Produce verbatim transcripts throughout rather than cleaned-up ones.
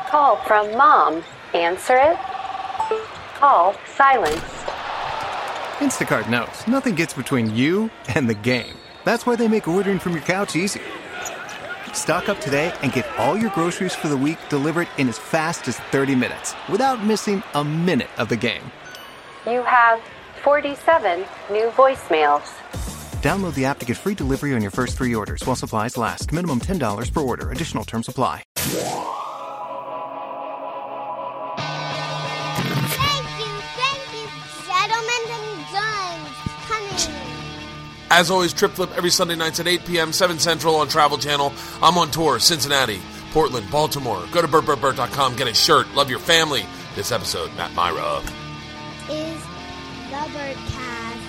Call from mom. Answer it. Call silence. Instacart knows nothing gets between you and the game. That's why they make ordering from your couch easy. Stock up today and get all your groceries for the week delivered in as fast as thirty minutes without missing a minute of the game. You have forty-seven new voicemails. Download the app to get free delivery on your first three orders while supplies last. Minimum ten dollars per order. Additional terms apply. As always, Trip Flip every Sunday nights at eight p.m., seven Central on Travel Channel. I'm on tour, Cincinnati, Portland, Baltimore. Go to burt burt burt dot com, get a shirt. Love your family. This episode, Matt Myra. Is the Birdcast.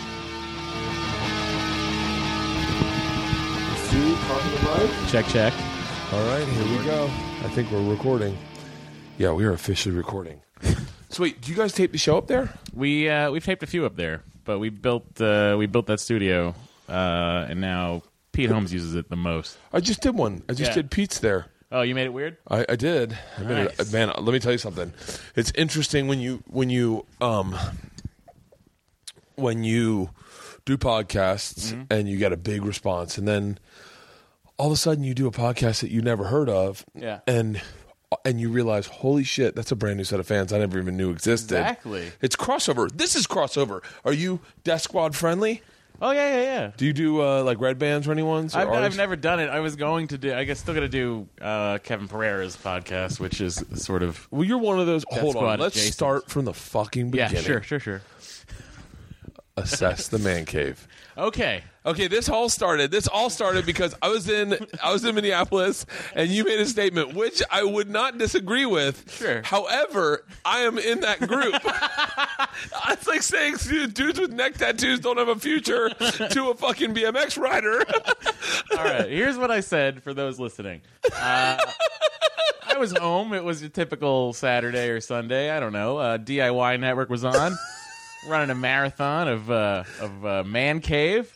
See, talking to Mike. Check, check. All right, here we go. I think we're recording. Yeah, we are officially recording. Sweet. Do you guys tape the show up there? We uh, we've taped a few up there, but we built uh, we built that studio, uh, and now Pete Holmes uses it the most. I just did one. I just Yeah. did Pete's there. Oh, you made it weird? I, I did. I made Nice. it, man, let me tell you something. It's interesting when you when you um when you do podcasts Mm-hmm. and you get a big response, and then all of a sudden you do a podcast that you never heard of, Yeah. and and you realize, holy shit, that's a brand new set of fans I never even knew existed. Exactly. It's crossover. This is crossover. Are you Death Squad friendly? Oh, yeah, yeah, yeah. Do you do uh, like Red Bands or anyone's? Or I've, ours? I've never done it. I was going to do, I guess still going to do uh, Kevin Pereira's podcast, which is sort of, Well, you're one of those. Death Hold on. Squad Let's adjacent. start from the fucking yeah, beginning. sure, sure, sure. Assess the man cave. Okay. Okay, this all started. This all started because I was in I was in Minneapolis, and you made a statement which I would not disagree with. Sure. However, I am in that group. It's like saying dudes with neck tattoos don't have a future to a fucking B M X rider. All right, here's what I said for those listening. Uh, I was home. It was a typical Saturday or Sunday. I don't know. Uh, D I Y Network was on, running a marathon of uh, of uh, Man Cave.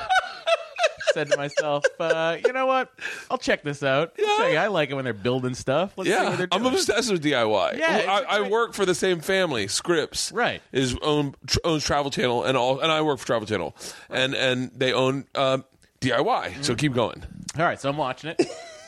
Said to myself, uh, you know what? I'll check this out. I'll check it. I like it when they're building stuff. Let's see what Yeah, they're I'm doing. obsessed with D I Y. Yeah, it's I, I great. work for the same family. Scripps, Right. is own tr- owns Travel Channel, and all, and I work for Travel Channel, and and they own um, D I Y. Mm-hmm. So keep going. All right, so I'm watching it,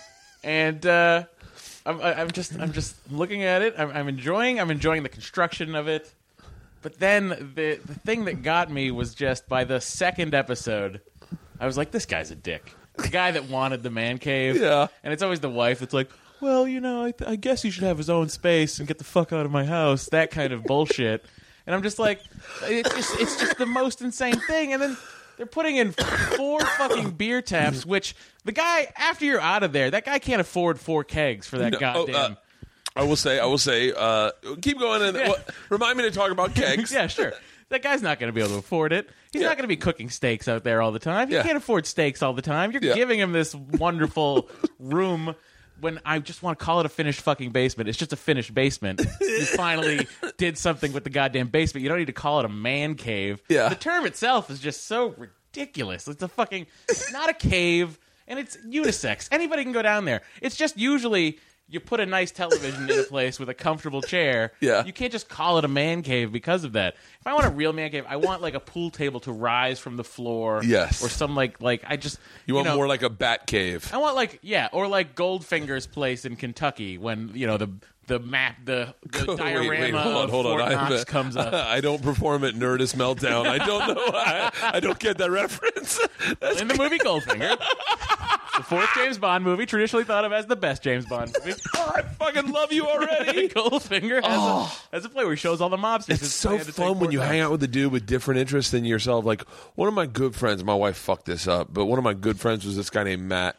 and uh, I'm, I- I'm just I'm just looking at it. I'm, I'm enjoying I'm enjoying the construction of it, but then the the thing that got me was just by the second episode, I was like, this guy's a dick. The guy that wanted the man cave, Yeah. and it's always the wife that's like, well, you know, I, th- I guess he should have his own space and get the fuck out of my house. That kind of bullshit, and I'm just like, it's just it's just the most insane thing, and then. They're putting in four fucking beer taps, which the guy, after you're out of there, that guy can't afford four kegs for that No, oh, goddamn. uh, I will say, I will say, uh, keep going and Yeah. well, remind me to talk about kegs. Yeah, sure. That guy's not going to be able to afford it. He's Yeah. not going to be cooking steaks out there all the time. He Yeah. can't afford steaks all the time. You're Yeah. giving him this wonderful room when I just want to call it a finished fucking basement. It's just a finished basement. You finally did something with the goddamn basement. You don't need to call it a man cave. Yeah. The term itself is just so ridiculous. It's a fucking, it's not a cave, and it's unisex. Anybody can go down there. It's just usually you put a nice television in a place with a comfortable chair. Yeah. You can't just call it a man cave because of that. If I want a real man cave, I want like a pool table to rise from the floor. Yes. Or some like like I just You want know, more like a bat cave. I want like yeah, or like Goldfinger's place in Kentucky when you know the the map the, the Wait, diorama wait, hold on, of hold Fort on. Knox I, comes up. I don't perform at Nerdist Meltdown. I don't know. I, I don't get that reference. That's In the movie Goldfinger, the fourth James Bond movie, traditionally thought of as the best James Bond movie. I fucking love you already. Goldfinger has, a, has a play where he shows all the mobsters. It's his so plan to take fun when Fort you Knox. hang out with a dude with different interests than yourself. Like one of my good friends, my wife fucked this up, but one of my good friends was this guy named Matt.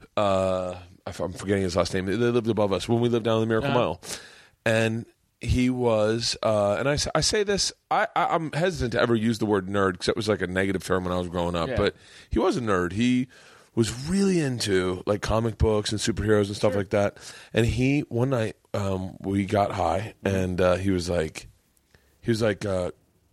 Uh, I'm forgetting his last name. They lived above us when we lived down in the Miracle Uh-huh. Mile, and he was. Uh, and I, s- I say this. I, I, I'm hesitant to ever use the word nerd because it was like a negative term when I was growing up. Yeah. But he was a nerd. He was really into like comic books and superheroes and stuff like that. And he one night um, we got high, and uh, he was like, he was like, uh,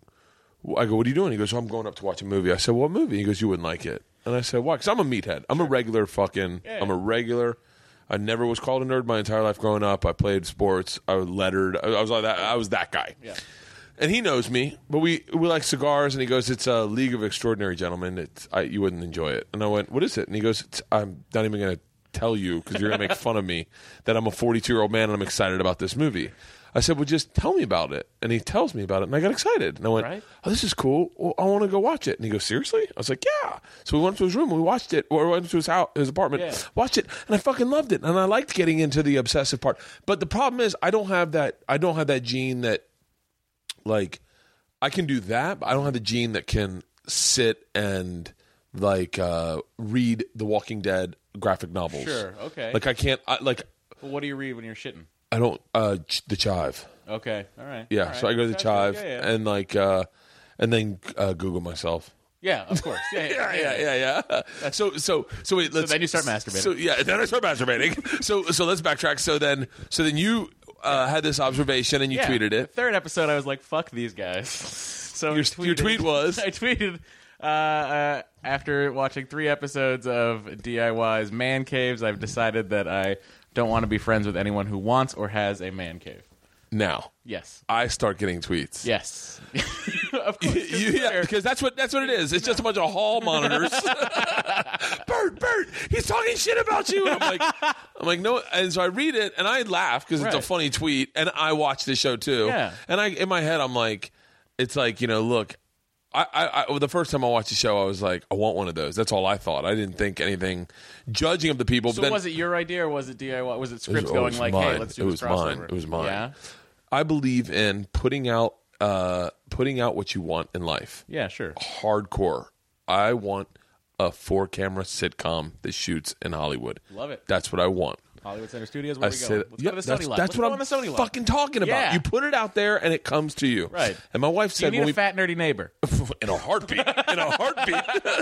I go, what are you doing? He goes, oh, I'm going up to watch a movie. I said, what movie? He goes, you wouldn't like it. And I said, why? Because I'm a meathead. I'm a regular fucking. Yeah. I'm a regular. I never was called a nerd my entire life growing up. I played sports. I was lettered. I was like that. I was that guy. Yeah. And he knows me, but we, we like cigars, and he goes, it's a League of Extraordinary Gentlemen. It's, I, you wouldn't enjoy it. And I went, what is it? And he goes, it's, I'm not even going to tell you because you're going to make fun of me that I'm a forty-two-year-old man and I'm excited about this movie. I said, well, just tell me about it. And he tells me about it, and I got excited. And I went, Right. oh, this is cool. Well, I want to go watch it. And he goes, seriously? I was like, yeah. So we went to his room, and we watched it, or we went to his house, his apartment, Yeah. watched it, and I fucking loved it. And I liked getting into the obsessive part. But the problem is, I don't have that. I don't have that gene that, like, I can do that, but I don't have the gene that can sit and like uh, read the Walking Dead graphic novels. Sure, okay. Like I can't. I, like Well, what do you read when you're shitting? I don't. Uh, ch- the Chive. Okay, all right. Yeah. all right. So I go to the That's Chive good. Yeah, yeah. and like uh, and then uh, Google myself. Yeah, of course. Yeah, yeah, Yeah, yeah, yeah, yeah. So, so, so wait. Let's, then you start masturbating. So yeah, then I start masturbating. so, so let's backtrack. So then, so then you uh, had this observation and you Yeah. tweeted The it. third episode, I was like, "Fuck these guys." So Your- I tweeted, your tweet was? I tweeted uh, uh, after watching three episodes of D I Y's man caves. I've decided that I don't want to be friends with anyone who wants or has a man cave. Now, Yes. I start getting tweets. Yes. Of course. 'cause You- yeah, they're- because that's what that's what it is. It's just a bunch of hall monitors. Bert, Bert, he's talking shit about you. And I'm like, I'm like, no. And so I read it and I laugh because it's a Right. funny tweet. And I watch this show too. Yeah. And I, in my head, I'm like, it's like, you know, look, I, I, I well, the first time I watched the show, I was like, I want one of those. That's all I thought. I didn't think anything judging of the people. So but then, was it your idea or was it D I Y? Was it It scripts was- it going was like, mine. "Hey, let's do it this was crossover"? mine. It was mine. Yeah. I believe in putting out, uh, putting out what you want in life. Yeah. Sure. Hardcore. I want a four camera sitcom that shoots in Hollywood. Love it. That's what I want. Hollywood Center Studios. Where I we said, go? Let's yeah, go to the that's, Sony lot. that's Let's what go I'm on the Sony lot. fucking talking about. Yeah. You put it out there and it comes to you. Right. And my wife You said need when a we fat nerdy neighbor. in a heartbeat, in a heartbeat.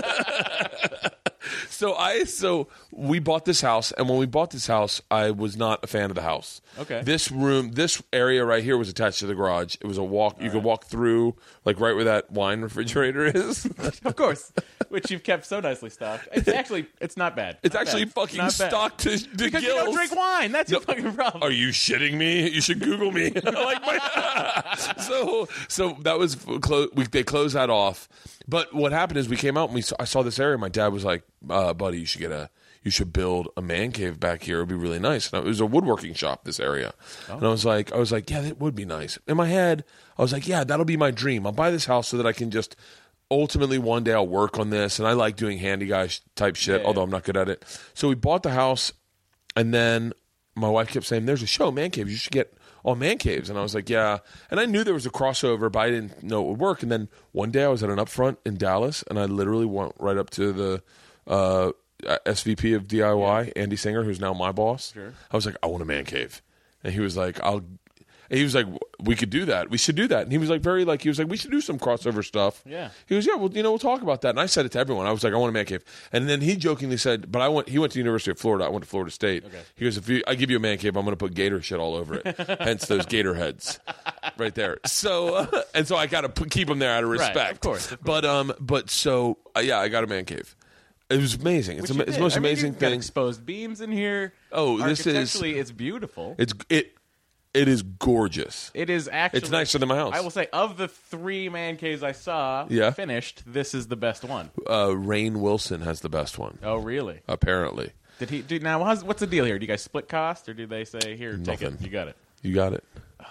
So I so we bought this house, and when we bought this house, I was not a fan of the house. Okay. This room, this area right here was attached to the garage. It was a walk. You could walk through, like right where that wine refrigerator is. Of course, which you've kept so nicely stocked. It's actually, it's not bad. It's Not actually bad. fucking Not bad. stocked to the Because gills. you don't drink wine. That's your No. fucking problem. Are you shitting me? You should Google me. like my, so, so that was clo- we, they closed that off. But what happened is we came out and we saw, I saw this area. My dad was like, uh, "Buddy, you should get a, you should build a man cave back here. It'd be really nice." And it was a woodworking shop. This area, Oh. and I was like, I was like, yeah, that would be nice. In my head, I was like, yeah, that'll be my dream. I'll buy this house so that I can just. Ultimately, one day I'll work on this, and I like doing handy guy sh- type shit, Yeah, although yeah. I'm not good at it. So we bought the house, and then my wife kept saying, "There's a show, Man Caves. You should get on Man Caves." And I was like, "Yeah." And I knew there was a crossover, but I didn't know it would work. And then one day I was at an upfront in Dallas, and I literally went right up to the uh, S V P of D I Y, Andy Singer, who's now my boss. Sure. I was like, "I want a man cave," and he was like, "I'll." And he was like, "We could do that. We should do that." And he was like, very like, he was like, "We should do some crossover stuff." Yeah. He goes, "Yeah, well, you know, we'll talk about that." And I said it to everyone. I was like, "I want a man cave." And then he jokingly said, "But I went." He went to the University of Florida. I went to Florida State. Okay. He goes, "If you, I give you a man cave, I'm going to put gator shit all over it." Hence those gator heads, right there. So uh, and so I got to keep him there out of Right, respect. of course, of course. But um, but so uh, yeah, I got a man cave. It was amazing. It's, Which ama- you it's did. the most I mean, amazing you've got thing. exposed beams in here. Oh, this is- Architecturally, it's beautiful. It's it. It is gorgeous. It is actually. It's nicer than my house. I will say, of the three man caves I saw Yeah. finished, this is the best one. Uh, Rainn Wilson has the best one, Oh, really? apparently. Did he? Do, now, how's, what's the deal here? Do you guys split cost, or do they say, "Here, take Nothing. it, you got it"? You got it.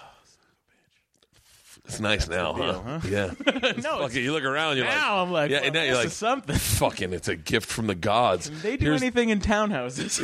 It's nice now, deal, huh? huh? Yeah. No, Fuck it, you look around, you're now like, I'm like, yeah, well, and now this you're like, is something. fucking, it's a gift from the gods. Can they do Here's- anything in townhouses?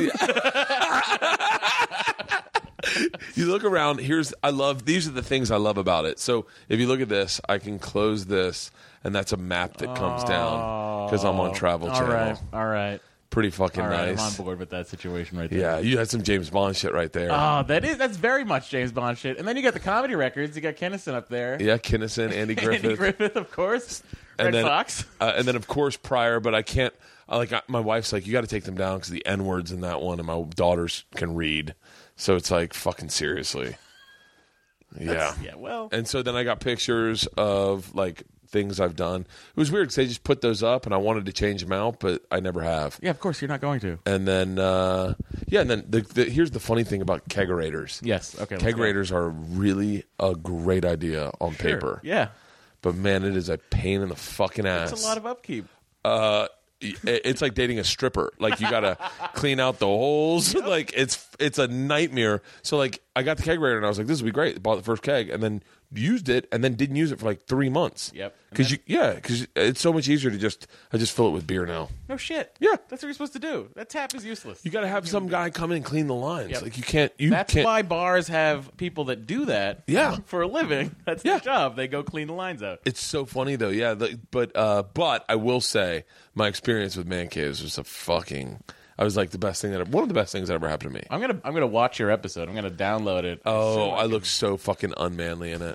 You look around. Here's I love. These are the things I love about it. So if you look at this, I can close this, and that's a map that comes down because I'm on Travel All Channel. right, all right, Pretty fucking all right. I'm nice. on board with that situation right there. Yeah, you had some James Bond shit right there. Oh, that is that's very much James Bond shit. And then you got the comedy records. You got Kennison up there. yeah, Kinnison, Andy Griffith, Andy Griffith, of course. Red and then, Fox. uh, and then of course Pryor. But I can't. I, like I, my wife's like, you got to take them down because the N words in that one, and my daughters can read. So it's like fucking seriously. Yeah. Yeah, well. And so then I got pictures of like things I've done. It was weird because they just put those up, and I wanted to change them out, but I never have. Yeah, of course you're not going to. And then, uh, yeah, and then the, the, here's the funny thing about kegerators. Yes, okay. let's go. Kegerators are really a great idea on Sure. paper. Yeah, But man, it is a pain in the fucking ass. it's a lot of upkeep. Uh, it- it's like dating a stripper. Like you gotta clean out the holes. Like it's it's a nightmare. So like I got the kegerator and I was like, this would be great. Bought the first keg and then used it and then didn't use it for like three months. Yep. Because you yeah because it's so much easier to just I just fill it with beer now. No shit. Yeah. That's what you're supposed to do. That tap is useless. You got to have some guy come in and clean the lines. Yep. Like you can't. You That's can't. why bars have people that do that. Yeah. For a living. That's Yeah. their job. They go clean the lines out. It's so funny though. Yeah. The, but uh, but I will say my experience with man caves was a fucking. I was like the best thing that one of the best things that ever happened to me. I'm gonna I'm gonna watch your episode. I'm gonna download it. Oh, So I can- look so fucking unmanly in it.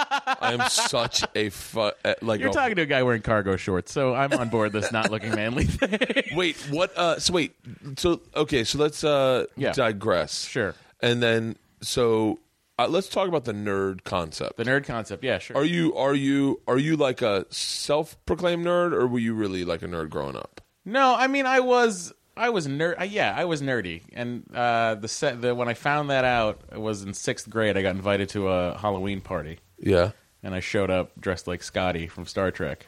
I am such a fu- uh, like. You're a- talking to a guy wearing cargo shorts, so I'm on board this not looking manly thing. Wait, what? Uh, so wait, so okay, so let's uh, Yeah. digress. Sure. And then so uh, let's talk about the nerd concept. The nerd concept, yeah, sure. Are you are you are you like a self-proclaimed nerd, or were you really like a nerd growing up? No, I mean I was I was nerd. Uh, yeah, I was nerdy, and uh, the set the when I found that out, it was in sixth grade. I got invited to a Halloween party, Yeah. and I showed up dressed like Scotty from Star Trek.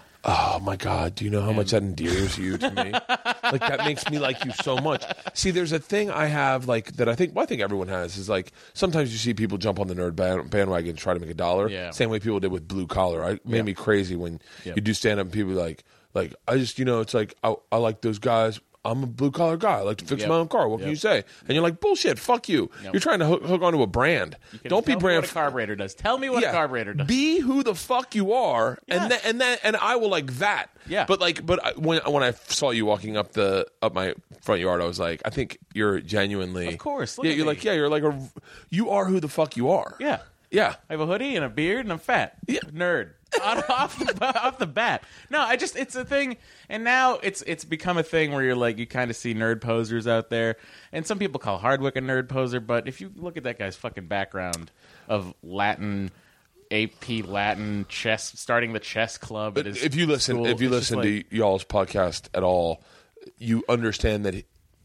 Oh my God! Do you know how much that endears you to me? Like that makes me like you so much. See, there's a thing I have like that. I think well, I think everyone has is like sometimes you see people jump on the nerd band- bandwagon and try to make a dollar. Yeah. Same way people did with Blue Collar. I, it made Yeah. me crazy when Yep. you do stand up and people are like like I just you know it's like I, I like those guys. I'm a blue collar guy. I like to fix Yep. my own car. What can Yep. you say? And you're like, bullshit. Fuck you. Yep. You're trying to hook, hook onto a brand. You can Don't be tell me brand. what a carburetor does. Tell me what Yeah. a carburetor does. Be who the fuck you are, Yeah. and then and then and I will like that. Yeah. But like, but I- when when I saw you walking up the up my front yard, I was like, I think you're genuinely. Of course, look Yeah. at You're me. like, yeah. You're like a. You are who the fuck you are. Yeah. Yeah. I have a hoodie and a beard and I'm fat. Yeah. Nerd. off, off the off the bat. No, I just it's a thing, and now it's it's become a thing where you're like you kind of see nerd posers out there, and some people call Hardwick a nerd poser, but if you look at that guy's fucking background of Latin, A P Latin chess, starting the chess club. But at his if you listen, school, if you it's just listen like- to y'all's podcast at all, you understand that he,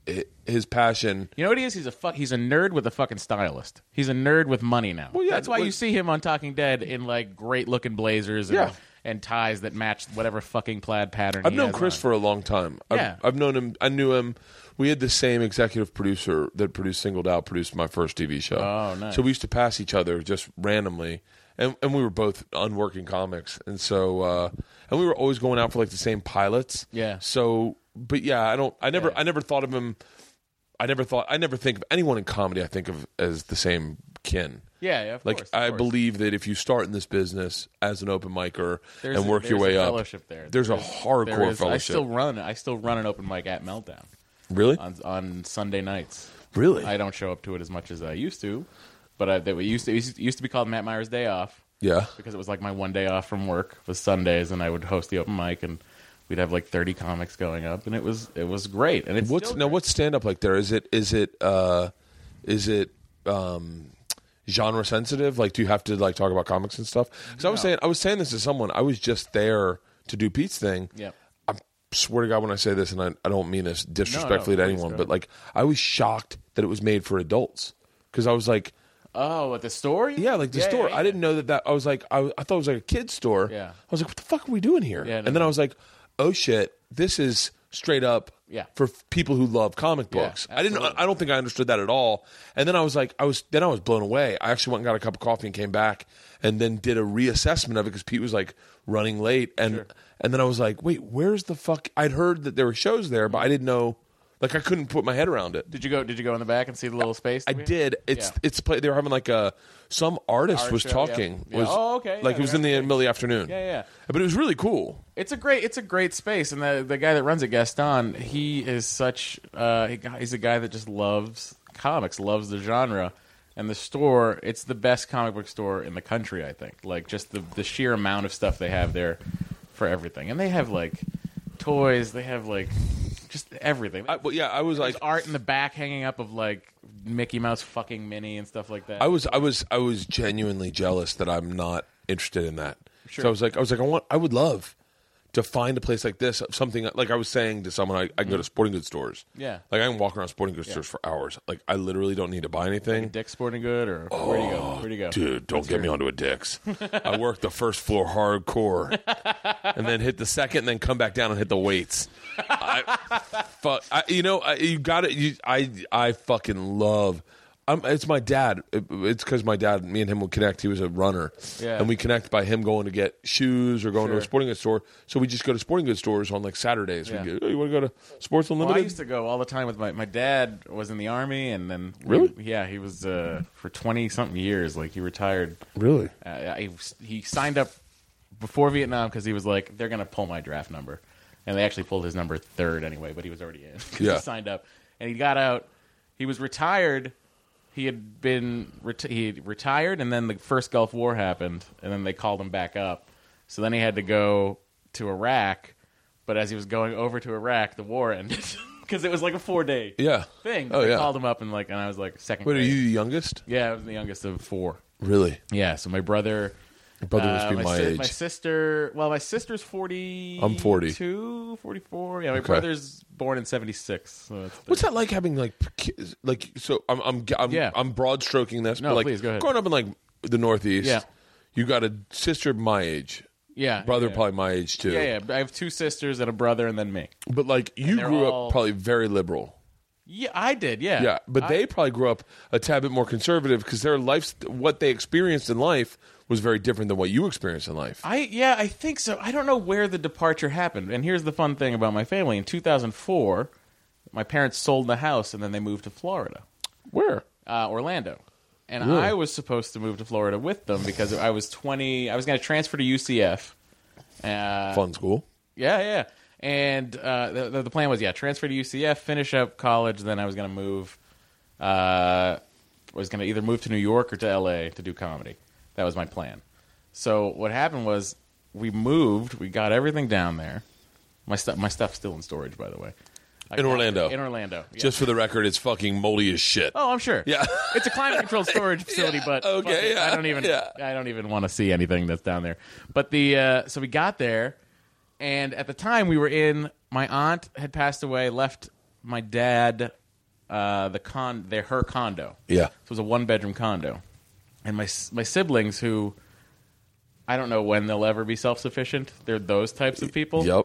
his passion. You know what he is? He's a fuck. He's a nerd with a fucking stylist. He's a nerd with money now. Well, yeah, that's why well- you see him on Talking Dead in like great looking blazers and, Yeah. and ties that match whatever fucking plaid pattern. I've he known has Chris on. for a long time. I've, Yeah. I've known him. I knew him. We had the same executive producer that produced Singled Out, produced my first T V show. Oh, nice. So we used to pass each other just randomly, and and we were both unworking comics, and so uh, and we were always going out for like the same pilots. Yeah. So, but yeah, I don't. I never. Yeah. I never thought of him. I never thought. I never think of anyone in comedy. I think of as the same kin. Yeah, yeah, of Like course, of I course. believe that if you start in this business as an open micer There's and a- work your there's way a up, fellowship there. there's a There is- hardcore there is- fellowship. I still run. I still run an open mic at Meltdown Really? on on Sunday nights. Really? I don't show up to it as much as I used to, but I, they, it used to it used to be called Matt Myers Day Off Yeah. because it was like my one day off from work was Sundays, and I would host the open mic, and we'd have like thirty comics going up, and it was it was great. And it's What's still now? great. What's stand up like there? Is it is it uh, is it um, genre sensitive? Like, do you have to like talk about comics and stuff? Because I was No. saying I was saying this to someone. I was just there to do Pete's thing. Yep. I swear to God when I say this, and I, I don't mean this disrespectfully No, no, to please anyone, go. but like I was shocked that it was made for adults because I was like. Oh, at the store? Yeah, like the Yeah, store. yeah, I didn't know that. That I was like, I, I thought it was like a kid's store. Yeah. I was like, what the fuck are we doing here? Yeah, no, and then no. I was like, oh shit, this is straight up. Yeah. For f- people who love comic Yeah, books. I didn't. absolutely. I don't think I understood that at all. And then I was like, I was. Then I was blown away. I actually went and got a cup of coffee and came back, and then did a reassessment of it because Pete was like running late, and Sure. and then I was like, wait, where's the fuck? I'd heard that there were shows there, but I didn't know. Like I couldn't put my head around it. Did you go? Did you go in the back and see the little space? I that we had? did. It's Yeah. it's play. They were having like a some artist Art was show, talking. yeah. Was Yeah. Oh, okay. Like Yeah, it was in the that's middle of the afternoon. Yeah, yeah. But it was really cool. It's a great, it's a great space, and the the guy that runs it, Gaston, he is such, uh, he, he's a guy that just loves comics, loves the genre, and the store. It's the best comic book store in the country, I think. Like just the the sheer amount of stuff they have there for everything, and they have like toys, they have like just everything. I, well, yeah, I was There's like, art in the back hanging up of like Mickey Mouse fucking Minnie and stuff like that. I was, I was, I was genuinely jealous that I'm not interested in that. sure. So I was like, I was like, I want, I would love to find a place like this, something like I was saying to someone, I, I can go to sporting goods stores. Yeah. Like I can walk around sporting goods stores for hours. Like I literally don't need to buy anything. Dick's Sporting Good, or where do you go? Where do you go? Dude, don't get me onto a Dick's. I work the first floor hardcore, and then hit the second, and then come back down and hit the weights. I, fuck, I, you know, I, you got it. I I fucking love. I'm, it's my dad. It, it's because my dad, me and him would connect. He was a runner, Yeah. and we connect by him going to get shoes or going to Sure. a sporting goods store. So we just go to sporting goods stores on like Saturdays. Yeah. We go, oh, you want to go to Sports Well, Unlimited? I used to go all the time with my my dad. Was in the army, and then Really? yeah, he was uh, for twenty something years. Like he retired. really? Uh, he, he signed up before Vietnam because he was like, they're gonna pull my draft number, and they actually pulled his number third anyway. But he was already in. 'Cause Yeah. he signed up, and he got out. He was retired. He had been reti- he had retired, and then the first Gulf War happened, and then they called him back up. So then he had to go to Iraq, but as he was going over to Iraq, the war ended because it was like a four day Yeah. thing. Oh they yeah. called him up, and like, and I was like second. Wait, are grade. you the youngest? Yeah, I was the youngest of four. Really? Yeah, so my brother. Your brother uh, must be my si- age. My sister, well, my sister's forty. I'm forty. Two, forty-four. Yeah, my Okay. brother's born in seventy-six. So that's What's that like having like kids, like so? I'm I'm I'm, Yeah. I'm broad stroking this. No, but like, please, go ahead. Growing up in like the Northeast, Yeah. you got a sister my age, yeah, brother yeah. probably my age too. Yeah, yeah. I have two sisters and a brother, and then me. But like you they're grew all- up probably very liberal. Yeah, I did. Yeah, Yeah, but I- they probably grew up a tad bit more conservative because their life, what they experienced in life, was very different than what you experienced in life. I yeah, I think so. I don't know where the departure happened. And here's the fun thing about my family: in two thousand four, my parents sold the house, and then they moved to Florida, Where? uh, Orlando. And Really? I was supposed to move to Florida with them because I was twenty. I was going to transfer to U C F. Uh, Fun school. Yeah, yeah. And uh, the, the plan was, yeah, transfer to U C F, finish up college, then I was going to move. Uh, was going to either move to New York or to L A to do comedy. That was my plan. So what happened was we moved. We got everything down there. My stuff, my stuff's still in storage, by the way. I In got- Orlando. In Orlando. Yeah. Just for the record, it's fucking moldy as shit. Oh, I'm sure. Yeah. It's a climate controlled storage facility, but okay, fuck it, yeah, I don't even yeah. I don't even want to see anything that's down there. But the uh, so we got there, and at the time we were in. My aunt had passed away, left my dad uh, the con their her condo. Yeah. So it was a one bedroom condo, and my s- my siblings who I don't know when they'll ever be self sufficient. They're those types of people. Yep.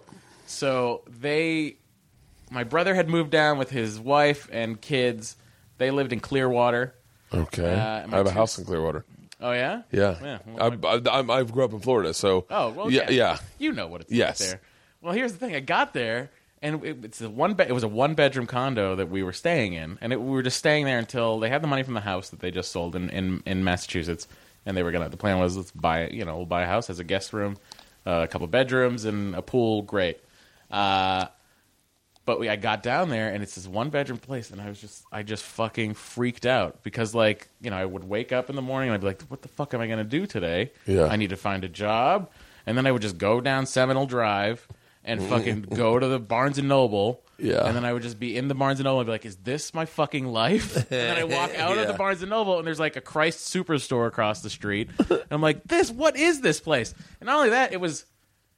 So they, my brother had moved down with his wife and kids. They lived in Clearwater. Okay. Uh, my I have a two- house in Clearwater. Oh yeah, Yeah. Yeah, well, I, I, I, I grew up in Florida, so. Oh well, yeah. yeah, Yeah. You know what it's Yes. like there. Well, here's the thing. I got there, and it, it's a one. Be- it was a one bedroom condo that we were staying in, and it, we were just staying there until they had the money from the house that they just sold in, in, in Massachusetts, and they were gonna. The plan was let's buy you know we'll buy a house as a guest room, uh, a couple bedrooms, and a pool. Great. Uh, But we, I got down there, and it's this one bedroom place, and I was just, I just fucking freaked out because, like, you know, I would wake up in the morning and I'd be like, "What the fuck am I gonna do today? Yeah. I need to find a job," and then I would just go down Seminole Drive and fucking go to the Barnes and Noble, Yeah. and then I would just be in the Barnes and Noble and be like, "Is this my fucking life?" And then I walk out of Yeah. the Barnes and Noble, and there's like a Christ Superstore across the street, and I'm like, "This, what is this place?" And not only that, it was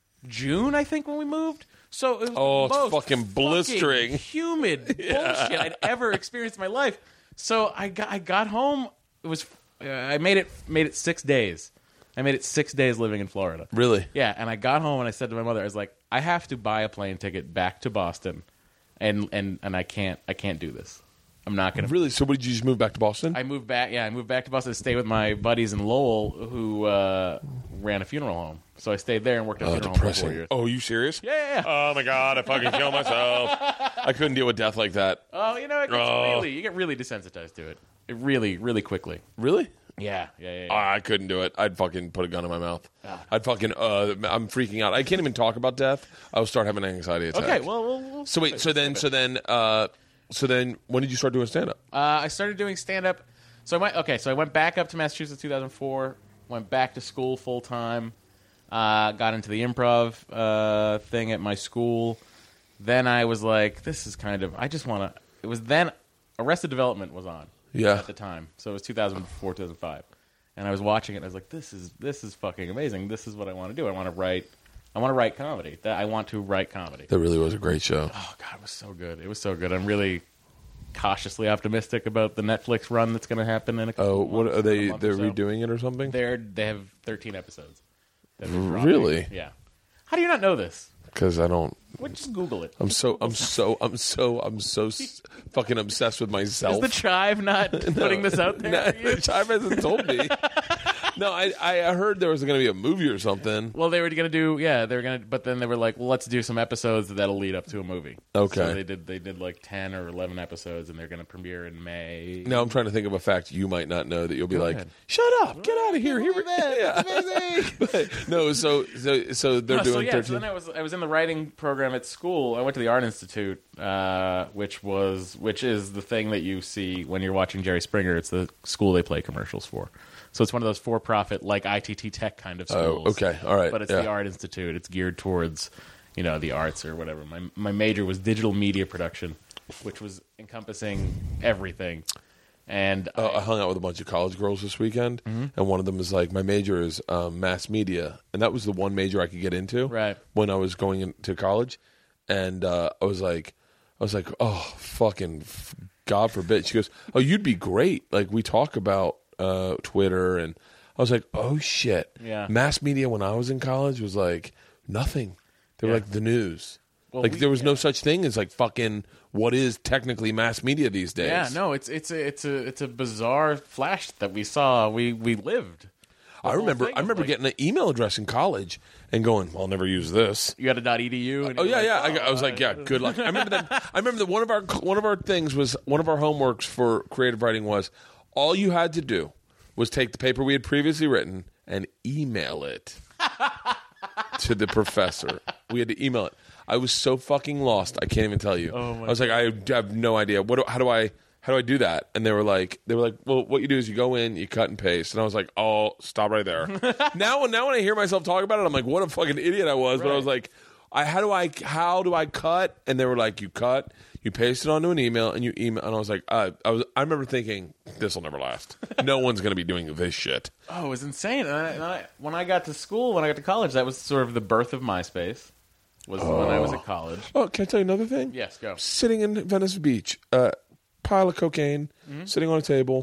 June, I think, when we moved. So it was Oh, the it's most fucking blistering. humid bullshit I'd ever experienced in my life. So I got I got home. It was uh, I made it made it six days. I made it six days living in Florida. Really? Yeah, and I got home and I said to my mother, I was like, I have to buy a plane ticket back to Boston, and and and I can't I can't do this. I'm not gonna. Really? So, what did you just move back to Boston? I moved back. Yeah, I moved back to Boston to stay with my buddies in Lowell who uh, ran a funeral home. So I stayed there and worked at a Oh, funeral home for four depressing. years. Oh, you serious? Yeah, yeah, yeah. Oh my god, I fucking kill myself. I couldn't deal with death like that. Oh, you know, it gets Oh. really, you get really desensitized to it. It really, really quickly. Really? Yeah, yeah, yeah. yeah. Ah, I couldn't do it. I'd fucking put a gun in my mouth. I'd fucking. Uh, I'm freaking out. I can't even talk about death. I'll start having an anxiety attack. okay, well, we'll, we'll So wait. So then. So then. Uh, so then. When did you start doing stand up? uh, I started doing stand up. So I went. Okay, so I went back up to Massachusetts, two thousand four. Went back to school full time. Uh, got into the improv uh, thing at my school. Then I was like, this is kind of. I just want to. It was then Arrested Development was on. Yeah. At the time, so it was two thousand four, two thousand five. and I was watching it. And I was like, this is this is fucking amazing. This is what I want to do. I want to write. I want to write comedy. That I want to write comedy. That really was a great show. Oh God, it was so good. It was so good. I'm really cautiously optimistic about the Netflix run that's going to happen in a couple Oh, of what months, are they? a month They're or so. redoing it or something? They're they have thirteen episodes. that they're dropping. Really? Yeah. How do you not know this? Because I don't. Well, just Google it. I'm so. I'm so. I'm so. I'm so s- fucking obsessed with myself. Is the Chive not putting this out there? No, for you? the Chive hasn't told me. No, I I heard there was going to be a movie or something. Well, they were going to do, yeah, they were going to, but then they were like, well, let's do some episodes that'll lead up to a movie. Okay. So they did, they did like ten or eleven episodes, and they're going to premiere in May. Now I'm trying to think of a fact you might not know that you'll be Go like, ahead. "Shut up, get out of here!" Here, we- yeah. But, no, so so so they're No, doing so yeah, thirteen. so then I was I was in the writing program at school. I went to the Art Institute, uh, which was which is the thing that you see when you're watching Jerry Springer. It's the school they play commercials for. So it's one of those for-profit, like I T T Tech kind of schools. Oh, okay, all right, But it's yeah. the Art Institute. It's geared towards, you know, the arts or whatever. My my major was digital media production, which was encompassing everything. And Uh, I hung out with a bunch of college girls this weekend, Mm-hmm. and one of them was like, "My major is um, mass media," and that was the one major I could get into Right. when I was going into college. And uh, I was like, I was like, "Oh, fucking f- God forbid!" She goes, "Oh, you'd be great." Like we talk about uh, Twitter, and I was like, "Oh shit!" Yeah. Mass media when I was in college was like nothing. They were Yeah. like the news. Well, like we- there was no yeah. such thing as like fucking what is technically mass media these days. yeah, no, it's it's a it's a it's a bizarre flash that we saw. We we lived. I whole remember. thing I of, remember like- getting an email address in college and going, well, "I'll never use this." You got a .edu. And Oh you're yeah, like, yeah. I, oh, got- I was like, "Yeah, good luck." I remember that. I remember that one of our one of our things was one of our homeworks for creative writing was all you had to do was take the paper we had previously written and email it to the professor. We had to email it. I was so fucking lost. I can't even tell you. Oh, my I was like, I have no idea. What? Do, how do I? How do I do that? And they were like, they were like, well, what you do is you go in, you cut and paste. And I was like, oh, stop right there. now, now when I hear myself talk about it, I'm like, what a fucking idiot I was. But I was Right. like, I how do I how do I cut? And they were like, you cut, you paste it onto an email, and you email. And I was like, uh, I was. I remember thinking, this will never last. No one's going to be doing this shit. Oh, it was insane. And I, and I, when I got to school, when I got to college, that was sort of the birth of MySpace. Was when I was at college. Oh, can I tell you another thing? Yes, go. Sitting in Venice Beach, uh, pile of cocaine, Mm-hmm. sitting on a table,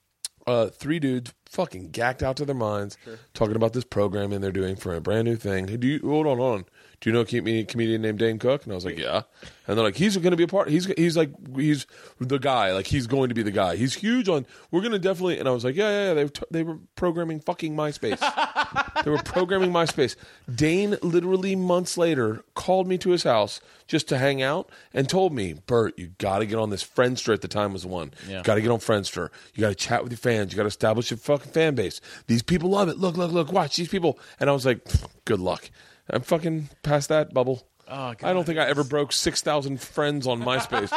uh, three dudes fucking gacked out to their minds, talking about this programming they're doing for a brand new thing. Hey, do you hold on, hold on? Do you know a com- comedian named Dane Cook? And I was like, yeah. And they're like, he's going to be a part. He's he's like he's the guy. Like he's going to be the guy. He's huge on. We're going to definitely. And I was like, yeah, yeah, yeah. They were, t- they were programming fucking MySpace. They were programming MySpace. Dane literally months later called me to his house just to hang out and told me, Bert, you got to get on this Friendster. At the time was the one. Yeah. You got to get on Friendster. You got to chat with your fans. You got to establish a fucking fan base. These people love it. Look, look, look. Watch these people. And I was like, good luck. I'm fucking past that bubble. Oh, God. I don't think I ever broke six thousand friends on MySpace.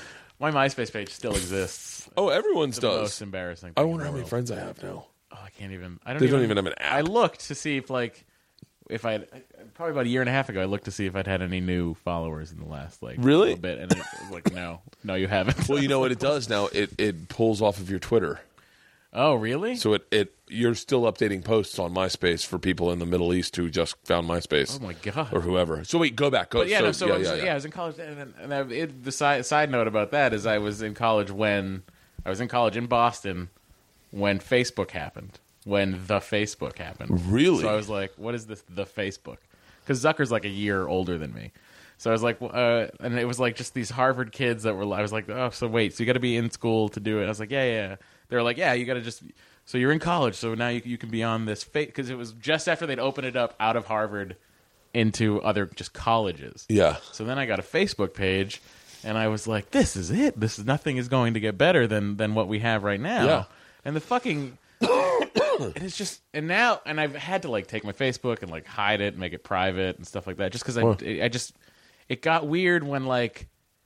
My MySpace page still exists. Oh, everyone's It's the does. most embarrassing. I thing wonder in how the many world. friends I have now. Oh, I can't even. I don't. They even, don't even have an app. I looked to see if like if I probably about a year and a half ago. I looked to see if I'd had any new followers in the last like Really? little bit, and it was like no, no, you haven't. Well, you know what it does now? It it pulls off of your Twitter. Oh, really? So it, it you're still updating posts on MySpace for people in the Middle East who just found MySpace. Oh my God. Or whoever. So wait, go back. Go. But yeah, so, no, so yeah, I was, yeah, yeah, yeah. I was in college, and, and I, it, the side side note about that is I was in college when I was in college in Boston when Facebook happened, when the Facebook happened. Really? So I was like, what is this? The Facebook? Because Zucker's like a year older than me. So I was like, uh, and it was like just these Harvard kids that were. I was like, oh, so wait, so you got to be in school to do it? I was like, yeah, yeah. They were like, yeah, you got to just. So you're in college, so now you, you can be on this face because it was just after they'd opened it up out of Harvard into other just colleges. Yeah. So then I got a Facebook page, and I was like, "This is it. This is nothing is going to get better than than what we have right now." Yeah. And the fucking and it's just and now and I've had to like take my Facebook and like hide it, and make it private and stuff like that, just because I I just it got weird when like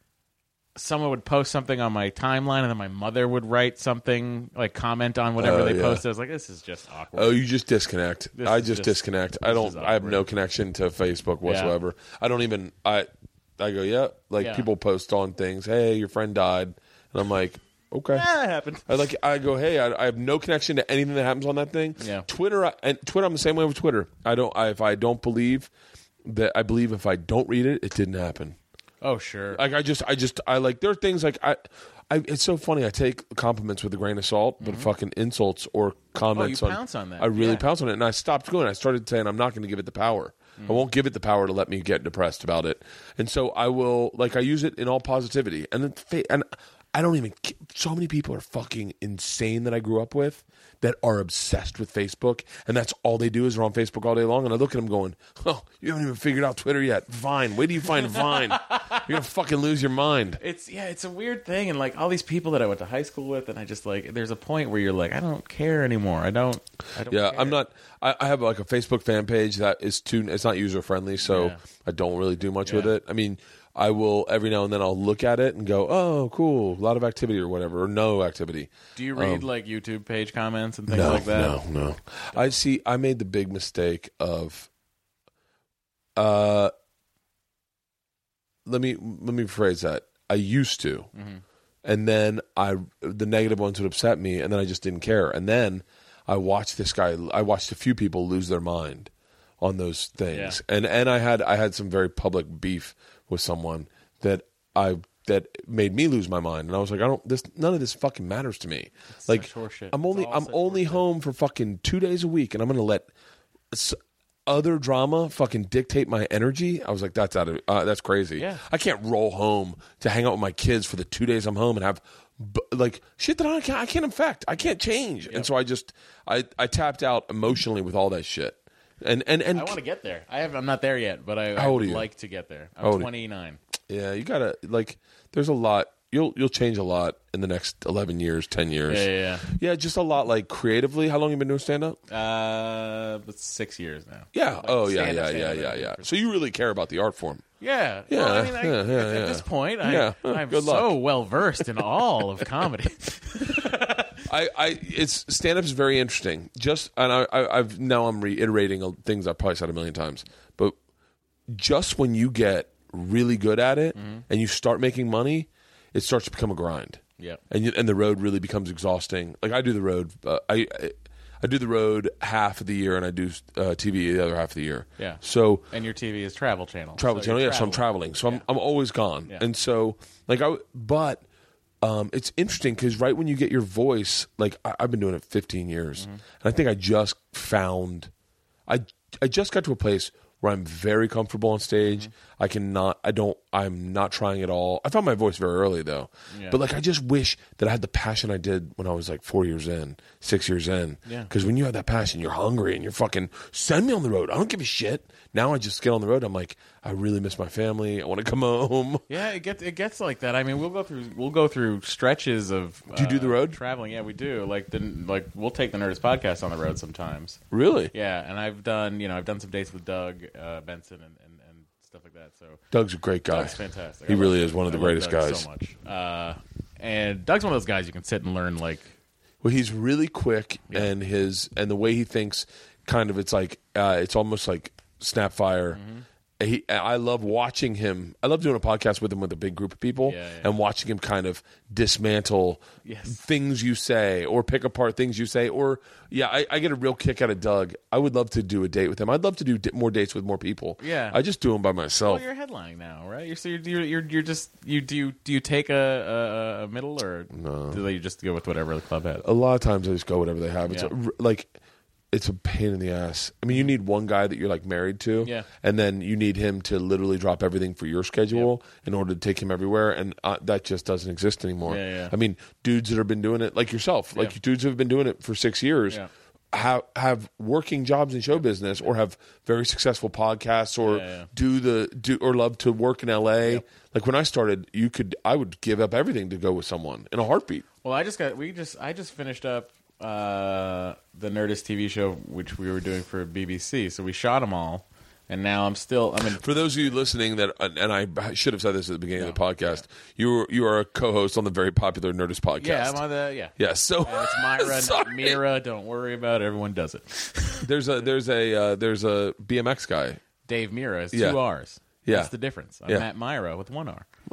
someone would post something on my timeline, and then my mother would write something like comment on whatever Oh, they yeah. posted. I was like, "This is just awkward." Oh, you just disconnect. This I is just, just- disconnect. I this don't. is I have awkward. no connection to Facebook whatsoever. I don't even. I. I go, yeah. Like Yeah. people post on things. Hey, your friend died, and I'm like, okay. Yeah, that happened. I like. I go, hey, I, I have no connection to anything that happens on that thing. Yeah. Twitter, I, and Twitter, I'm the same way with Twitter. I don't. I, if I don't believe that, I believe if I don't read it, it didn't happen. Oh, sure. Like I just, I just, I like. There are things like I. I, it's so funny. I take compliments with a grain of salt, but fucking insults or comments Oh, you on, pounce on that. I really Yeah. pounce on it, and I stopped doing it. I started saying I'm not going to give it the power. I won't give it the power to let me get depressed about it, and so I will. Like I use it in all positivity, and then fa- and I don't even. So many people are fucking insane that I grew up with that are obsessed with Facebook, and that's all they do is they're on Facebook all day long. And I look at them going, "Oh, you haven't even figured out Twitter yet. Vine. Wait till you find Vine. You're gonna fucking lose your mind." It's yeah, it's a weird thing, and like all these people that I went to high school with, and I just like there's a point where you're like, I don't care anymore. I don't. I don't Yeah, care. I'm not. I, I have like a Facebook fan page that is too. It's not user friendly, so Yeah. I don't really do much with Yeah. it. I mean, I will every now and then I'll look at it and go, "Oh, cool, a lot of activity or whatever," or no activity. Do you read like YouTube page comments and things No, like that? no, no. I see. I made the big mistake of. Uh. Let me let me phrase that. I used to, Mm-hmm. and then I the negative ones would upset me, and then I just didn't care. And then I watched this guy. I watched a few people lose their mind on those things, Yeah. and and I had I had some very public beef with someone that I that made me lose my mind, and I was like, I don't this none of this fucking matters to me. It's like such horseshit. I'm It's only all I'm such only horseshit. home for fucking two days a week, and I'm gonna let s- other drama fucking dictate my energy. I was like, that's out of uh, that's crazy. Yeah. I can't roll home to hang out with my kids for the two days I'm home and have b- like shit that I can't I can't affect. I can't change, and so I just I I tapped out emotionally with all that shit. And and and I want to get there. I have. I'm not there yet, but I, I How old would are you? like to get there. How old I'm are you? twenty-nine. yeah, you gotta like. There's a lot. You'll you'll change a lot in the next eleven years, ten years. Yeah, yeah, Yeah, just a lot. Like creatively, how long you been doing stand up? yeah. Uh, but six years now. Yeah. Like, oh yeah, stand-up, yeah, yeah, stand-up, yeah, I've been yeah. for- So you really care about the art form. Yeah. Yeah, Well, I mean, I, yeah, yeah, at, yeah. at this point, I, Yeah. I'm Good so luck. well versed in all of comedy. I, I it's stand up is very interesting. Just and I, I I've now I'm reiterating things I've probably said a million times, but just when you get really good at it Mm-hmm. and you start making money, it starts to become a grind. Yep. and you, and the road really becomes exhausting. Like I do the road, uh, I, I I do the road half of the year, and I do uh, T V the other half of the year. Yeah. So And your T V is Travel Channel. travel so channel, you're yeah. So I'm traveling, so I'm Yeah. I'm always gone, Yeah. and so like I but. Um, it's interesting because right when you get your voice, like I, I've been doing it fifteen years, Mm-hmm. and I think I just found, I I just got to a place where I'm very comfortable on stage. Mm-hmm. I cannot, I don't, I'm not trying at all. I found my voice very early though, Yeah. but like I just wish that I had the passion I did when I was like four years in, six years in. Yeah. Because when you have that passion, you're hungry and you're fucking send me on the road. I don't give a shit. Now I just get on the road. I'm like, I really miss my family. I want to come home. Yeah, it gets it gets like that. I mean, we'll go through we'll go through stretches of. Do you do the uh, road? traveling? Yeah, we do. Like the like we'll take the Nerdist podcast on the road sometimes. Really? Yeah, and I've done you know I've done some dates with Doug uh, Benson and, and, and stuff like that. So Doug's a great guy. Doug's fantastic. He I love really Doug. is one of the I love greatest Doug guys. so much. Uh, and Doug's one of those guys you can sit and learn like. Well, he's really quick, and his and the way he thinks, kind of, it's like uh, it's almost like Snapfire. Mm-hmm. He, I love watching him. I love doing a podcast with him with a big group of people, Yeah, yeah. and watching him kind of dismantle Yes. things you say, or pick apart things you say, or yeah, I, I get a real kick out of Doug. I would love to do a date with him. I'd love to do d- more dates with more people. Yeah. I just do them by Well, myself. you're headlining now, right? You're so you're you're, you're, you're just you do you do you take a a, a middle or no. Do you just go with whatever the club has? A lot of times I just go whatever they have. It's Yeah. a, like it's a pain in the ass. I mean, you need one guy that you're like married to, Yeah. and then you need him to literally drop everything for your schedule in order to take him everywhere, and uh, that just doesn't exist anymore. Yeah, yeah. I mean, dudes that have been doing it, like yourself, like Yeah. dudes who have been doing it for six years. Yeah. Have have working jobs in show business, or have very successful podcasts, or Yeah, yeah. do the do or love to work in L A. Like when I started, you could I would give up everything to go with someone in a heartbeat. Well, I just got we just I just finished up uh, the Nerdist T V show which we were doing for B B C. So we shot them all, and now I'm still I'm in. For those of you listening, that and I should have said this at the beginning of the podcast, you are, you are a co-host on the very popular Nerdist podcast. Yeah, I'm on the yeah. Yes, so And it's Myra, Sorry. not Mira. Don't worry about it. Everyone does it. there's a there's a uh, there's a B M X guy. Dave Mira is two Yeah. R's. Yeah. That's the difference. I'm Yeah. Matt Myra with one R.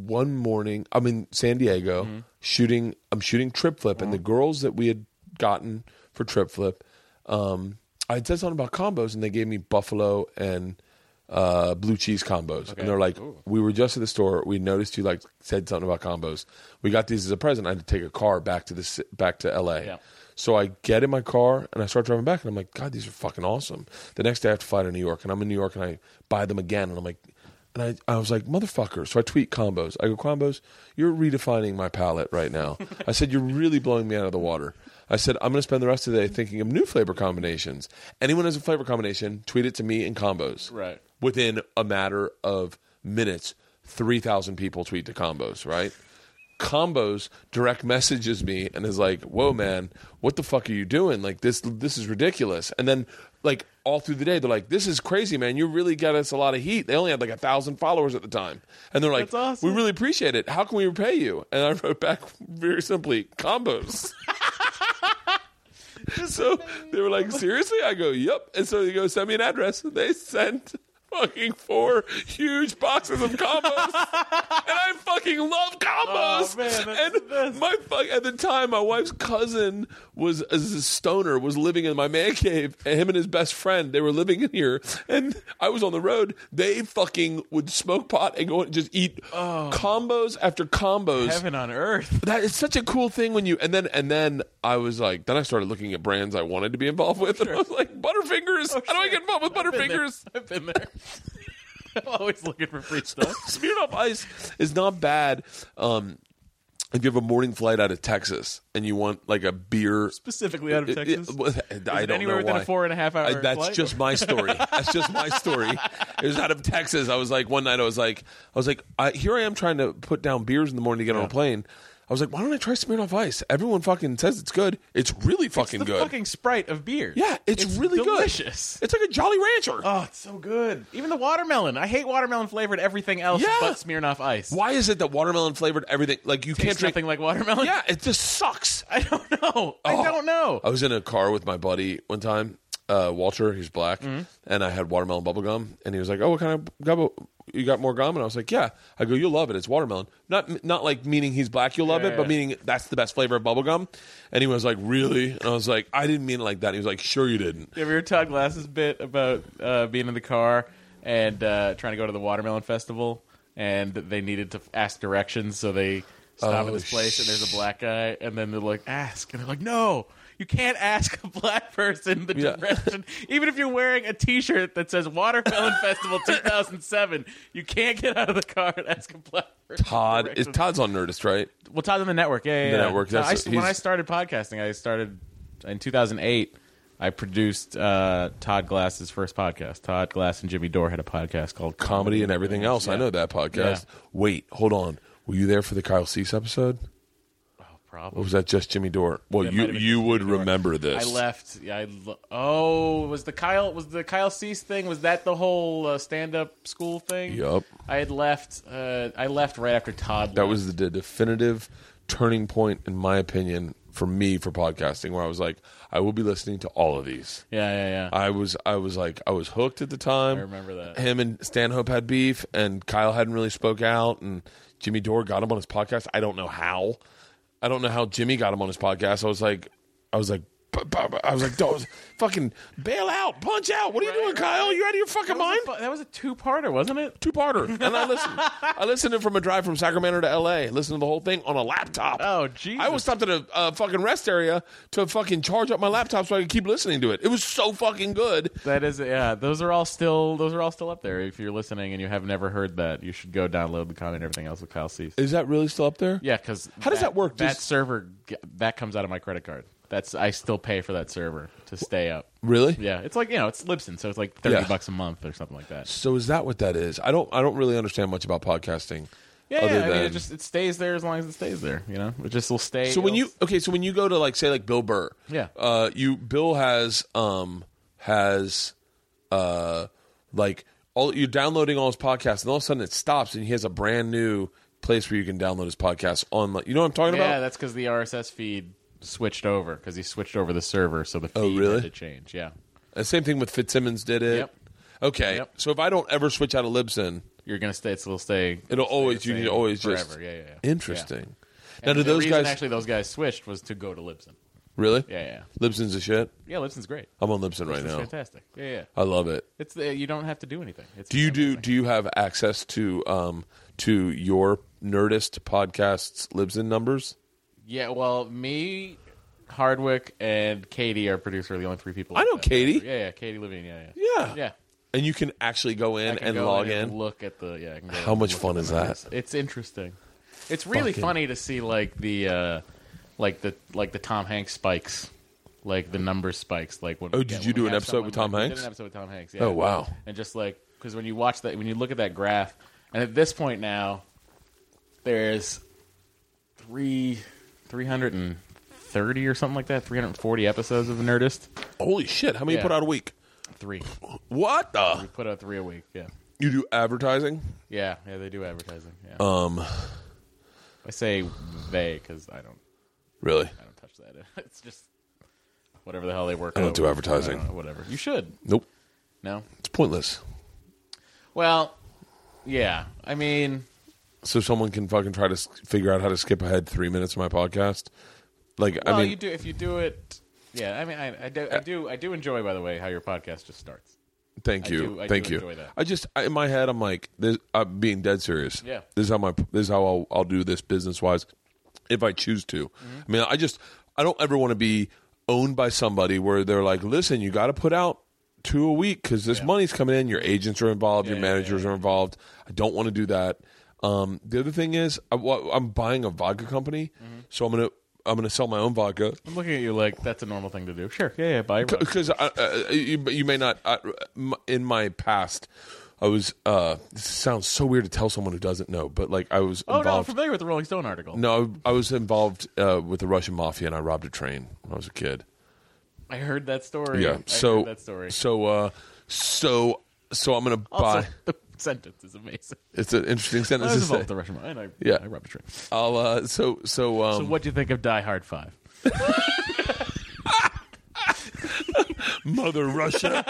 one morning, I'm in San Diego Mm-hmm. shooting. I'm shooting Trip Flip, and the girls that we had gotten for Trip Flip, um, I had said something about combos, and they gave me buffalo and uh, blue cheese combos, and they're like, "We were just at the store. We noticed you like said something about combos. We got these as a present. I had to take a car back to the ci- back to L A." Yeah. So I get in my car and I start driving back, and I'm like, "God, these are fucking awesome." The next day I have to fly to New York, and I'm in New York, and I buy them again, and I'm like. And I, I was like, motherfucker. So I tweet combos. I go, combos, you're redefining my palate right now. I said, you're really blowing me out of the water. I said, I'm going to spend the rest of the day thinking of new flavor combinations. Anyone has a flavor combination, tweet it to me in combos. Right. Within a matter of minutes, three thousand people tweet to combos, right? Combos direct messages me and is like, whoa, man, what the fuck are you doing? Like, this this is ridiculous. And then, like, all through the day, they're like, this is crazy, man. You really got us a lot of heat. They only had like a thousand followers at the time. And they're like, That's awesome. we really appreciate it. How can we repay you? And I wrote back very simply, combos. So they were like, seriously? I go, yep. And so they go, send me an address. They sent fucking four huge boxes of combos. And I fucking love combos. Oh, man, that's the and best. my fuck, at the time, my wife's cousin was as a stoner, was living in my man cave. And him and his best friend, they were living in here. And I was on the road. They fucking would smoke pot and go and just eat combos after combos. Heaven on earth. That is such a cool thing when you and then and then I was like, then I started looking at brands I wanted to be involved with, and I was like, Butterfingers. How do I get involved with Butterfingers? I've been there. I'm always looking for free stuff. Smirnoff Ice is not bad. Um, if you have a morning flight out of Texas and you want like a beer, Specifically out of It- Texas. it- I Is don't it anywhere know within why. a four and a half hour I- that's flight? just my story. That's just my story. It was out of Texas. I was like, one night I was like, I was like, I, here I am trying to put down beers in the morning to get on a plane. I was like, why don't I try Smirnoff Ice? Everyone fucking says it's good. It's really fucking It's the good. fucking Sprite of beer. Yeah, it's, really delicious. good. It's like a Jolly Rancher. Oh, it's so good. Even the watermelon. I hate watermelon flavored everything else Yeah. but Smirnoff Ice. Why is it that watermelon flavored everything? Like you Tastes can't drink. nothing like watermelon? Yeah, it just sucks. I don't know. I Oh. don't know. I was in a car with my buddy one time, uh, Walter. He's black, Mm-hmm. and I had watermelon bubble gum, and he was like, "Oh, what kind of gum? You got more gum?" And I was like, "Yeah." I go, "You'll love it. It's watermelon." Not not like meaning he's black, you'll love Yeah, it, but yeah. meaning that's the best flavor of bubble gum. And he was like, "Really?" And I was like, "I didn't mean it like that." And he was like, "Sure, you didn't." You ever hear Todd Glass's bit about uh, being in the car and uh, trying to go to the watermelon festival, and they needed to ask directions, so they stop Oh, at this place, and there's sh- a black guy, and then they're like, "Ask," and they're like, "No, you can't ask a black person the Yeah. direction, even if you're wearing a T-shirt that says Watermelon Festival two thousand seven. You can't get out of the car and ask a black person." Todd is directions. Todd's on Nerdist, right? Well, Todd on the network, yeah, yeah. The yeah. network, So that's- I, when he's- I started podcasting, I started in two thousand eight. I produced uh, Todd Glass's first podcast. Todd Glass and Jimmy Dore had a podcast called Comedy and everything else. I Yeah. know that podcast. Yeah. Wait, hold on. Were you there for the Kyle Cease episode? Oh, Or probably. was that just Jimmy Dore? Well, It might you have been you just would Jimmy Dore. remember this. I left. Yeah, I, lo- oh, was the Kyle was the Kyle Cease thing? Was that the whole uh, stand up school thing? Yup. I had left. Uh, I left right after Todd. That left. was the definitive turning point, in my opinion, for me for podcasting, where I was like, I will be listening to all of these. Yeah, yeah, yeah. I was, I was like, I was hooked at the time. I remember that. Him and Stanhope had beef, and Kyle hadn't really spoke out, and Jimmy Dore got him on his podcast. I don't know how. I don't know how Jimmy got him on his podcast. I was like, I was like, bu- bu- bu- I was like, "Don't- fucking bail out, punch out. What are you Right, doing, Kyle? right. You out of your fucking that, was mind? a, fu- that was a two-parter, wasn't it? Two-parter. And I listened. I listened to it from a drive from Sacramento to L A. Listened to the whole thing on a laptop. Oh, Jesus. I was stopped at a, a fucking rest area to fucking charge up my laptop so I could keep listening to it. It was so fucking good. That is, yeah. Those are all still, those are all still up there. If you're listening and you have never heard that, you should go download the comment and everything else with Kyle Cease. Is that really still up there? Yeah, because How does that work? That Just- server ge- that comes out of my credit card. That's I still pay for that server to stay up. Really? Yeah, it's like you know, it's Libsyn, so it's like thirty Yeah. bucks a month or something like that. So is that what that is? I don't. I don't really understand much about podcasting. Yeah, Other yeah I mean, than- it just it stays there as long as it stays there. You know, it just will stay. So when it'll- you okay, so when you go to like say like Bill Burr, Yeah. uh, you Bill has um has uh like all you're downloading all his podcasts, and all of a sudden it stops, and he has a brand new place where you can download his podcast on. Like, you know what I'm talking yeah, about? that's because the R S S feed switched over because he switched over the server, so the feed Oh, really? had to change. Yeah, And same thing with Fitzsimmons did it. Yep. Okay, Yep. so if I don't ever switch out of Libsyn, you're gonna stay. It'll stay. It'll stay always. the You same can always forever. just. Yeah, yeah, yeah. Interesting. Yeah. Now, And do the those reason guys actually those guys switched was to go to Libsyn. really? Yeah, yeah, Libsyn's a shit. yeah. Libsyn's great. I'm on Libsyn right It's now. fantastic. Yeah, yeah. I love it. It's the, you don't have to do anything. It's Do you do? amazing. Do you have access to um to your Nerdist podcast's Libsyn numbers? Yeah, well, me, Hardwick, and Katie, our producer, are the only three people. I know that- Katie. Yeah, yeah, Katie Levine. Yeah, yeah, Yeah. yeah. And you can actually go I in can and go log and in. Look at the yeah. I can go How and much look fun at is the that? numbers. It's interesting. It's really Fucking- funny to see like the uh, like the like the Tom Hanks spikes, like the number spikes. Like when Oh, we did get- you when do we an have episode with Tom someone- we Hanks? Did an episode with Tom Hanks. Yeah. Oh, wow. And just like because when you watch that, when you look at that graph, and at this point now, there's three three hundred and thirty or something like that, three hundred and forty episodes of the Nerdist. Holy shit! How many Yeah. you put out a week? Three. What We the? put out three a week. Yeah. You do advertising? Yeah, yeah, they do advertising. Yeah. Um, I say they because I don't, really? I don't touch that. It's just whatever the hell they work. I don't out do with. advertising. I don't know, whatever. You should. Nope. No. It's pointless. Well, yeah. I mean, So someone can fucking try to s- figure out how to skip ahead three minutes of my podcast. Like, well, I mean, you do if you do it. Yeah, I mean, I, I, do, I do. I do enjoy, by the way, how your podcast just starts. thank I you, do- I thank do you. enjoy that. I just I, in my head, I'm like, this, I'm being dead serious. Yeah. This is how my this is how I'll, I'll do this business wise, if I choose to. Mm-hmm. I mean, I just I don't ever want to be owned by somebody where they're like, listen, you got to put out two a week because this Yeah. money's coming in. Your agents are involved. Yeah, your yeah, managers yeah, are involved. I don't want to do that. Um, the other thing is, I, I'm buying a vodka company, Mm-hmm. so I'm gonna I'm gonna sell my own vodka. I'm looking at you like that's a normal thing to do. Sure. Yeah. Yeah. Buy your vodka. Because uh, you, you may not. Uh, m- in my past, I was. Uh, this sounds so weird to tell someone who doesn't know, but like I was Oh no, I'm involved. familiar with the Rolling Stone article. no, I was involved uh, with the Russian mafia, and I robbed a train when I was a kid. I heard that story. Yeah. I so heard that story. So uh, so so I'm gonna Also, buy. the sentence is amazing. It's an interesting I sentence was to say. involved with the Russian and I, Yeah. I robbed a train. I'll. Uh, so so um, So, what do you think of Die Hard Five? Mother Russia.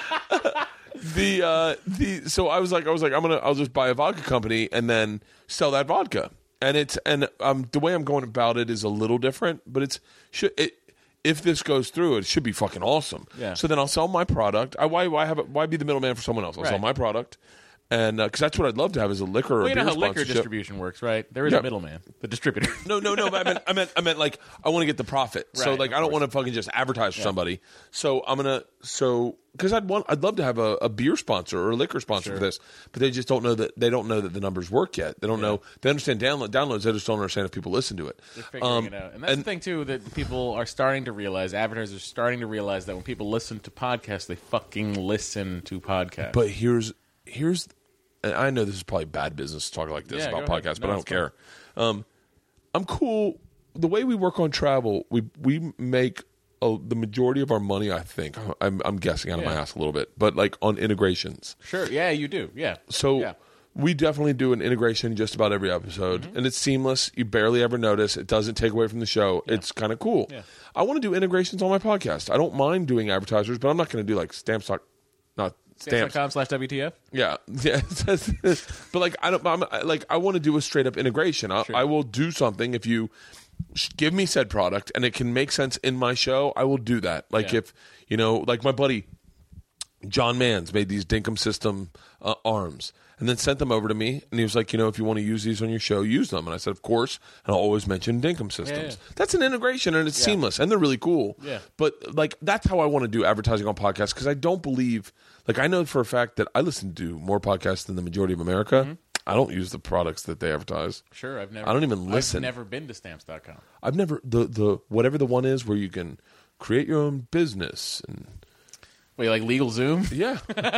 the uh the so I was like I was like I'm gonna I'll just buy a vodka company and then sell that vodka. And it's and um the way I'm going about it is a little different, but it's should it if this goes through, it should be fucking awesome. Yeah. So then I'll sell my product. I why why have it, why be the middleman for someone else? I'll sell Right. my product, and because that's what I'd love to have is a liquor or Well, a you beer know how liquor sponsorship. distribution works, right? There is Yeah. a middleman, the distributor. No, no, no. But I meant, I meant, I meant like I want to get the profit. so Right, like of I don't course. want to fucking just advertise for somebody. So I'm gonna so because I'd want I'd love to have a, a beer sponsor or a liquor sponsor for this, but they just don't know that they don't know that the numbers work yet. They don't know. They understand download downloads. They just don't understand if people listen to it. They're figuring Um, it out. And that's the thing, too, that people are starting to realize, advertisers are starting to realize that when people listen to podcasts, they fucking listen to podcasts. But here's here's, and I know this is probably bad business to talk like this Yeah, about go ahead. podcasts, No, but I don't it's care. Um, I'm cool. The way we work on travel, we we make a, the majority of our money. I think I'm, I'm guessing out of my Yeah. ass a little bit, but like on integrations. Sure, yeah, you do, yeah. So yeah. we definitely do an integration just about every episode, Mm-hmm. and it's seamless. You barely ever notice. It doesn't take away from the show. It's kind of cool. Yeah. I want to do integrations on my podcast. I don't mind doing advertisers, but I'm not going to do like stamps. Not stamps. Stamps.com slash W T F? Yeah, yeah. But like, I don't. I'm, like, I want to do a straight up integration. I, I will do something if you sh- give me said product and it can make sense in my show. I will do that. Like Yeah. if you know, like my buddy John Manns made these Dinkum System uh, arms and then sent them over to me, and he was like, you know, if you want to use these on your show, use them. And I said, of course, and I'll always mention Dinkum Systems. yeah. That's an integration, and it's Yeah. seamless, and they're really cool. Yeah. But like, that's how I want to do advertising on podcasts because I don't believe, like, I know for a fact that I listen to more podcasts than the majority of America. Mm-hmm. I don't use the products that they advertise. Sure, I've never. I don't even listen. I've never been to stamps dot com. I've never the the whatever the one is where you can create your own business and. Wait, like Legal Zoom? Yeah.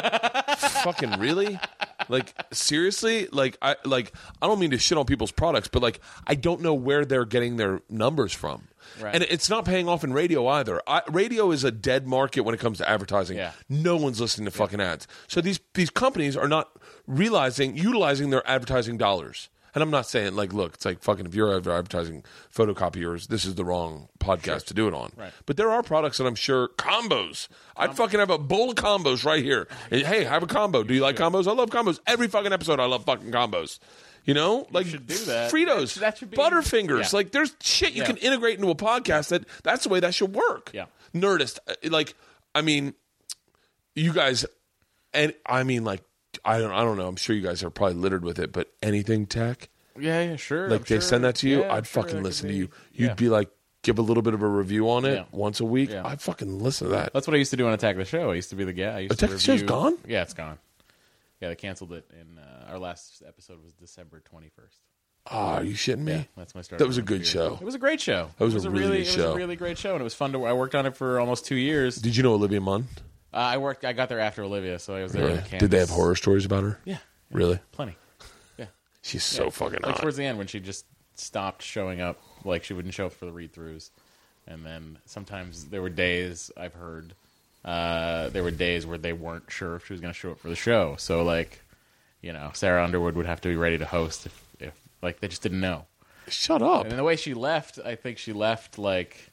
Fucking really? Like seriously? Like I like I don't mean to shit on people's products, but like I don't know where they're getting their numbers from. Right. And it's not paying off in radio either. I, radio is a dead market when it comes to advertising. Yeah. No one's listening to fucking ads. So these these companies are not realizing utilizing their advertising dollars. And I'm not saying, like, look, it's like fucking if you're advertising photocopiers, this is the wrong podcast Sure. to do it on. Right. But there are products that I'm sure, combos. I'd fucking have a bowl of combos right here. And, hey, have a combo. Do you like combos? I love combos. Every fucking episode, I love fucking combos. You know? Like, should do that. Fritos, That- that should be- Butterfingers. Yeah. Like, there's shit you Yeah. can integrate into a podcast that that's the way that should work. Yeah. Nerdist. uh, Like, I mean, you guys, and I mean, like, I don't, I don't know. I'm sure you guys are probably littered with it, but anything tech, Yeah, yeah, sure. like I'm they sure. send that to you, Yeah, I'm I'd sure fucking that listen could to you. be- You'd yeah. be like, give a little bit of a review on it Yeah. once a week. Yeah. I'd fucking listen to that. That's what I used to do on Attack the Show. I used to be the guy. I used Attack to the Show's review- gone? Yeah, it's gone. Yeah, they canceled it. In uh, our last episode was December twenty-first. Oh, are you shitting me? Yeah, that's my start. That was a good show. It was a great show. That was it was a a really really, good it show. was a really great show, and it was fun to. I worked on it for almost two years. Did you know Olivia Munn? Uh, I worked. I got there after Olivia, so I was there. Really? on campus. Did they have horror stories about her? Yeah, Really? plenty. Yeah, She's so Yeah. fucking like hot. towards the end when she just stopped showing up. Like she wouldn't show up for the read-throughs, and then sometimes there were days I've heard uh, there were days where they weren't sure if she was going to show up for the show. So like, you know, Sarah Underwood would have to be ready to host if, if like they just didn't know. Shut up. And the way she left, I think she left like,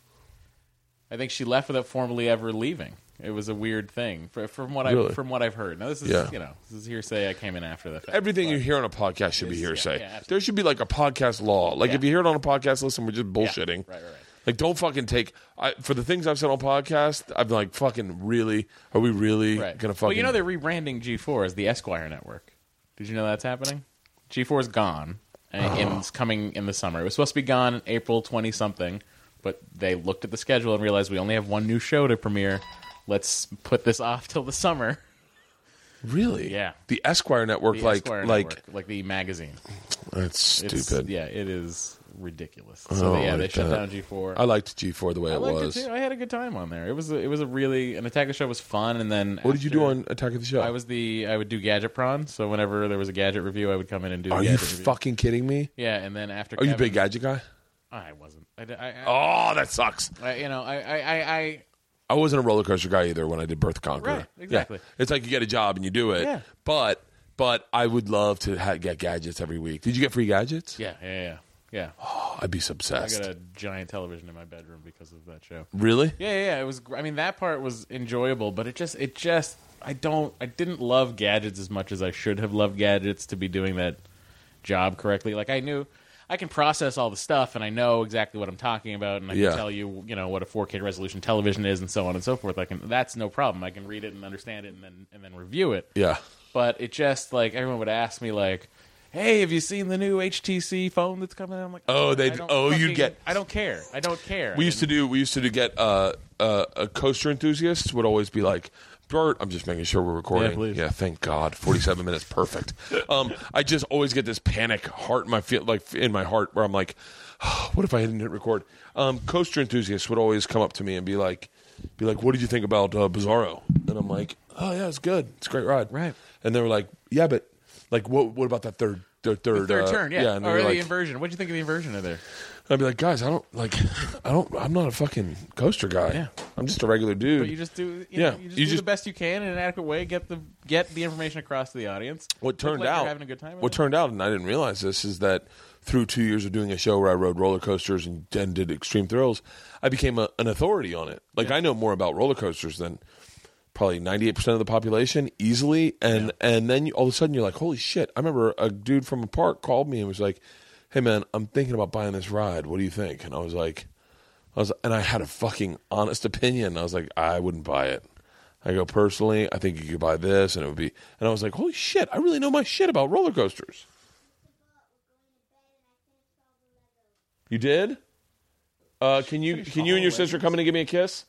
I think she left without formally ever leaving. It was a weird thing for, from what Really? I from what I've heard. Now this is Yeah. you know this is hearsay. I came in after the fact. Everything but- you hear on a podcast should be Yes, yeah, hearsay. yeah, absolutely. There should be like a podcast law. Like Yeah. if you hear it on a podcast, listen, we're just Yeah. bullshitting. Right, right, right. Like don't fucking take I, for the things I've said on podcast. I'm like fucking really. Are we really Right. gonna fucking? Well, you know they're rebranding G four as the Esquire Network. Did you know that's happening? G four is gone, and and it's coming in the summer. It was supposed to be gone in April twenty something, but they looked at the schedule and realized we only have one new show to premiere. Let's put this off till the summer. really? Yeah. The Esquire Network, The like Esquire like Network, like the magazine. that's It's- stupid. Yeah, it is ridiculous. I So don't they, yeah, they like shut that. down G four. I liked G four the way I it liked was. it too. I had a good time on there. It was a, it was a really an Attack of the Show was fun, and then What did you do after- on Attack of the Show? I was the I would do Gadget Prawn. So whenever there was a gadget review, I would come in and do. Are the you gadget review. fucking kidding me? Yeah, and then after Are you a Kevin- big gadget guy? I wasn't. I, I, I, Oh, that sucks. I- you know, I, I, I, I I wasn't a roller coaster guy either when I did Birth of Conqueror. Right, exactly. Yeah. It's like you get a job and you do it. Yeah. But but I would love to ha- get gadgets every week. Did you get free gadgets? yeah, yeah, yeah, yeah. Oh, I'd be so I obsessed. got a giant television in my bedroom because of that show. Really? Yeah, yeah, yeah. It was. gr- I mean, that part was enjoyable, but it just, it just, I don't, I didn't love gadgets as much as I should have loved gadgets to be doing that job correctly. Like I knew. I can process all the stuff, and I know exactly what I'm talking about, and I Yeah. can tell you, you know, what a four K resolution television is, and so on and so forth. I can. That's no problem. I can read it and understand it, and then and then review it. Yeah. But it just like everyone would ask me like, "Hey, have you seen the new H T C phone that's coming out?" I'm like, Oh, I they'd- don't oh, you fucking- get- I don't care. I don't care. We used to do. We used to do get uh, uh, a coaster enthusiasts would always be like, Bert, I'm just making sure we're recording. Yeah, please. Yeah, thank God, forty-seven minutes, perfect. Um, I just always get this panic heart in my feel like in my heart where I'm like, oh, what if I didn't hit record? Um, coaster enthusiasts would always come up to me and be like, be like, what did you think about uh, Bizarro? And I'm like, oh yeah, it's good, it's a great ride. Right. And they were like, yeah, but like, what what about that third third third, The third uh, turn, yeah, and they or were the like, inversion. What'd you think of the inversion of there? I'd be like, guys, I don't like, I don't, I'm not a fucking coaster guy. Yeah. I'm just a regular dude. But you just do, you Yeah, know, you just you do just- the best you can in an adequate way. Get the get the information across to the audience. what Look turned like you're out, having a good time with what it. turned out, and I didn't realize this, is that through two years of doing a show where I rode roller coasters and, and did extreme thrills, I became a, an authority on it. Like I know more about roller coasters than probably ninety-eight percent of the population easily. And and then you, all of a sudden you're like, holy shit! I remember a dude from a park called me and was like, hey man, I'm thinking about buying this ride. What do you think? And I was like, I was, and I had a fucking honest opinion. I was like, I wouldn't buy it. I go, personally, I think you could buy this, and it would be. And I was like, holy shit! I really know my shit about roller coasters. You did? Uh, can you can you and your sister come in and give me a kiss?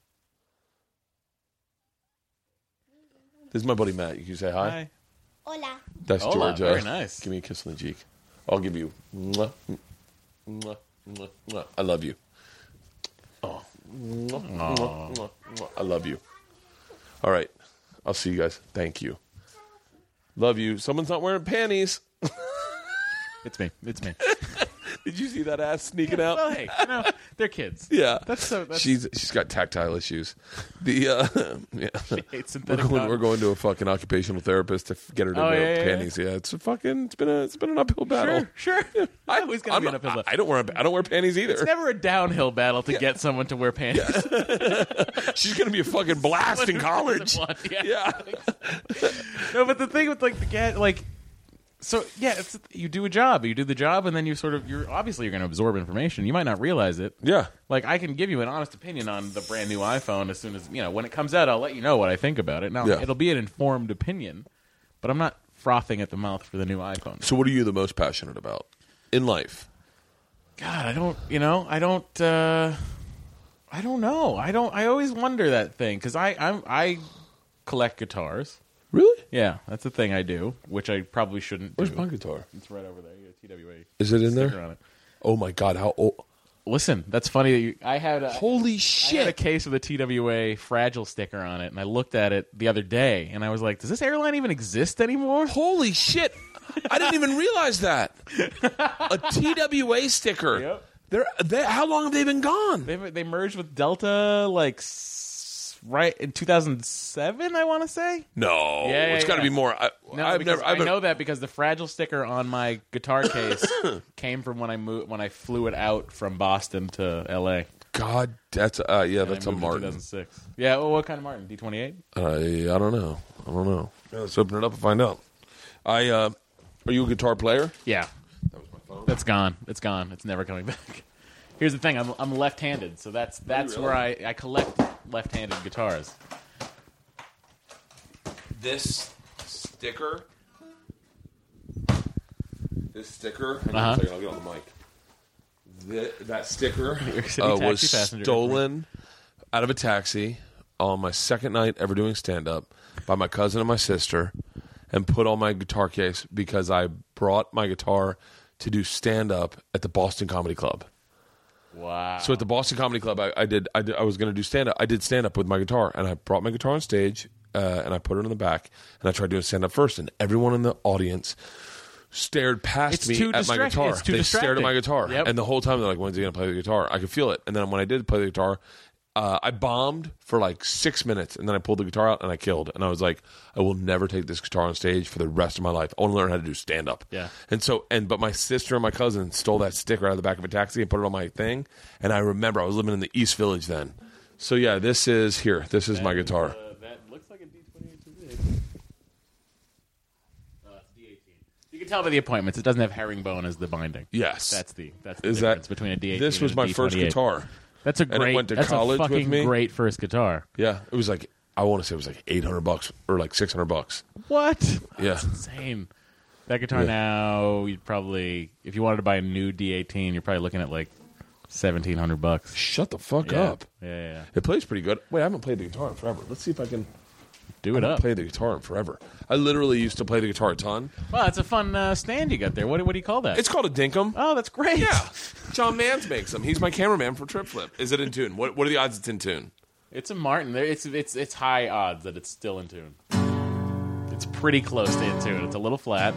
This is my buddy Matt. You can say hi. Hi. Hola. That's Hola, Georgia. very nice. Give me a kiss on the cheek. I'll give you. Mwah, mwah, mwah, mwah. I love you. Oh. Mwah, mwah, mwah, mwah. I love you. All right. I'll see you guys. Thank you. Love you. Someone's not wearing panties. It's me. It's me. Did you see that ass sneaking out? Well, hey, you know, they're kids. Yeah, That's so. That's, she's she's got tactile issues. The uh, yeah, she hates we're synthetic going, cotton. we're going to a fucking occupational therapist to f- get her to Oh, wear yeah, yeah, panties. Yeah. it's a fucking it's been a it's been an uphill battle. Sure, sure. I, Always gonna I'm be an not- uphill battle. I don't wear I don't wear panties either. It's never a downhill battle to get someone to wear panties. She's gonna be a fucking blast in college. Yeah. Yeah. No, but the thing with like the get like, so yeah, it's, you do a job, you do the job, and then you sort of you're obviously you're going to absorb information. You might not realize it. Yeah. Like I can give you an honest opinion on the brand new iPhone as soon as you know when it comes out. I'll let you know what I think about it. Now Yeah. it'll be an informed opinion, but I'm not frothing at the mouth for the new iPhone. So what are you the most passionate about in life? God, I don't. You know, I don't. uh I don't know. I don't. I always wonder that thing because I I'm, I collect guitars. Really? Yeah, that's the thing I do, which I probably shouldn't Where's do. my guitar? It's right over there. You got a T W A. Is it in sticker there? on it. Oh my god, how old? Listen, that's funny that you. I had a Holy I had a shit! case with a T W A fragile sticker on it, and I looked at it the other day, and I was like, "Does this airline even exist anymore?" Holy shit! I didn't even realize that. A T W A sticker. Yep. They're, they how long have they been gone? They they merged with Delta like s- right in two thousand seven, I want to say. No, Yeah, yeah, it's got to yeah. be more. I, No, I've because never. I I've know that because the fragile sticker on my guitar case came from when I moved when I flew it out from Boston to L A. God, that's uh, yeah, And I that's a moved in Martin. two thousand six. Yeah, well, what kind of Martin? D twenty-eight? I I don't know. I don't know. Yeah, let's open it up and find out. I uh, are you a guitar player? Yeah. That was my phone. That's gone. It's gone. It's never coming back. Here's the thing. I'm I'm left-handed, so that's that's really? where I, I collect left-handed guitars. This sticker. This sticker. Hang on Uh-huh. a second. I'll get on the mic. Th- that sticker New York City uh, taxi was passenger. stolen out of a taxi on my second night ever doing stand-up by my cousin and my sister, and put on my guitar case because I brought my guitar to do stand-up at the Boston Comedy Club. Wow. So at the Boston Comedy Club, I, I did. I, did, I was going to do stand up. I did stand up with my guitar, and I brought my guitar on stage, uh, and I put it in the back, and I tried doing stand up first, and everyone in the audience stared past It's me too at my distract- guitar. it's too They stared at my distracting. guitar, Yep. and the whole time they're like, "When's he going to play the guitar?" I could feel it, and then when I did play the guitar. Uh, I bombed for like six minutes, and then I pulled the guitar out and I killed. And I was like, I will never take this guitar on stage for the rest of my life. I want to learn how to do stand up. Yeah. And so, and but my sister and my cousin stole that sticker out of the back of a taxi and put it on my thing. And I remember I was living in the East Village then. So yeah, this is here. This is my guitar. Uh, that looks like a D twenty-eight too big. Oh, it's D eighteen. You can tell by the appointments. It doesn't have herringbone as the binding. Yes. That's the that's the Is difference that between a D eighteen. This was and a my first D twenty-eight. guitar. That's a it great. went to that's college a with fucking me. great first guitar. Yeah, it was like I want to say it was like eight hundred bucks or like six hundred bucks. What? Yeah. That's insane. That guitar Yeah. now, you'd probably, if you wanted to buy a new D eighteen, you're probably looking at like seventeen hundred bucks. Shut the fuck Yeah. up. Yeah, yeah, yeah. It plays pretty good. Wait, I haven't played the guitar in forever. Let's see if I can. Do I it haven't up. played the guitar in forever. I literally used to play the guitar a ton. Well, it's a fun uh, stand you got there. What, do- what do you call that? It's called a dinkum. oh, that's great. Yeah, John Mans makes them. He's my cameraman for Trip Flip. Is it in tune? What What are the odds it's in tune? It's a Martin. There, it's it's it's high odds that it's still in tune. It's pretty close to in tune. It's a little flat.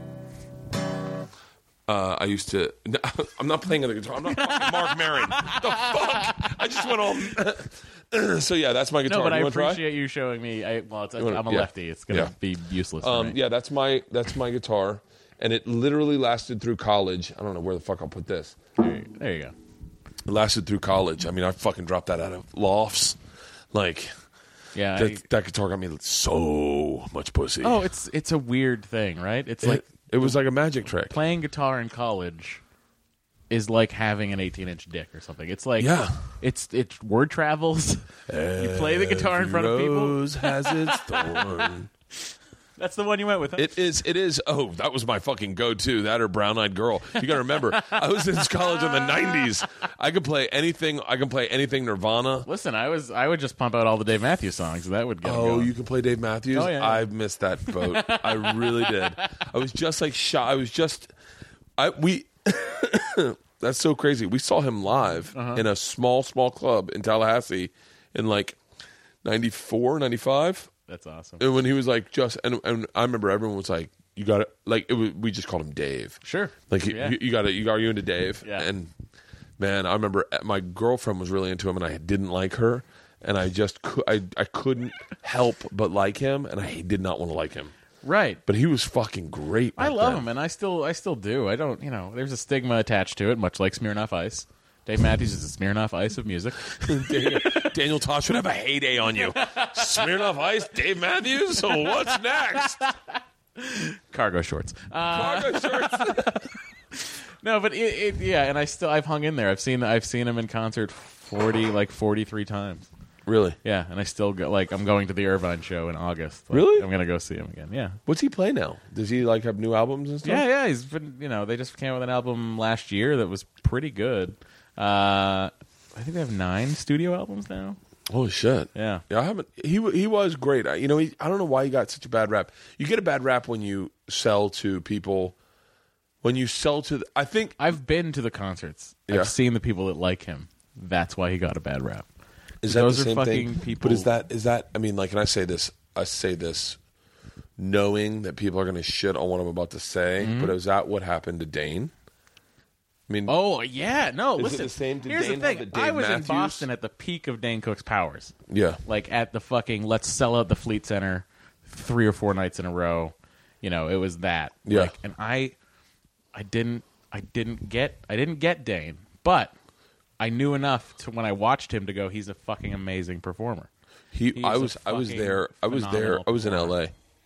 Uh, I used to. No, I'm not playing the guitar. I'm not fucking Mark Maron. The fuck! I just went all. So yeah, that's my guitar. No, but you I wanna try? appreciate you showing me. I, well, it's, wanna- I'm a yeah. lefty. It's gonna Yeah. be useless. For Um, me. yeah, that's my that's my guitar, and it literally lasted through college. I don't know where the fuck I'll put this. There you, there you go. It lasted through college. I mean, I fucking dropped that out of lofts. Like Yeah. I, that, that guitar got me so much pussy. oh, it's it's a weird thing, right? It's it, like it was like a magic trick. playing guitar in college is like having an eighteen inch dick or something. It's like Yeah. it's it word travels. You play the guitar in front of people. Rose has its thorn. That's the one you went with. Huh? It is. It is. Oh, that was my fucking go-to. That or Brown Eyed Girl. You got to remember, I was in college in the nineties. I could play anything. I can play anything Nirvana. Listen, I was I would just pump out all the Dave Matthews songs. That would get 'em Oh, going. you can play Dave Matthews. Oh, yeah, yeah. I missed that boat. I really did. I was just like shot. I was just. I we. That's so crazy. We saw him live Uh-huh. in a small, small club in Tallahassee in like ninety-four, ninety-five. That's awesome. And when he was like just, and, and I remember everyone was like you got to like it was, we just called him Dave. Sure. Like Yeah. you, you got to you are you into Dave? Yeah. And man, I remember my girlfriend was really into him, and I didn't like her, and I just cou- I I couldn't help but like him, and I did not want to like him. Right. But he was fucking great. I back love then. him, and I still, I still do. I don't, you know, there's a stigma attached to it, much like Smirnoff Ice. Dave Matthews is the Smirnoff Ice of music. Daniel, Daniel Tosh would have a heyday on you. Smirnoff Ice, Dave Matthews. So what's next? Cargo shorts. Uh, Cargo shorts. no, but it, it, yeah, and I still, I've hung in there. I've seen, I've seen him in concert forty, like forty-three times. Really? Yeah, and I still go, like, I'm going to the Irvine show in August. Like, Really? I'm gonna go see him again. Yeah. What's he play now? Does he like have new albums and stuff? Yeah, yeah. He's been, you know, they just came out with an album last year that was pretty good. Uh, I think they have nine studio albums now. Holy shit. Yeah. Yeah, I haven't. He wa- he was great. I, you know, he, I don't know why he got such a bad rap. You get a bad rap when you sell to people. When you sell to, the, I think I've been to the concerts. Yeah. I've seen the people that like him. That's why he got a bad rap. is that those the are same fucking thing. people- But is that is that? I mean, like, and I say this, I say this, knowing that people are going to shit on what I'm about to say. Mm-hmm. But is that what happened to Dane? I mean, Oh yeah, no. Is it listen, the same- did here's Dane the have thing. the Dave I was Matthews? in Boston at the peak of Dane Cook's powers. yeah, Like at the fucking let's sell out the Fleet Center three or four nights in a row. You know, it was that. Yeah. Like, and I, I didn't, I didn't get, I didn't get Dane, but I knew enough to when I watched him to go, he's a fucking amazing performer. he. He's I a was I was fucking there. I was there. phenomenal I was in L performer. A.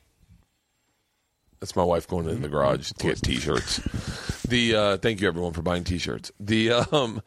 That's my wife going in the garage to get T-shirts. The uh, thank you everyone for buying T-shirts. The um,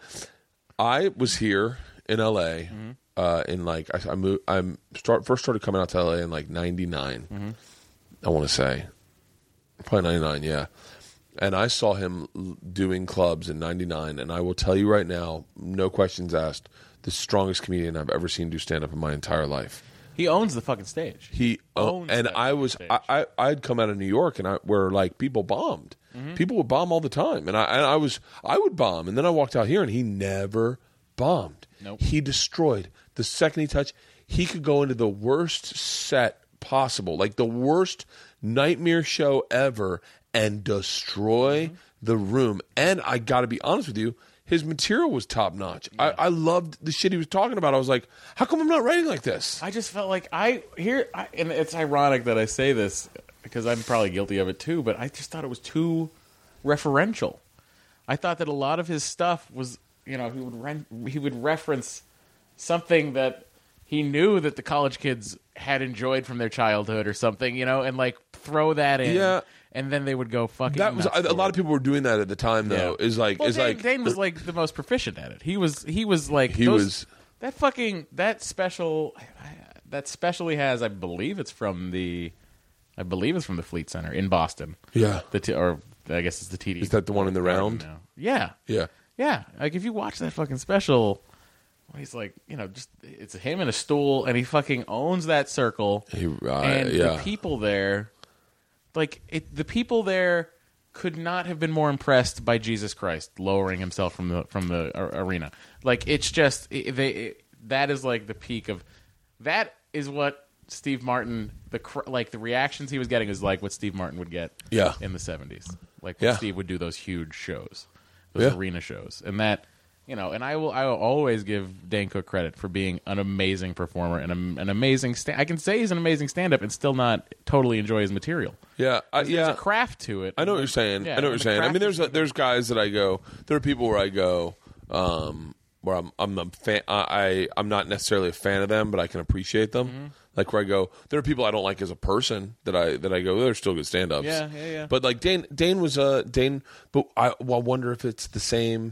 I was here in L A. Mm-hmm. Uh, in like I, I moved. I'm start first started coming out to L A in like ninety-nine. Mm-hmm. I want to say probably ninety-nine. Yeah, and I saw him l- doing clubs in ninety-nine, and I will tell you right now, no questions asked, the strongest comedian I've ever seen do stand up in my entire life. He owns the fucking stage. He uh, Owns and that I was stage. I, I I'd come out of New York and I where like people bombed. People would bomb all the time, and I and I was I would bomb, and then I walked out here and he never bombed. Nope. He destroyed the second he touched. He could go into the worst set possible, like the worst nightmare show ever, and destroy Mm-hmm. the room. And I got to be honest with you. His material was top notch. I, I loved the shit he was talking about. I was like, how come I'm not writing like this? I just felt like I here, I, and it's ironic that I say this because I'm probably guilty of it too. But I just thought it was too referential. I thought that a lot of his stuff was, you know, he would re- he would reference something that he knew that the college kids had enjoyed from their childhood or something, you know, and like throw that in. Yeah. And then they would go fucking. That was nuts a for lot it. of people were doing that at the time, though. Yeah. Is like Well, is Dane, like Dane was like the most proficient at it. He was he was like He those- was- that fucking that special that special he has. I believe it's from the I believe it's from the Fleet Center in Boston. yeah, The t- or I guess it's the T D. Is that the one in the round? now. Yeah, yeah. yeah. Like if you watch that fucking special, he's like, you know, just it's him and a stool, and he fucking owns that circle. He, uh, and yeah. the people there, like it, the people there could not have been more impressed by Jesus Christ lowering himself from the from the a- arena. Like it's just it, they it, that is like the peak of that is what Steve Martin the cr- like the reactions he was getting is like what Steve Martin would get Yeah. in the seventies. Like when Yeah. Steve would do those huge shows, those Yeah. arena shows, and that. You know, and I will. I will always give Dane Cook credit for being an amazing performer and a, an amazing. Sta- I can say he's an amazing stand-up and still not totally enjoy his material. Yeah, I, There's yeah. a craft to it. I know what you're saying. Yeah, I know what and you're the saying. I craft mean, there's is- a, there's guys that I go. There are people where I go, um, where I'm I'm a fan. I, I I'm not necessarily a fan of them, but I can appreciate them. Mm-hmm. Like where I go, there are people I don't like as a person that I that I go. They're still good stand-ups. Yeah, yeah, yeah. But like Dane, Dane was a uh, Dane. But I, well, I wonder if it's the same.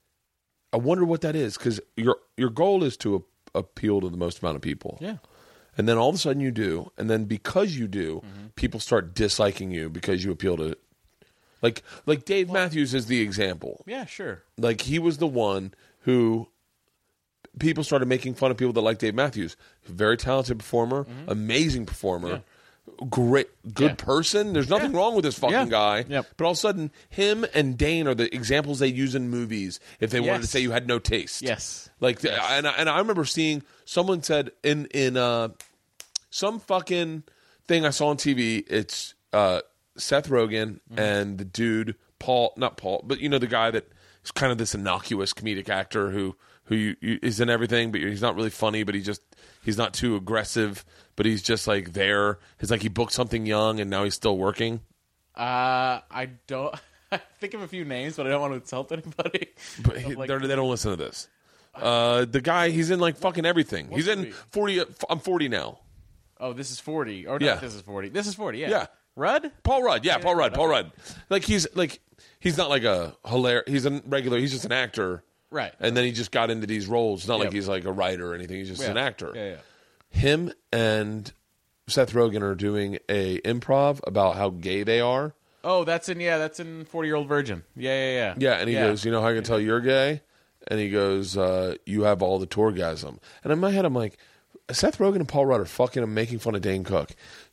I wonder what that is because your your goal is to a, appeal to the most amount of people. Yeah. And then all of a sudden you do, and then because you do, Mm-hmm. people start disliking you because you appeal to, like like Dave Matthews is the example. Yeah, sure. Like he was the one who people started making fun of people that like Dave Matthews. Very talented performer, amazing performer, great, good Yeah. person. There's nothing Yeah. wrong with this fucking Yeah. guy. Yep. But all of a sudden, him and Dane are the examples they use in movies if they wanted to Yes. say you had no taste. Yes. Like, and I, and I remember seeing someone said in in uh, some fucking thing I saw on T V. It's uh, Seth Rogen mm-hmm. and the dude Paul, not Paul, but you know the guy that is kind of this innocuous comedic actor who who you, you, is in everything, but he's not really funny, but he just he's not too aggressive, but he's just like there. It's like he booked something young and now he's still working. Uh, I don't. I think of a few names, but I don't want to insult anybody. But he, like, they don't listen to this. Uh, the guy, he's in like fucking everything. He's in forty. I'm forty now. Oh, this is forty. Or no, yeah. this is forty. This is forty. Yeah. Yeah. Rudd? Paul Rudd. Yeah, yeah Paul Rudd. Rudd. Paul Rudd. Like he's like he's not like a hilarious. He's a regular. He's just an actor. Right. And then he just got into these roles. It's not yep. like he's like a writer or anything. He's just yeah. an actor. Yeah, yeah. Him and Seth Rogen are doing a improv about how gay they are. Oh, that's in yeah, that's in forty Year Old Virgin. Yeah, yeah, yeah. Yeah, and he yeah. goes, you know how I can tell you're gay? And he goes, uh, you have all the torgasm. And in my head, I'm like, Seth Rogen and Paul Rudd are fucking I'm making fun of Dane Cook.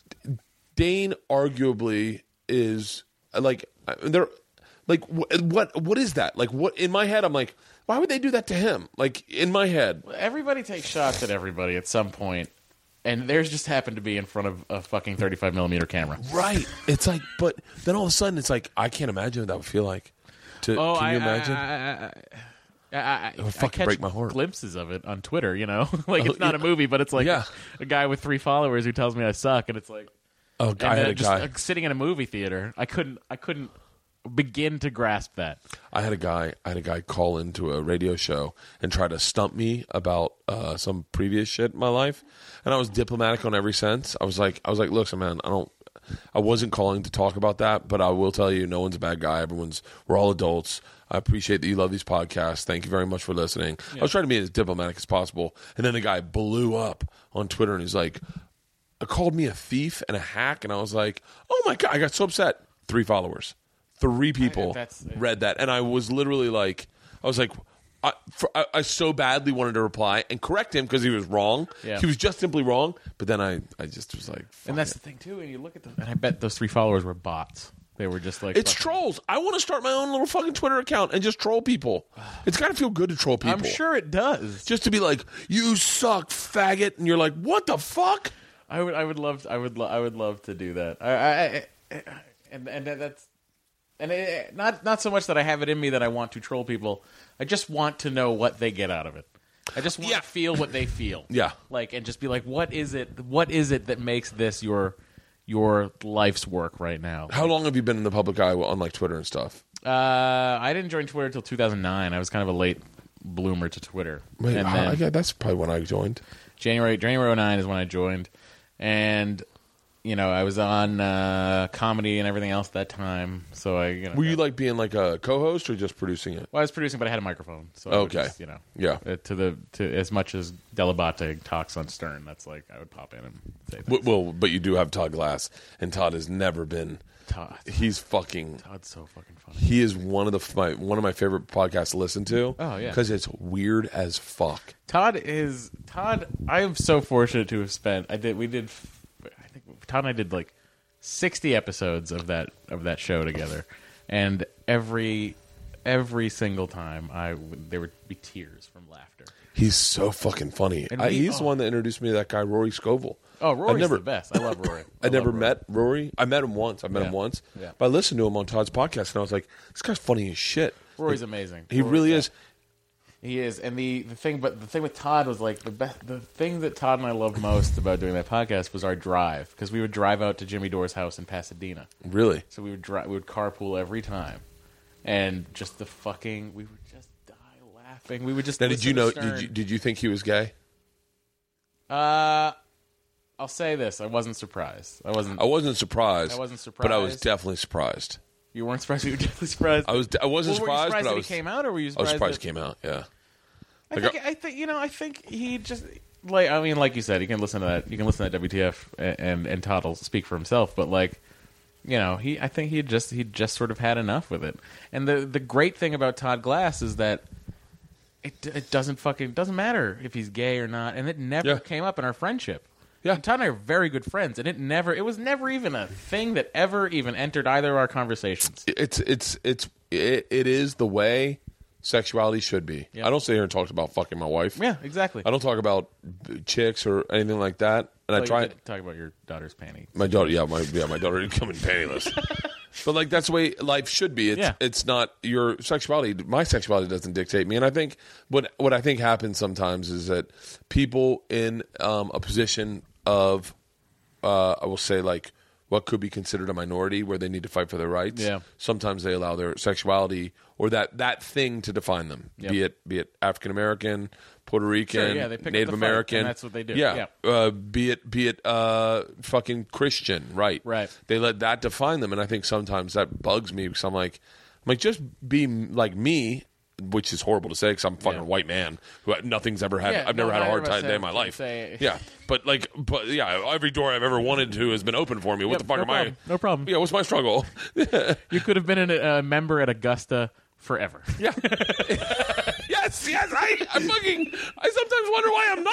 Dane arguably is like they're like what what is that? Like what in my head I'm like, why would they do that to him? Like in my head. Everybody takes shots at everybody at some point. And theirs just happened to be in front of a fucking thirty-five millimeter camera. Right. It's like, but then all of a sudden, it's like, I can't imagine what that would feel like. To, oh, can I, you imagine? I, I, I, I, it would fucking I catch break my heart. Glimpses of it on Twitter, you know? like, it's Oh, not yeah. a movie, but it's like Yeah. a, a guy with three followers who tells me I suck, and it's like... Oh, and I had uh, a just, guy. uh, sitting in a movie theater, I couldn't, I couldn't begin to grasp that. I had a guy. I had a guy call into a radio show and try to stump me about uh, some previous shit in my life, and I was diplomatic on every sense. I was like, I was like, look, man, I don't. I wasn't calling to talk about that, but I will tell you, no one's a bad guy. Everyone's we're all adults. I appreciate that you love these podcasts. Thank you very much for listening. Yeah. I was trying to be as diplomatic as possible, and then the guy blew up on Twitter and he's like, called me a thief and a hack, and I was like, oh my god, I got so upset. Three followers. Three people I, that's, read that, and I was literally like, I was like, I, for, I, I so badly wanted to reply and correct him because he was wrong. Yeah. He was just simply wrong. But then I, I just was like, fuck And that's it. the thing, too, and you look at them, and I bet those three followers were bots. They were just like... It's fucking, trolls. I want to start my own little fucking Twitter account and just troll people. It's got to feel good to troll people. I'm sure it does. Just to be like, you suck, faggot, and you're like, what the fuck? I would, I would love, I would, lo- I would love to do that. I, I, I and and that's, and it, not not so much that I have it in me that I want to troll people. I just want to know what they get out of it. I just want Yeah. to feel what they feel. Yeah. like and just be like, what is it? What is it that makes this your your life's work right now? How long have you been in the public eye on like Twitter and stuff? Uh, I didn't join Twitter until two thousand nine. I was kind of a late bloomer to Twitter. Wait, and how- then I got- that's probably when I joined. January January oh nine is when I joined, and you know I was on uh, comedy and everything else that time. So I, you know, Were you like being like a co-host or just producing it? well, I was producing, but I had a microphone. So I would Okay. just, you know, Yeah. uh, to the to as much as Delabate talks on Stern, that's like I would pop in and say W- things. Well, but you do have Todd Glass, and Todd has never been. Todd, He's fucking. Todd's so fucking funny. He is one of the my one of my favorite podcasts to listen to. Oh, yeah. because it's weird as fuck. Todd is Todd. I am so fortunate to have spent. I did. We did. I think Todd and I did like sixty episodes of that of that show together, and every every single time I would, there would be tears from laughter. He's so fucking funny. And I, we- he's the oh. one that introduced me to that guy Rory Scovel. Oh, Rory's I've never, the best. I love Rory. I, I never love Rory. met Rory. I met him once. I met Yeah. him once. Yeah. But I listened to him on Todd's podcast, and I was like, this guy's funny as shit. Rory's Like, amazing. He Rory- really yeah. is. He is, and the, the thing, but the thing with Todd was like the best. The thing that Todd and I loved most about doing that podcast was our drive, because we would drive out to Jimmy Dore's house in Pasadena. Really. So we would drive, we would carpool every time, and just the fucking, we would just die laughing. We would just. Now, did listen you to know? Stern. Did you did you think he was gay? Uh, I'll say this: I wasn't surprised. I wasn't. I wasn't surprised. I wasn't but I was surprised. definitely surprised. You weren't surprised. You were definitely surprised. I was. I wasn't Well, were you surprised, surprised but that I was. he came out, or were you I was surprised? surprised that, he came out. Yeah. I Like, think, I think you know. I think he just like. I mean, like you said, you can listen to that. You can listen to that W T F, and and, and Todd will speak for himself. But like, you know, he. I think he just he just sort of had enough with it. And the the great thing about Todd Glass is that it it doesn't fucking doesn't matter if he's gay or not, and it never Yeah. came up in our friendship. Yeah. And Todd and I are very good friends, and it never it was never even a thing that ever even entered either of our conversations. It's it's it's it, it is the way sexuality should be. Yep. I don't sit here and talk about fucking my wife. Yeah, exactly. I don't talk about chicks or anything like that. and Oh, I you try. did talk about your daughter's panties. My daughter, yeah, my yeah, my daughter didn't come in pantyless. But like that's the way life should be. It's Yeah. it's not your sexuality. My sexuality doesn't dictate me. And I think what what I think happens sometimes is that people in um, a position of uh, I will say like what could be considered a minority where they need to fight for their rights. Yeah. Sometimes they allow their sexuality or that, that thing to define them. Yep. Be it be it African American, Puerto Rican, Sure, yeah, they pick up Native the fight, American. and that's what they do. Yeah. Yeah. Uh, be it be it uh, fucking Christian, right? Right. They let that define them, and I think sometimes that bugs me because I'm like, I'm like just be m- like me, which is horrible to say because I'm a fucking Yeah. white man who nothing's ever had. Yeah, I've never no, had a neither hard of us time day in have my to life. say- Yeah, but like, but yeah, every door I've ever wanted to has been open for me. What Yep, the fuck no am problem. I? No problem. Yeah, what's my struggle? You could have been a uh, member at Augusta forever. Yeah. yes, yes. I, I fucking. I sometimes wonder why I'm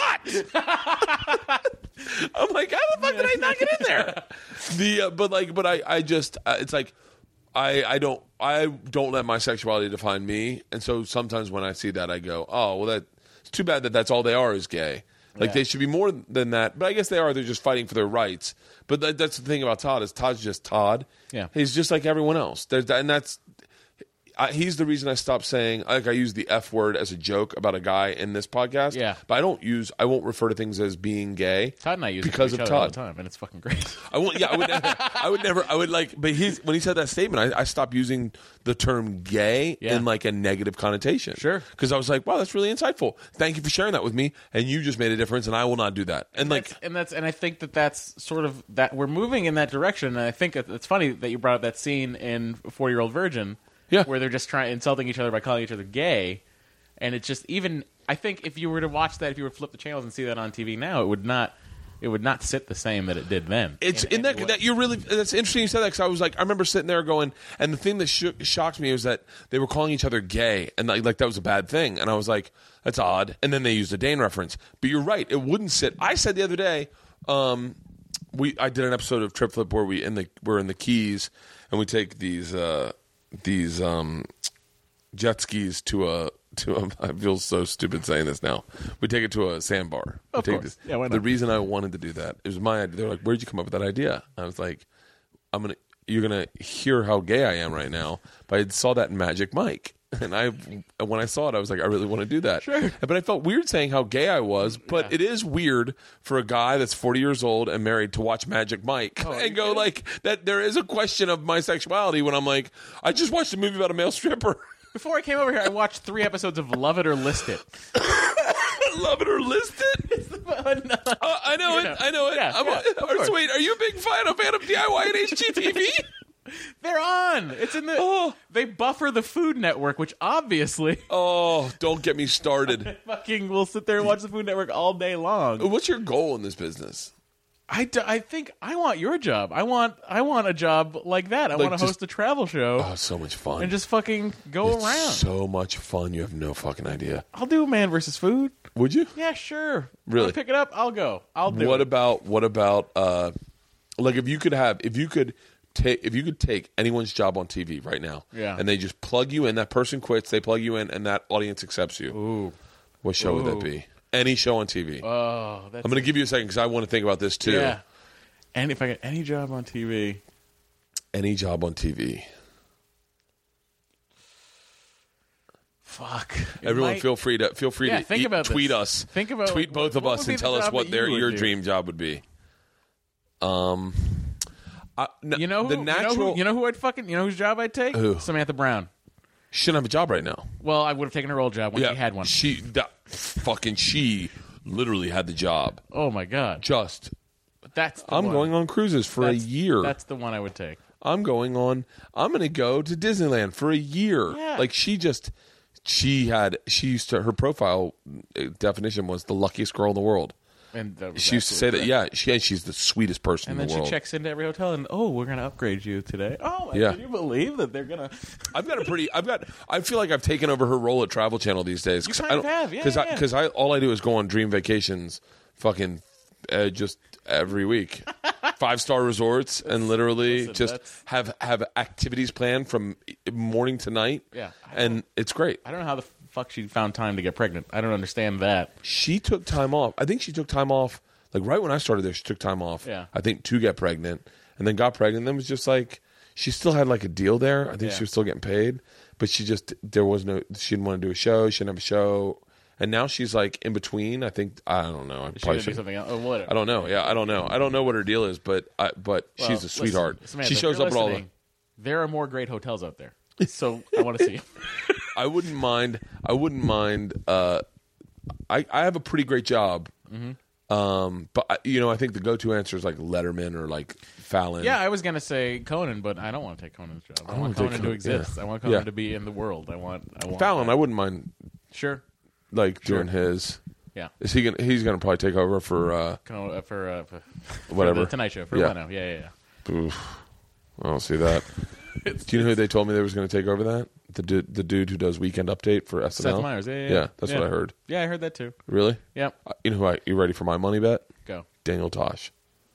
not. I'm like, how the fuck did I not get in there? The uh, but like, but I, I just, uh, it's like, I, I don't, I don't let my sexuality define me, and so sometimes when I see that, I go, oh, well, that it's too bad that that's all they are is gay. Like Yeah. they should be more than that, but I guess they are. They're just fighting for their rights. But that, that's the thing about Todd is Todd's just Todd. Yeah. He's just like everyone else. There's that, and that's. I, he's the reason I stopped saying like I use the F word as a joke about a guy in this podcast. Yeah. but I don't use I won't refer to things as being gay. Todd and I use because it to of each other all Todd. the time, and it's fucking great. I won't. Yeah, I would. Never, I would never. I would like. But he's when he said that statement, I, I stopped using the term "gay" Yeah. in like a negative connotation. Sure. because I was like, wow, that's really insightful. Thank you for sharing that with me, and you just made a difference, and I will not do that. And like, That's- and that's and I think that that's sort of that we're moving in that direction. And I think it- it's funny that you brought up that scene in Four Year Old Virgin, Yeah. where they're just trying insulting each other by calling each other gay, and it's just even. I think if you were to watch that, if you were to flip the channels and see that on T V now, it would not. It would not sit the same that it did then. It's in, in that any way. that you're really that's interesting you said that because I was like I remember sitting there going and the thing that sh- shocked me was that they were calling each other gay and like, like that was a bad thing and I was like that's odd and then they used a Dane reference but you're right it wouldn't sit. I said the other day um, we I did an episode of Trip Flip where we in the we're in the Keys and we take these uh, these um, jet skis to a to a, I feel so stupid saying this now. We take it to a sandbar. We Of take course. this- Yeah, why the not? reason I wanted to do that it was my idea. They're like, "Where'd you come up with that idea?" I was like, "I'm gonna, you're gonna hear how gay I am right now." But I saw that in Magic Mike, and I, when I saw it, I was like, "I really want to do that." Sure. But I felt weird saying how gay I was. But Yeah. it is weird for a guy that's forty years old and married to watch Magic Mike Oh, are and you go kidding? like that. There is a question of my sexuality when I'm like, I just watched a movie about a male stripper. Before I came over here, I watched three episodes of Love It or List It. Love it or list it. Uh, I know You it. know. I know it. Yeah, I'm yeah, a, of or, course. so wait, are you a big fan, a fan of D I Y and H G T V? They're on. It's in the. Oh. They buffer the Food Network, which obviously Oh, don't get me started. fucking will sit there and watch the Food Network all day long. What's your goal in this business? I, d- I think I want your job. I want I want a job like that. I Like want to just- host a travel show Oh, so much fun. and just fucking go It's around. so much fun. You have no fucking idea. I'll do Man versus Food. Would you? Yeah, sure. Really? I'll pick it up. I'll go. I'll do What it. about what about uh like if you could have if you could take if you could take anyone's job on T V right now Yeah. and they just plug you in, that person quits, they plug you in and that audience accepts you. Ooh. What show would that Ooh. be? Any show on T V. Oh, that's I'm going to give you a second cuz I want to think about this too. yeah. And if I get any job on T V, Any job on T V. fuck. It Everyone, might- feel free to feel free Yeah, to think e- about tweet this. us. Think about tweet what- both of what us would be and the tell us job what that their you would your do? dream job would be. Um, I, n- You know who, the natural. you know who, you know who I'd fucking you know whose job I'd take? Who? Samantha Brown. She shouldn't have a job right now. Well, I would have taken her old job when she had one. She that, fucking she literally had the job. Oh my god. Just That's the I'm one. going on cruises for That's- a year. That's the one I would take. I'm going on. I'm going to go to Disneyland for a year. Yeah. Like she just. She had. She used to. Her profile uh, definition was the luckiest girl in the world. And that was She used to say that. absolutely Yeah, she she's the sweetest person And in then the she world. checks into every hotel and oh, we're gonna upgrade you today. Oh, Yeah. can you believe that they're gonna? I've got a pretty. I've got. I feel like I've taken over her role at Travel Channel these days. You 'Cause kind I of don't- have, yeah, Because yeah, I yeah. because I all I do is go on dream vacations, fucking, uh, just every week, five star resorts, and literally listen, just that's- have have activities planned from morning to night. Yeah. and it's great. I don't know how the fuck she found time to get pregnant. I don't understand that. She took time off. I think she took time off Like right when I started there, she took time off. Yeah. I think to get pregnant, and then got pregnant. And then was just like she still had like a deal there. I think Yeah. she was still getting paid, but she just there was no. She didn't want to do a show. She didn't have a show, and now she's like in between. I think I don't know. I She probably gonna do should. something else. Oh, whatever. I don't know. Yeah, I don't know. I don't know what her deal is, but I, but Well, she's a listen, sweetheart. Samantha, she if shows you're up at all the. listening, There are more great hotels out there, so I want to see. I wouldn't mind. I wouldn't mind. Uh, I I have a pretty great job. Mm-hmm. Um, but I- you know, I think the go-to answer is like Letterman or like Fallon. Yeah, I was gonna say Conan, but I don't want to take Conan's job. I, I want wanna take Conan to Conan- exist. yeah. I want Conan Yeah. to be in the world. I want. I want Fallon. that. I wouldn't mind Sure. like Sure. doing his. Yeah. Is he gonna? He's gonna probably take over for. Uh, Con- uh, for, uh, for Whatever. for the Tonight Show for Yeah. Leno. Yeah, yeah, yeah. oof, I don't see that. Do you know who they told me they was going to take over that? The du- the dude who does Weekend Update for S N L. Seth Meyers. Yeah, yeah, Yeah, yeah. that's Yeah. what I heard. Yeah, I heard that too. Really? Yep. Uh, You know who? I, you ready for my money bet? Go. Daniel Tosh.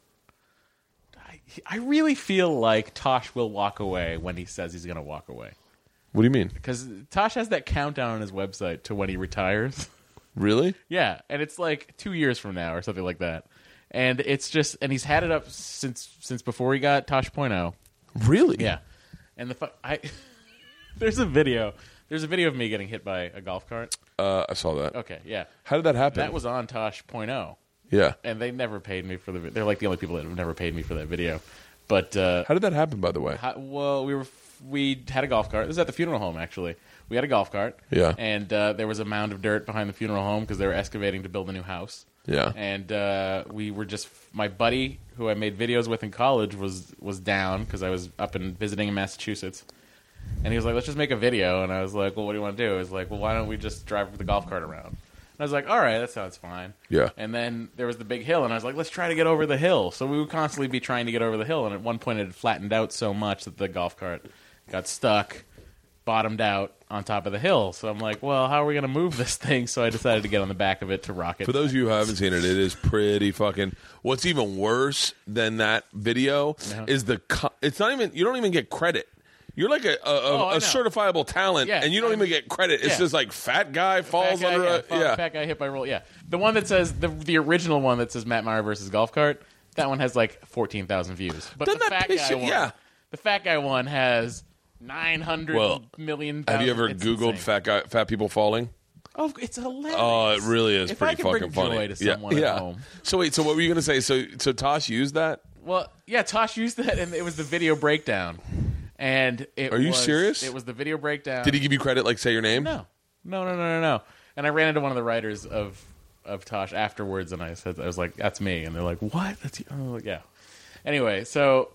I, I really feel like Tosh will walk away when he says he's going to walk away. What do you mean? Because Tosh has that countdown on his website to when he retires. Really? Yeah, and it's like two years from now or something like that. And it's just, and he's had it up since since before he got Tosh point oh. Really? Yeah, and the fu- I there's a video, there's a video of me getting hit by a golf cart. Uh, I saw that. Okay, yeah, How did that happen? that was on Tosh point oh, Yeah. and they never paid me for the. vi- They're like the only people that have never paid me for that video. But uh, How did that happen? By the way. how, well, we were we had a golf cart. This was at the funeral home actually. We had a golf cart. Yeah. and uh, there was a mound of dirt behind the funeral home because they were excavating to build a new house. Yeah. And uh, we were just my buddy who I made videos with in college was was down because I was up and visiting in Massachusetts, and he was like, "Let's just make a video." And I was like, "Well, what do you want to do?" He was like, "Well, why don't we just drive the golf cart around?" And I was like, "All right, that sounds fine." Yeah. And then there was the big hill, and I was like, "Let's try to get over the hill." So we would constantly be trying to get over the hill, and at one point it had flattened out so much that the golf cart got stuck, bottomed out on top of the hill. So I'm like, well, how are we going to move this thing? So I decided to get on the back of it to rock it. For those of you who haven't seen it, it is pretty fucking. What's even worse than that video Yeah. is the. Co- it's not even. You don't even get credit. You're like a, a, a, Oh, I a know. certifiable talent, Yeah, and you don't I'm- even get credit. It's yeah. just like fat guy falls Fat guy, under yeah, a. fa- Yeah. fat guy hit by roll. Yeah, the one that says the the original one that says Matt Meyer versus golf cart. That one has like fourteen thousand views. But Doesn't the that fat piss guy you- one, yeah. the fat guy one has nine hundred Well, million. Have you thousand- ever it's Googled insane. fat guy, fat people falling? Oh, it's hilarious. Oh, it really is if pretty I can fucking bring funny. joy to someone yeah, at yeah. home. So wait, so what were you gonna say? So so Tosh used that? Well, yeah, Tosh used that, and it was the video breakdown. And it Are you was, serious? It was the video breakdown. Did he give you credit? Like say your name? No, no, no, no, no, no. And I ran into one of the writers of of Tosh afterwards, and I said, I was like, "That's me," and they're like, "What? That's you?" I was like, "Yeah." Anyway, so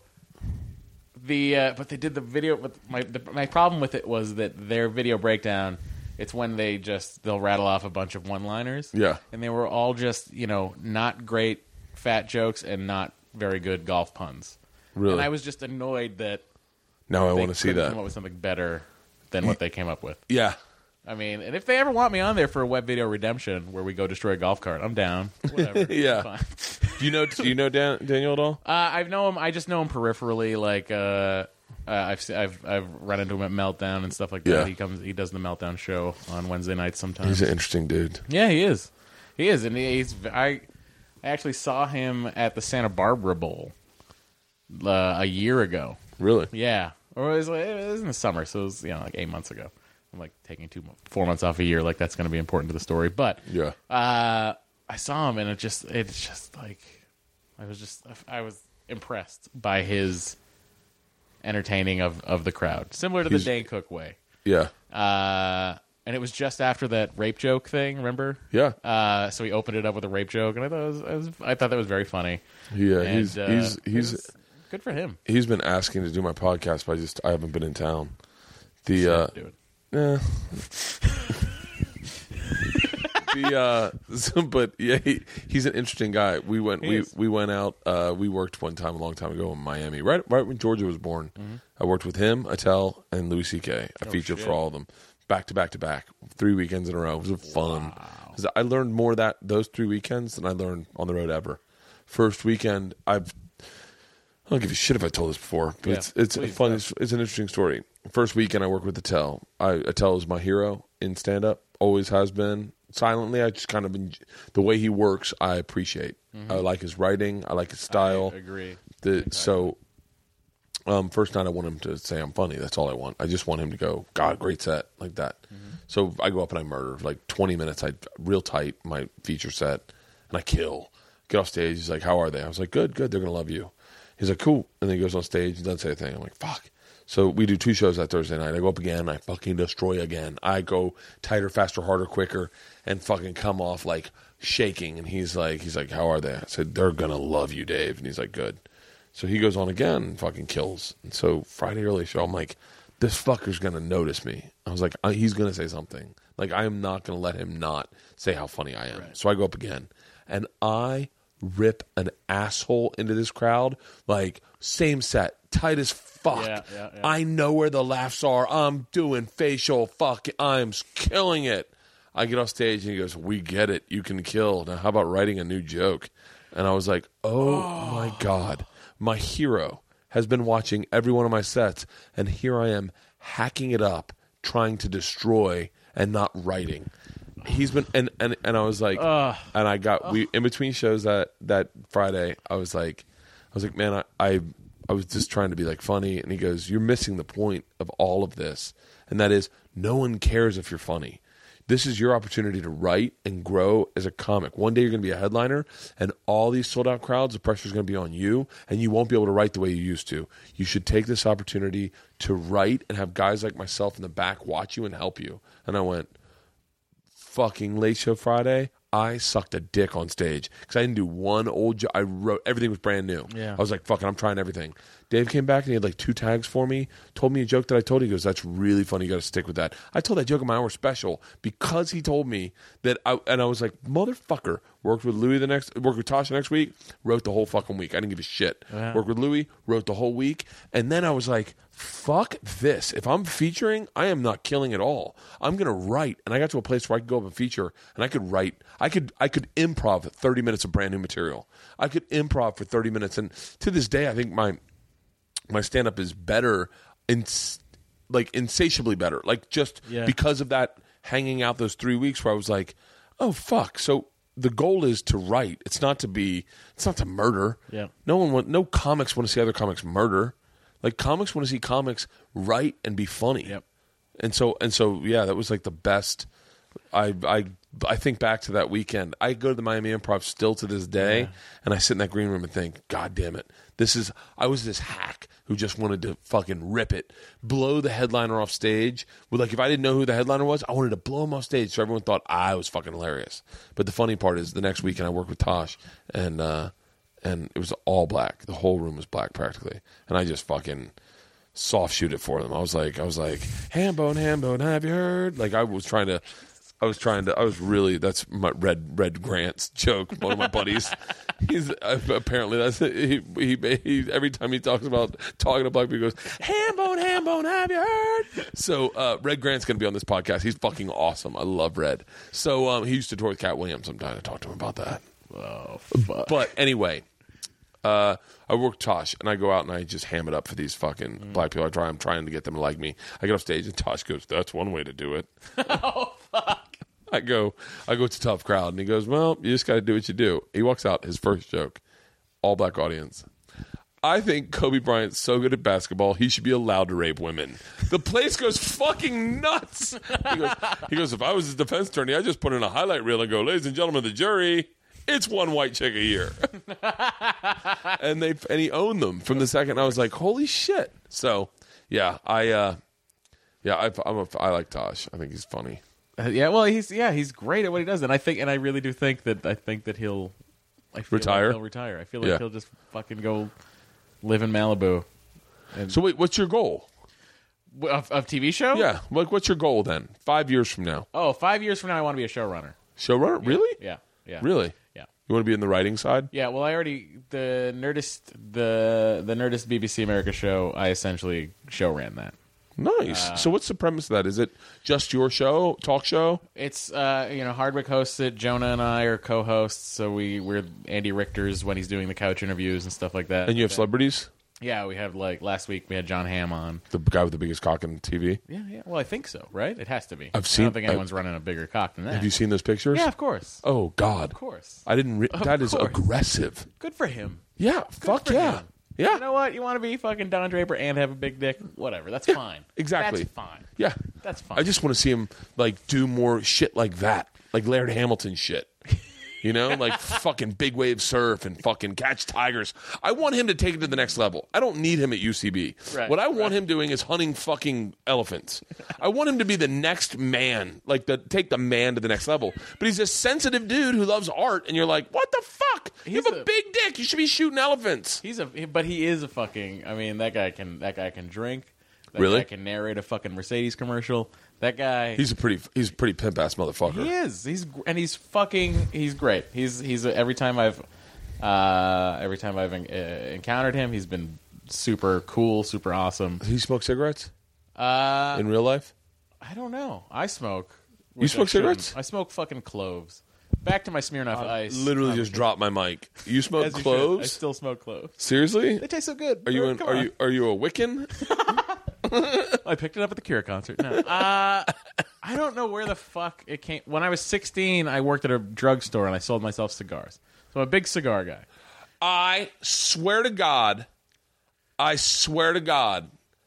the uh, but they did the video. But my the, my problem with it was that their video breakdown. It's when they just they'll rattle off a bunch of one-liners. Yeah. and they were all just you know not great fat jokes and not very good golf puns. Really? And I was just annoyed that Now I they want to see couldn't that. come up with something better than what they came up with. Yeah. I mean, and if they ever want me on there for a web video redemption where we go destroy a golf cart, I'm down. Whatever. Yeah. It's fine. Do you know? Do you know Dan, Daniel at all? Uh, I know him. I just know him peripherally. Like uh, uh, I've se- I've I've run into him at Meltdown and stuff like that. Yeah. He comes. He does the Meltdown show on Wednesday nights sometimes. He's an interesting dude. Yeah, he is. He is, and he's. I I actually saw him at the Santa Barbara Bowl uh, a year ago. Really? Yeah, or it was, like, it was in the summer, so it was you know like eight months ago. I'm like taking two, mo- four months off a year, like that's going to be important to the story. But Yeah. uh, I saw him, and it just it's just like I was just I was impressed by his entertaining of, of the crowd, similar to He's- the Dane Cook way. Yeah. Uh, and it was just after that rape joke thing, remember? Yeah. Uh, so he opened it up with a rape joke, and I thought it was, I, was, I thought that was very funny. Yeah. And, He's uh, he's it he's was good for him. he's been asking to do my podcast, but I just I haven't been in town. The uh, do it. eh. the uh, so- but yeah, he, he's an interesting guy. We went He we is. we went out. Uh, we worked one time a long time ago in Miami, right right when Georgia was born. Mm-hmm. I worked with him, Attell, and Louis C K. I featured Oh, shit. for all of them, back to back to back, three weekends in a row. It was fun. 'Cause I learned more that those three weekends than I learned on the road ever. First weekend, I've I don't give a shit if I told this before, but Yeah, it's it's a please, fun. yeah. It's, it's an interesting story. First weekend I worked with Attell. I Attell is my hero in stand up. Always has been. silently. I just kind of enj- the way he works. I appreciate. Mm-hmm. I like his writing. I like his style. I agree. The, exactly. So, um, first night I want him to say I'm funny. That's all I want. I just want him to go, God, great set, like that. Mm-hmm. So I go up and I murder like twenty minutes. I real tight my feature set, and I kill. Get off stage. He's like, how are they? I was like, good, good. They're gonna love you. He's like, cool. And then he goes on stage. He doesn't say a thing. I'm like, fuck. So we do two shows that Thursday night. I go up again. I fucking destroy again. I go tighter, faster, harder, quicker, and fucking come off like shaking. And he's like, he's like, how are they? I said, they're gonna love you, Dave. And he's like, good. So he goes on again and fucking kills. And so Friday early show, I'm like, this fucker's gonna notice me. I was like, he's gonna say something. Like, I am not gonna let him not say how funny I am. Right. So I go up again, and I rip an asshole into this crowd. Like, same set, tight as fuck. Yeah, yeah, yeah. I know where the laughs are. I'm doing facial fuck. I'm killing it. I get off stage and he goes, we get it. You can kill. Now how about writing a new joke? And I was like, oh, oh. my God. My hero has been watching every one of my sets, and here I am hacking it up, trying to destroy and not writing. He's been and, and, and I was like, uh, and I got we in between shows that, that Friday. I was like, I was like, man, I, I I was just trying to be like funny. And he goes, you're missing the point of all of this, and that is, no one cares if you're funny. This is your opportunity to write and grow as a comic. One day you're going to be a headliner, and all these sold out crowds, the pressure is going to be on you, and you won't be able to write the way you used to. You should take this opportunity to write and have guys like myself in the back watch you and help you. And I went, fucking Late Show Friday, I sucked a dick on stage because I didn't do one old joke. I wrote, everything was brand new. Yeah. I was like, fucking, I'm trying everything. Dave came back and he had like two tags for me, told me a joke that I told. He goes, that's really funny. You got to stick with that. I told that joke in my hour special because he told me that. I, and I was like, motherfucker. Worked with Louis the next, worked with Tasha next week, wrote the whole fucking week. I didn't give a shit. Wow. Worked with Louis, wrote the whole week. And then I was like, fuck this. If I'm featuring, I am not killing at all. I'm going to write. And I got to a place where I could go up and feature and I could write. I could, I could improv thirty minutes of brand new material. I could improv for thirty minutes. And to this day, I think my, my stand-up is better, in, like insatiably better. Like just yeah. because of that hanging out those three weeks where I was like, oh, fuck. So the goal is to write. It's not to be, it's not to murder. Yeah. No one want, no comics want to see other comics murder. Like comics want to see comics write and be funny. Yep. And so, and so, yeah, that was like the best. I, I, I think back to that weekend. I go to the Miami Improv still to this day, yeah. and I sit in that green room and think, God damn it. This is, I was this hack who just wanted to fucking rip it, blow the headliner off stage. With like, if I didn't know who the headliner was, I wanted to blow him off stage so everyone thought I was fucking hilarious. But the funny part is the next weekend I worked with Tosh, and, uh, and it was all black. The whole room was black practically. And I just fucking soft shoot it for them. I was like, I was like, Hambone, Hambone, have you heard? Like I was trying to, I was trying to, I was really, that's my Red Red Grant's joke. One of my buddies, he's uh, apparently that's he, he he every time he talks about talking to black people, he goes, Hambone, Hambone, have you heard? So uh, Red Grant's going to be on this podcast. He's fucking awesome. I love Red. So um, he used to tour with Cat Williams sometime. I talked to him about that. Oh, fuck. But anyway. Uh, I work Tosh, and I go out and I just ham it up for these fucking mm. black people. I try, I'm trying to get them to like me. I get off stage, and Tosh goes, that's one way to do it. Oh, fuck. I go, I go, it's a tough crowd. And he goes, well, you just got to do what you do. He walks out, his first joke, all black audience. I think Kobe Bryant's so good at basketball, he should be allowed to rape women. The place goes fucking nuts. He goes, he goes, if I was his defense attorney, I'd just put in a highlight reel and go, ladies and gentlemen of the jury, it's one white chick a year. and they and he owned them from the second. I was like, holy shit. So, yeah, I, uh, yeah, I, I'm a, I like Tosh. I think he's funny. Uh, yeah, well, he's yeah, he's great at what he does, and I think, and I really do think that I think that he'll I feel retire. Like he'll retire. I feel like yeah. he'll just fucking go live in Malibu. And so wait, what's your goal? Of, of T V show? Yeah, like what's your goal then? Five years from now? Oh, five years from now, I want to be a showrunner. Showrunner? Yeah. Really? Yeah, yeah. Really? Yeah. You want to be in the writing side? Yeah. Well, I already the Nerdist the the Nerdist B B C America show. I essentially show ran that. Nice. Uh, so what's the premise of that? Is it just your show, talk show? It's, uh, you know, Hardwick hosts it. Jonah and I are co-hosts, so we, we're Andy Richter's when he's doing the couch interviews and stuff like that. And you have celebrities? Yeah, we had like last week we had John Hamm on. The guy with the biggest cock on T V. Yeah, yeah. Well, I think so, right? It has to be. I've I seen- don't think anyone's I- running a bigger cock than that. Have you seen those pictures? Yeah, of course. Oh God. Of course. I didn't. Re- Of that is course. aggressive. Good for him. Yeah. Fuck for yeah. him. Yeah. You know what? You want to be fucking Don Draper and have a big dick? Whatever. That's fine. exactly. That's fine. Yeah. That's fine. I just want to see him like do more shit like that, like Laird Hamilton shit. You know, like fucking big wave surf and fucking catch tigers. I want him to take it to the next level. I don't need him at U C B. Right, what I want right. him doing is hunting fucking elephants. I want him to be the next man, like the take the man to the next level. But he's a sensitive dude who loves art, and you're like, what the fuck? you He's have a, a- big dick. You should be shooting elephants. He's a, but he is a fucking. I mean, that guy can. That guy can drink. That Really? guy can narrate a fucking Mercedes commercial. That guy. He's a pretty, he's a pretty pimp ass motherfucker. He is. He's gr- and he's fucking. He's great. He's he's a, every time I've uh, every time I've en- uh, encountered him, he's been super cool, super awesome. He smokes cigarettes Uh, in real life. I don't know. I smoke. You which I smoke shouldn't. cigarettes? I smoke fucking cloves. Back to my Smirnoff Ice. Literally Um, just dropped my mic. You smoke as you should. cloves? I still smoke cloves. Seriously? They taste so good. Are you Bert, an, come are on. you are you a Wiccan? I picked it up at the Cure concert. No. Uh, I don't know where the fuck it came. When I was sixteen, I worked at a drugstore and I sold myself cigars. So I'm a big cigar guy. I swear to God, I swear to God,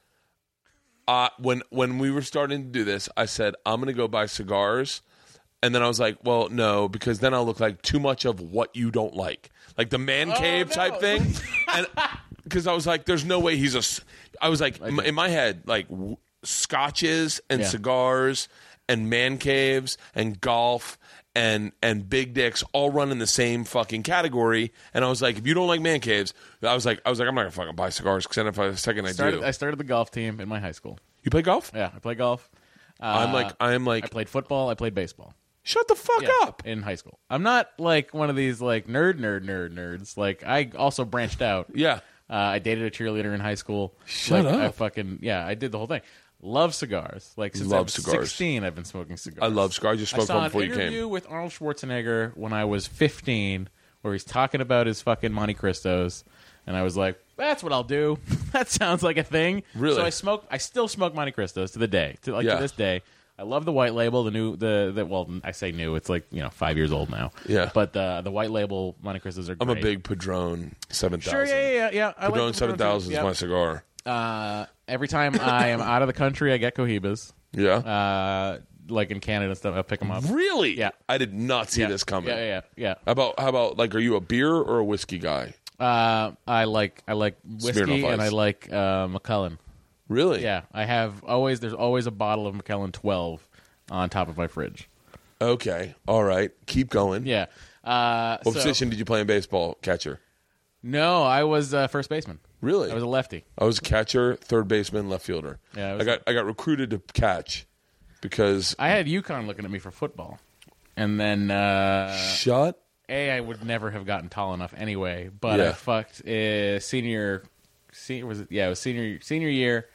uh, when when we were starting to do this, I said I'm going to go buy cigars, and then I was like, well, no, because then I'll look like too much of what you don't like, like the man cave no. type thing, and because I was like, there's no way he's a. s- I was like m- in my head, like w- scotches and Yeah. cigars and man caves and golf and and big dicks all run in the same fucking category. And I was like, if you don't like man caves, I was like, I was like, I'm not gonna fucking buy cigars because then if I the second I Started, do, I started the golf team in my high school. you play golf. Yeah, I play golf. Uh, I'm like, I'm like, I played football. I played baseball. shut the fuck Yeah, up. in high school. I'm not like one of these like nerd, nerd, nerd, nerds. Like I also branched out. Yeah, Uh, I dated a cheerleader in high school. Shut like, I up. fucking yeah, I did the whole thing. Love cigars. Like since I Love was cigars. sixteen, I've been smoking cigars. I love cigars. I just I smoked saw one an before you interview came. with Arnold Schwarzenegger when I was fifteen, where he's talking about his fucking Monte Cristos, and I was like, "That's what I'll do." That sounds like a thing. Really? So I smoke. I still smoke Monte Cristos to the day, to like Yeah. to this day. I love the white label, the new, the, the well, I say new. It's like you know five years old now. Yeah. But the the white label Monte Cristos are. I'm a great. big Padron seven thousand. Sure, yeah, yeah, yeah. yeah. I like Padron the seven thousand Padron is my cigar. too. Uh, every time I am out of the country, I get Cohibas. Yeah. Uh, like in Canada and stuff, I pick them up. Really? Yeah. I did not see yeah. this coming. Yeah, yeah, yeah. How about how about like, are you a beer or a whiskey guy? Uh, I like I like whiskey Smirnoff and I Ice. like uh, Macallan. Really? Yeah, I have always. There's always a bottle of Macallan twelve on top of my fridge. Okay. All right. Keep going. Yeah. Uh, What so- position did you play in baseball? Catcher. No, I was uh, first baseman. Really? I was a lefty. I was a catcher, third baseman, left fielder. Yeah, I I, was got I got recruited to catch because I had UConn looking at me for football, and then uh, shut. A, I would never have gotten tall enough anyway. But Yeah. I fucked uh, senior, senior was it? Yeah, it was senior senior year.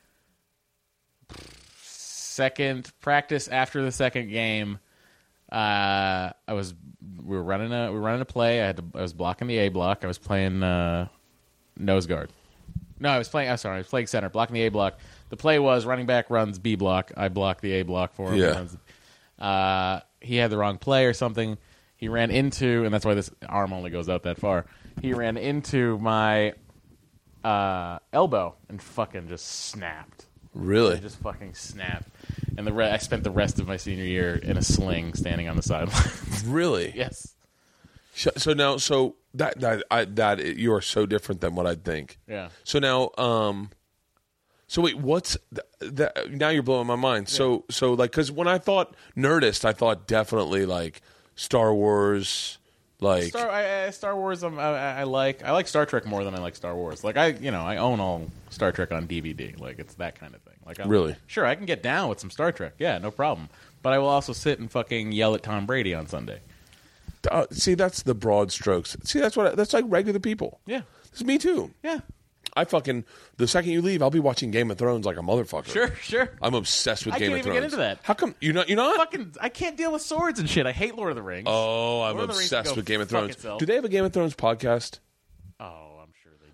Second practice after the second game, uh, I was we were running a we were running a play. I had to I was blocking the A block. I was playing uh, nose guard. No, I was playing. I'm sorry, I was playing center, blocking the A block. The play was running back runs B block. I blocked the A block for him. Yeah. He runs- Uh, he had the wrong play or something. He ran into, and that's why this arm only goes out that far. He ran into my uh, elbow and fucking just snapped. Really? It just fucking snapped. And the re- I spent the rest of my senior year in a sling, standing on the sideline. Really? Yes. Sh- So now, so that that I, that you are so different than what I'd think. Yeah. So now, um, so wait, what's th- that? Now you're blowing my mind. So so like, because when I thought Nerdist, I thought definitely like Star Wars, like Star, I, I, Star Wars, um, I, I like. I like Star Trek more than I like Star Wars. Like I, you know, I own all Star Trek on D V D. Like it's that kind of thing. Like I'm, Really? sure, I can get down with some Star Trek. Yeah, no problem. But I will also sit and fucking yell at Tom Brady on Sunday. uh, see, that's the broad strokes. See, that's what I, that's like regular people. Yeah, It's me too. yeah, I fucking the second you leave, I'll be watching Game of Thrones like a motherfucker. sure, sure. I'm obsessed with I Game can't of even Thrones. get into that. How come you not? You not? Fucking, I can't deal with swords and shit. I hate Lord of the Rings. Oh, I'm Lord of the Rings can obsessed go with Game of fuck Thrones. itself. Do they have a Game of Thrones podcast? Oh, I'm sure they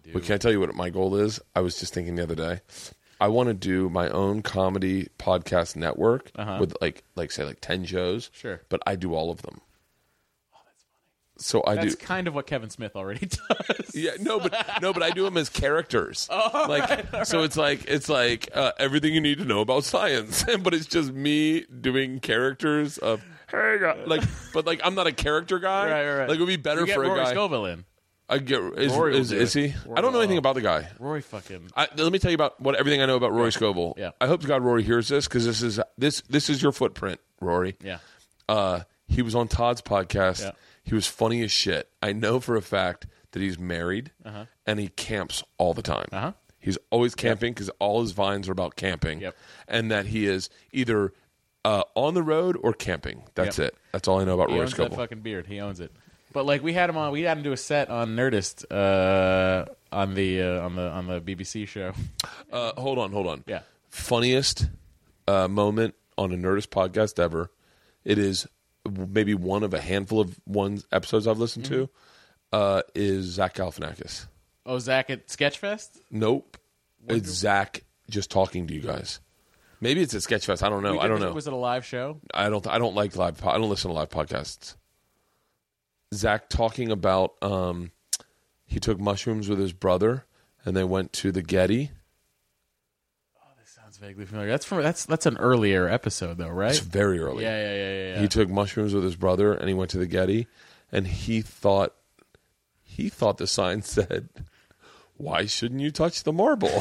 do. But can I tell you what my goal is? I was just thinking the other day. I want to do my own comedy podcast network Uh-huh. with like, like say, like ten shows. Sure. But I do all of them. Oh, that's funny. So I That's do. kind of what Kevin Smith already does. Yeah, no, but no, but I do them as characters. Oh, like, right, all so right. it's like it's like uh, everything you need to know about science, but it's just me doing characters of hey, guy. like, but like I'm not a character guy. Right, right, right. Like it would be better You get for a Rory guy. Scoville in. I get is Rory will is, do is it. he? Rory I don't know will. anything about the guy. Rory fucking. I, let me tell you about what everything I know about Rory Scovel. Yeah. I hope to God Rory hears this because this is this this is your footprint, Rory. Yeah. Uh, he was on Todd's podcast. Yeah. He was funny as shit. I know for a fact that he's married Uh-huh. and he camps all the time. Uh-huh. He's always camping because all his vines are about camping. Yep. And that he is either uh, on the road or camping. That's Yep. it. That's all I know about He Rory owns that Scovel. fucking beard. He owns it. But like we had him on, we had him do a set on Nerdist uh, on the uh, on the on the B B C show. Uh, hold on, hold on. Yeah. Funniest uh, moment on a Nerdist podcast ever. It is maybe one of a handful of ones episodes I've listened to. Uh, is Zach Galifianakis? Oh, Zach at Sketchfest. Nope. It's Zach just talking to you guys. Maybe it's at Sketchfest. I don't know. We I did- don't know. Was it a live show? I don't. I don't like live. Po- I don't listen to live podcasts. Zach talking about um, he took mushrooms with his brother and they went to the Getty. Sounds vaguely familiar. That's from that's that's an earlier episode though, right? It's very early. Yeah, yeah, yeah, yeah. yeah. He took mushrooms with his brother and he went to the Getty, and he thought he thought the sign said, "Why shouldn't you touch the marble?"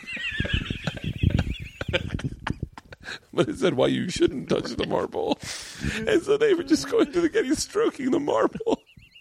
But it said, "Why you shouldn't touch the marble." And so they were just going to the Getty, stroking the marble.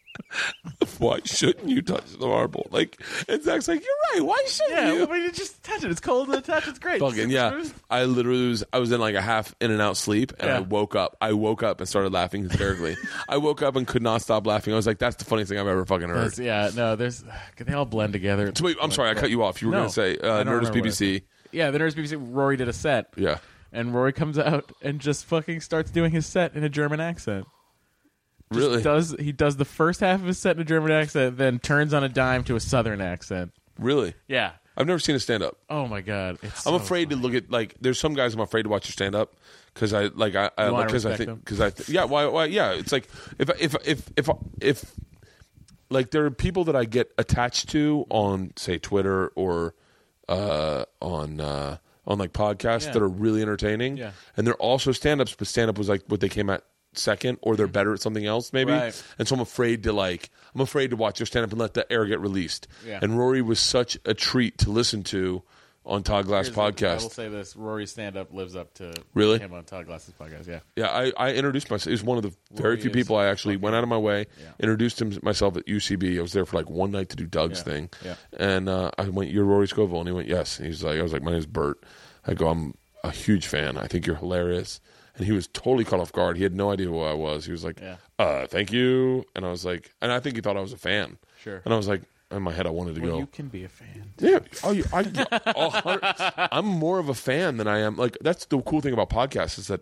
Why shouldn't you touch the marble? Like, and Zach's like, "You're right. Why shouldn't yeah, you?" well, but you just touch it. It's cold to touch. It's great. Fucking yeah! I literally was. I was in like a half in and out sleep, and Yeah. I woke up. I woke up and started laughing hysterically. I woke up and could not stop laughing. I was like, "That's the funniest thing I've ever fucking heard." That's- yeah, no, there's they all blend together. So wait, I'm sorry, I cut you off. You were No, going to say I uh, don't Nerdist remember B B what I C. Yeah, the Nerdist B B C. Rory did a set. Yeah, And Rory comes out and just fucking starts doing his set in a German accent. Just really? Does he does the first half of his set in a German accent, then turns on a dime to a Southern accent. Really? Yeah. I've never seen a stand up. Oh my god. It's I'm so afraid funny. to look at like. There's some guys I'm afraid to watch their stand up because I like I You wanna because I, respect think them? because I th- yeah why why yeah it's like if if if if if like there are people that I get attached to on say Twitter or uh, on uh, on like podcasts Yeah. that are really entertaining, Yeah. and they're also stand ups, but stand up was like what they came at second, or they're better at something else maybe, Right. and so I'm afraid to like I'm afraid to watch their stand up and let the air get released. Yeah. And Rory was such a treat to listen to on Todd Glass Here's the- podcast. I will say this: Rory's stand-up lives up to Really? him on Todd Glass's podcast. Yeah, Yeah, I, I introduced myself. He was one of the very Rory few is people I actually went out of my way, Yeah. introduced him myself at U C B. I was there for like one night to do Doug's Yeah. thing. Yeah. And uh, I went, "You're Rory Scovel?" And he went, "Yes." And he's like, I was like, "My name's Bert." I go, "I'm a huge fan. I think you're hilarious." And he was totally caught off guard. He had no idea who I was. He was like, Yeah. uh, thank you. And I was like, and I think he thought I was a fan. Sure. And I was like, in my head, I wanted to well, go. you can be a fan. Yeah, oh, you- I, a hundred- I'm more of a fan than I am. Like that's the cool thing about podcasts is that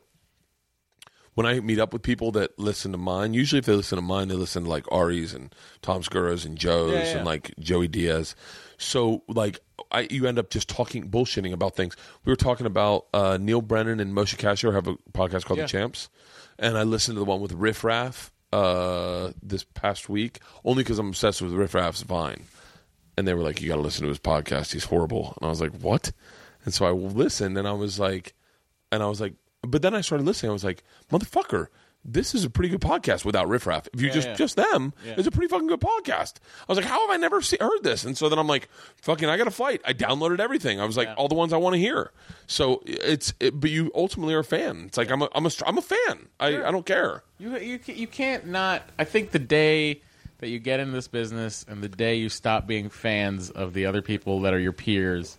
when I meet up with people that listen to mine, usually if they listen to mine, they listen to like Ari's and Tom Segura's and Joe's Yeah, yeah. and like Joey Diaz. So like I, you end up just talking bullshitting about things. We were talking about uh, Neil Brennan and Moshe Kasher have a podcast called Yeah. The Champs, and I listened to the one with Riff Raff uh, this past week only because I'm obsessed with Riff Raff's Vine. And they were like, "You got to listen to his podcast. He's horrible." And I was like, "What?" And so I listened, and I was like, and I was like, but then I started listening. I was like, "Motherfucker, this is a pretty good podcast without Riff Raff. If you Yeah, just yeah. just them, Yeah. it's a pretty fucking good podcast." I was like, "How have I never see, heard this?" And so then I'm like, "Fucking, I got to fight." I downloaded everything. I was like, Yeah. all the ones I want to hear. So it's, it, but you ultimately are a fan. It's like I'm a, I'm a, I'm a fan. I, I don't care. You you ca- you can't not. I think the day that you get in this business and the day you stop being fans of the other people that are your peers,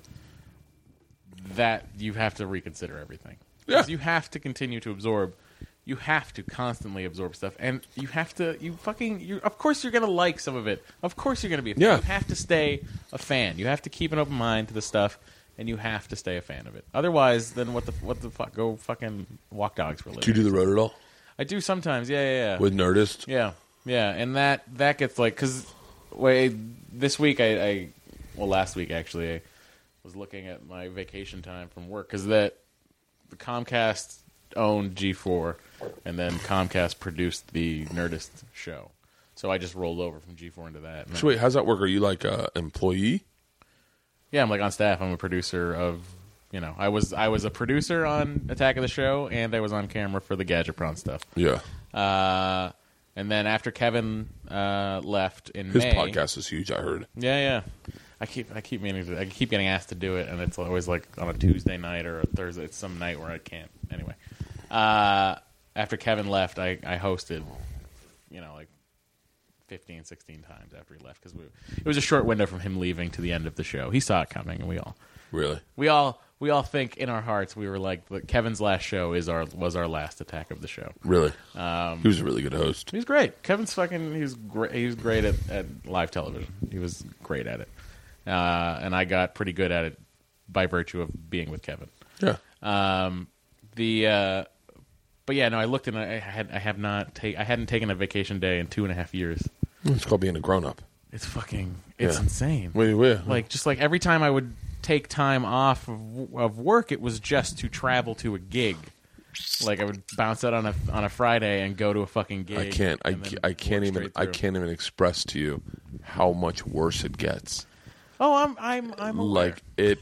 that you have to reconsider everything. Yeah. Because you have to continue to absorb. You have to constantly absorb stuff, and you have to. You fucking. You of course you're gonna like some of it. Of course you're gonna be a fan. Yeah. You have to stay a fan. You have to keep an open mind to the stuff, and you have to stay a fan of it. Otherwise, then what the what the fuck? Go fucking walk dogs for a living. Do you do the road at all I do sometimes. Yeah, yeah, yeah. with Nerdist? Yeah, yeah, and that that gets like because wait, this week I, I well, last week actually, I was looking at my vacation time from work because that the Comcast owned G four, and then Comcast produced the Nerdist show. So I just rolled over from G four into that. And So wait, how's that work? Are you like a employee? yeah, I'm like on staff. I'm a producer of, you know, I was I was a producer on Attack of the Show, and I was on camera for the Gadgetron stuff. Yeah. Uh, and then after Kevin uh, left in His May, podcast is huge, I heard. yeah, yeah. I keep I keep meaning to, I keep getting asked to do it, and it's always like on a Tuesday night or a Thursday. It's some night where I can't. Anyway, uh, after Kevin left, I, I hosted, you know, like fifteen, sixteen times after he left because it was a short window from him leaving to the end of the show. He saw it coming, and we all Really? we all we all think in our hearts we were like, look, Kevin's last show is our was our last Attack of the Show. Really? Um, he was a really good host. He was great. Kevin's fucking. He was great. He was great at, at live television. He was great at it, uh, and I got pretty good at it by virtue of being with Kevin. Yeah. Um, the uh, but yeah, no, I looked and I had I have not take I hadn't taken a vacation day in two and a half years. It's called being a grown-up. It's fucking. It's Yeah. insane. Wait, wait. Like just like every time I would take time off of, of work, it was just to travel to a gig. Like I would bounce out on a on a Friday and go to a fucking gig. I can't. I, and then ca- I can't work even. straight I through. can't even express to you how much worse it gets. Oh, I'm I'm I'm aware. Like it.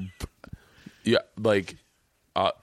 Yeah. Like, uh,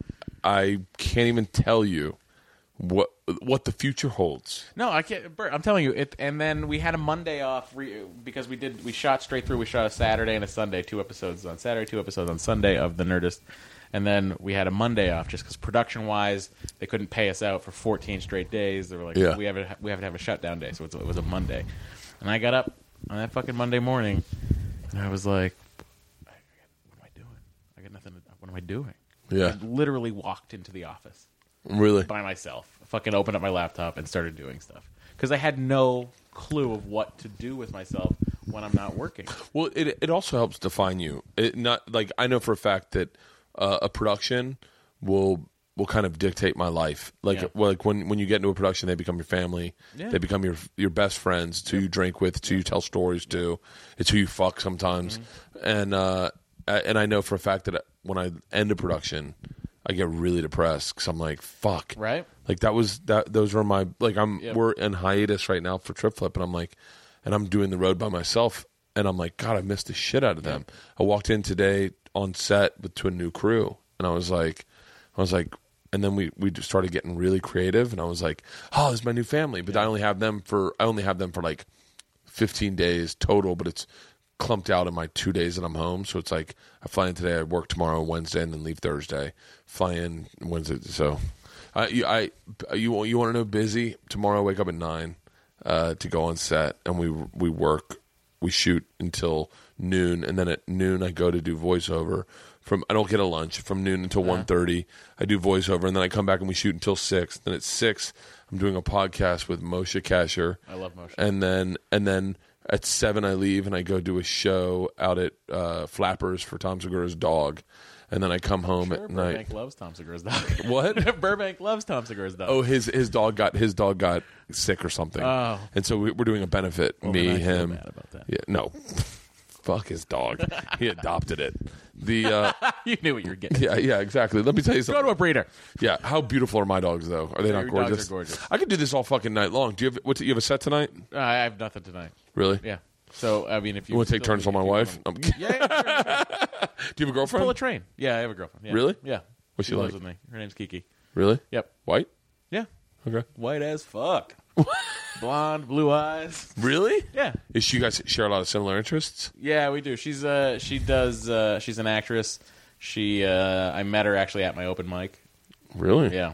I can't even tell you what what the future holds. No, I can't. Bert, I'm telling you. It, and then we had a Monday off re, because we did. We shot straight through. We shot a Saturday and a Sunday, two episodes on Saturday, two episodes on Sunday of The Nerdist, and then we had a Monday off just because production wise they couldn't pay us out for fourteen straight days. They were like, Yeah. we have a, we have to have a shutdown day, so it's, it was a Monday, and I got up on that fucking Monday morning, and I was like, I, what am I doing? I got nothing. To, what am I doing? Yeah. I literally walked into the office Really. by myself. Fucking opened up my laptop and started doing stuff because I had no clue of what to do with myself when I'm not working. Well, it it also helps define you. It not like I know for a fact that uh, a production will will kind of dictate my life. Like Yeah. well, like when when you get into a production, they become your family. Yeah. They become your your best friends. It's who you drink with. It's who you tell stories to. It's who you fuck sometimes. Mm-hmm. And uh, and I know for a fact that when I end a production, I get really depressed because I'm like, fuck. Right? Like that was that. Those were my like. I'm Yep. we're in hiatus right now for Trip Flip, and I'm like, and I'm doing the road by myself, and I'm like, God, I missed the shit out of them. I walked in today on set with to a new crew, and I was like, I was like, and then we we just started getting really creative, and I was like, oh, this is my new family, but I only have them for I only have them for like fifteen days total, but it's clumped out in my two days that I'm home. So it's like I fly in today, I work tomorrow, Wednesday, and then leave Thursday. Fly in Wednesday. So I you I you you want to know busy? Tomorrow I wake up at nine uh, to go on set, and we we work we shoot until noon, and then at noon I go to do voiceover. From I don't get a lunch from noon until one thirty. I do voiceover, and then I come back and we shoot until six. Then at six, I'm doing a podcast with Moshe Kasher. I love Moshe. And then and then at seven, I leave and I go do a show out at uh, Flappers for Tom Segura's dog. And then I come home Sure, at Burbank night. loves Tom Segura's dog. What? Burbank loves Tom Segura's dog. Oh, his his dog got his dog got sick or something. Oh. And so we, we're doing a benefit. Well, me, then I feel him. bad about that. Yeah, no. Fuck his dog. He adopted it. The uh, You knew what you were getting. yeah, yeah, exactly. Let me tell you something. Go to a breeder. Yeah, how beautiful are my dogs though? Are they not Your dogs gorgeous? are gorgeous. I could do this all fucking night long. Do you have what? You have a set tonight? Uh, I have nothing tonight. Really? Yeah. So I mean, if you, You want to take still- turns on my if you wife? wanna- I'm kidding. Yeah, yeah, sure. Do you have a girlfriend? Pull a train. Yeah, I have a girlfriend. Yeah. Really? Yeah. What's she lives like? with me. Her name's Kiki. Really? Yep. White? Yeah. Okay. White as fuck. Blonde, blue eyes. Really? Yeah. Is she you guys share a lot of similar interests? Yeah, we do. She's uh she does uh she's an actress. She uh I met her actually at my open mic. Really? Yeah.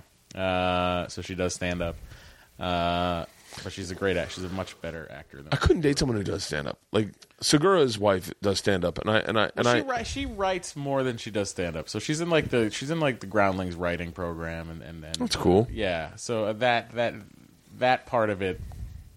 Uh so she does stand up. Uh but she's a great act. She's a much better actor than I couldn't date someone who does stand up. Like Segura's wife does stand up, and I and I and Well, she, I. wri- she writes more than she does stand up. So she's in like the she's in like the Groundlings writing program and and, and That's cool. Yeah. So that that that part of it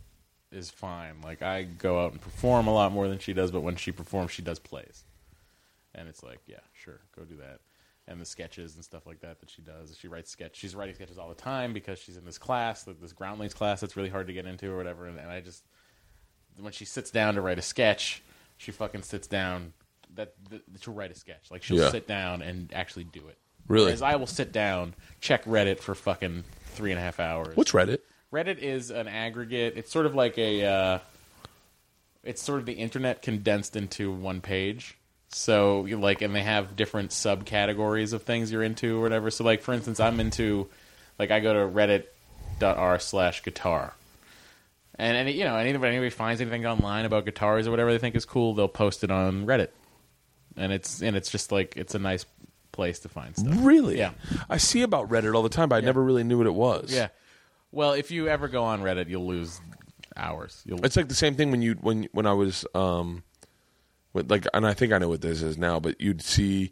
is fine. Like I go out and perform a lot more than she does, but when she performs, she does plays, and it's like, yeah, sure, go do that. And the sketches and stuff like that that she does. She writes sketch. She's writing sketches all the time because she's in this class, like this Groundlings class that's really hard to get into or whatever. And, and I just, when she sits down to write a sketch, she fucking sits down that, that to write a sketch. Like she'll Yeah. sit down and actually do it. Really? Whereas I will sit down, check Reddit for fucking three and a half hours. What's Reddit? Reddit is an aggregate. It's sort of like a. Uh, it's sort of the internet condensed into one page. So you like, and they have different subcategories of things you're into or whatever. So like, for instance, I'm into, like, I go to reddit.r slash guitar. And, and you know, anybody, anybody finds anything online about guitars or whatever they think is cool, they'll post it on Reddit. And it's and it's just like, it's a nice place to find stuff. Really? Yeah. I see about Reddit all the time, but I never really knew what it was. Yeah. Well, if you ever go on Reddit, you'll lose hours. You'll It's like the same thing when you when when I was um, with like, and I think I know what this is now, but you'd see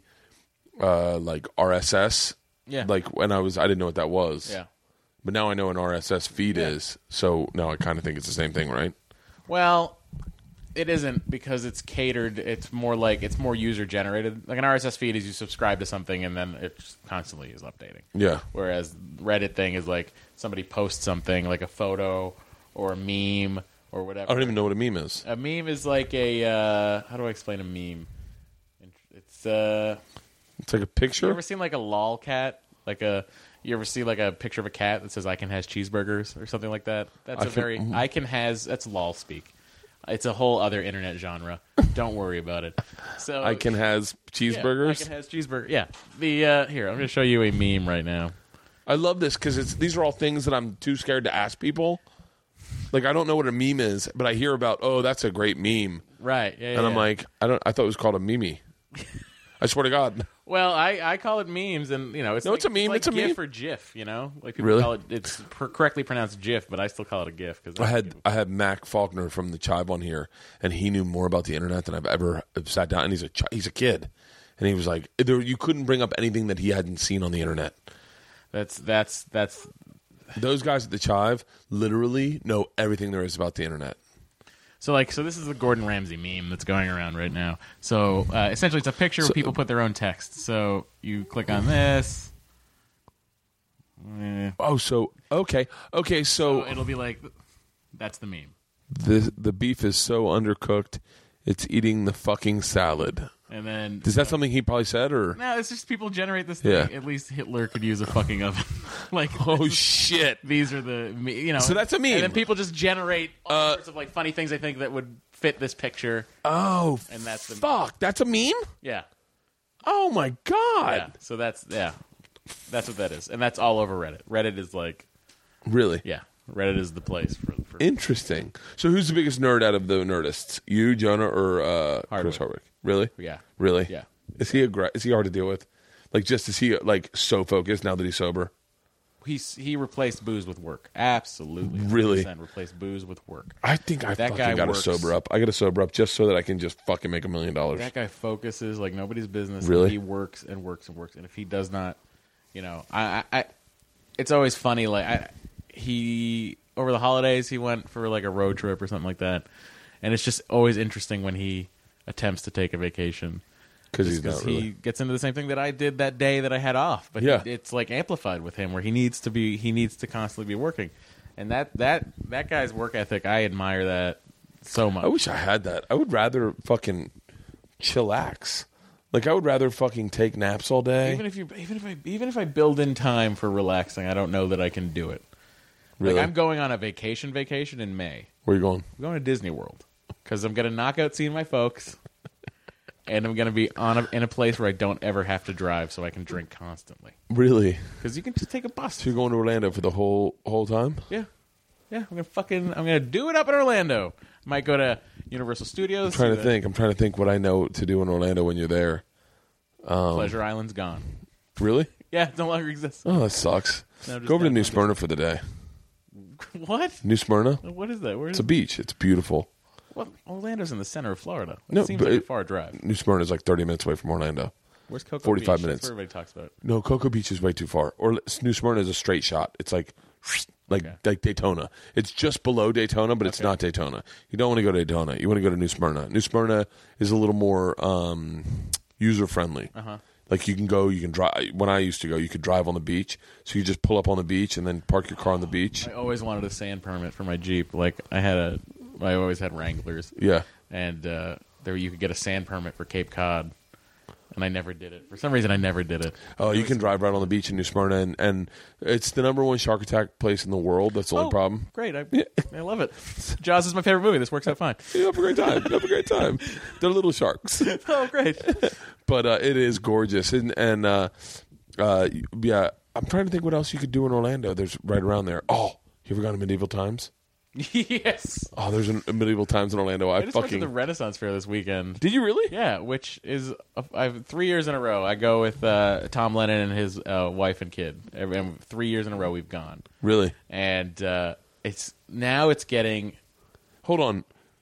uh like R S S. Yeah. Like when I was, I didn't know what that was. Yeah. But now I know an R S S feed Yeah. is. So now I kind of think it's the same thing, right? Well, it isn't because it's catered. It's more like it's more user generated. Like an R S S feed is you subscribe to something and then it just constantly is updating. Yeah. Whereas Reddit thing is like somebody posts something like a photo or a meme or whatever. I don't even know what a meme is. A meme is like a uh, how do I explain a meme? It's uh, It's like a you picture. ever seen like a lol cat? Like a you ever see like a picture of a cat that says "I can has cheeseburgers" or something like that? That's I a can- very mhm. I can has that's lol speak. It's a whole other internet genre. Don't worry about it. So I can has yeah, cheeseburgers. I can has cheeseburger. Yeah. The uh, here I'm going to show you a meme right now. I love this because it's these are all things that I'm too scared to ask people. Like I don't know what a meme is, but I hear about, oh, that's a great meme, Right. Yeah. yeah and I'm yeah. like, I don't. I thought it was called a meme. I swear to God. well, I, I call it memes, and you know, it's No, like, it's a meme, like it's a GIF meme. or GIF. You know, like people Really? call it. It's per- correctly pronounced GIF, but I still call it a GIF because I had I had Mac Faulkner from the Chive on here, and he knew more about the internet than I've ever sat down. And he's a chi- he's a kid, and he was like, there, you couldn't bring up anything that he hadn't seen on the internet. That's that's that's Those guys at the Chive literally know everything there is about the internet. So, like, so this is the Gordon Ramsay meme that's going around right now. So, uh, essentially, it's a picture So- where people put their own text. So, you click on this. Eh. Oh, so okay, okay, so So it'll be like, that's the meme. the the beef is so undercooked, it's eating the fucking salad. And then, Is that something he probably said, or no, it's just people generate this thing. Yeah. At least Hitler could use a fucking oven. like, oh shit? these are the, me- you know. So that's a meme. And then people just generate all Uh, sorts of like funny things they think that would fit this picture. Oh, And that's the- fuck. That's a meme. Yeah. Oh my god! Yeah. So that's, yeah. That's what that is. And that's all over Reddit. Reddit is like, Really? yeah. Reddit is the place for, for Interesting. So who's the biggest nerd out of the nerdists? You, Jonah, or uh, Chris Hardwick. Hardwick? Really? yeah. Really? Yeah. Is he aggra- is he hard to deal with? Like, just is he like so focused now that he's sober? He's, he replaced booze with work. Absolutely. Really? one hundred percent replaced booze with work. I think I That fucking guy got to works- sober up. I got to sober up just so that I can just fucking make a million dollars. That guy focuses like nobody's business. Really? He works and works and works. And if he does not, you know, I, I, I it's always funny. Like I, he over the holidays he went for like a road trip or something like that, and it's just always interesting when he attempts to take a vacation Because just he's not really. he gets into the same thing that I did that day that I had off. But Yeah. he, it's like amplified with him where he needs to be he needs to constantly be working, and that that that guy's work ethic, I admire that so much. I wish I had that. I would rather fucking chillax. Like I would rather fucking take naps all day. Even if you, even if I, even if I build in time for relaxing, I don't know that I can do it. Really? Like I'm going on a vacation, vacation in May. Where are you going? I'm going to Disney World because I'm going to knock out seeing my folks, and I'm going to be on a, in a place where I don't ever have to drive, so I can drink constantly. Really? Because you can just take a bus. So you're going to Orlando for the whole whole time? Yeah, yeah. I'm gonna fucking, I'm gonna do it up in Orlando. Might go to Universal Studios. I'm trying see to the- think. I'm trying to think what I know to do in Orlando when you're there. Pleasure Island's gone. Really? Yeah, it no longer exists. Oh, that sucks. No, just Go over to down- New Smyrna for the day. What? New Smyrna? What is that? Where It's is a beach. It's beautiful. What? Orlando's in the center of Florida. It No, seems but like a it- far drive. New Smyrna is like thirty minutes away from Orlando. Where's Cocoa forty-five Beach? minutes. That's what everybody talks about. No, Cocoa Beach is way too far. Or New Smyrna is a straight shot. It's like like Okay. like Daytona. It's just below Daytona, but it's Okay. not Daytona. You don't want to go to Daytona. You want to go to New Smyrna. New Smyrna is a little more um, user friendly. Uh-huh. Like you can go, you can drive. When I used to go, you could drive on the beach. So you just pull up on the beach and then park your car on the beach. I always wanted a sand permit for my Jeep. Like I had a, I always had Wranglers, Yeah. and uh, there you could get a sand permit for Cape Cod, and I never did it. For some reason, I never did it. Oh, you can drive right on the beach in New Smyrna, and, and it's the number one shark attack place in the world. That's the only Oh, problem. Great, I, I love it. Jaws is my favorite movie. This works out fine. You have a great time. You have a great time. They're little sharks. Oh, great. But uh, it is gorgeous. And, and uh, uh, yeah, I'm trying to think what else you could do in Orlando. There's right around there. Oh, you ever gone to Medieval Times? Yes. Oh, there's a Medieval Times in Orlando. I, I just went to fucking the Renaissance Fair this weekend. Did you really? Yeah, which is uh, I've three years in a row. I go with uh, Tom Lennon and his uh, wife and kid. Every, um, three years in a row we've gone, Really? and uh, it's now it's getting Hold on.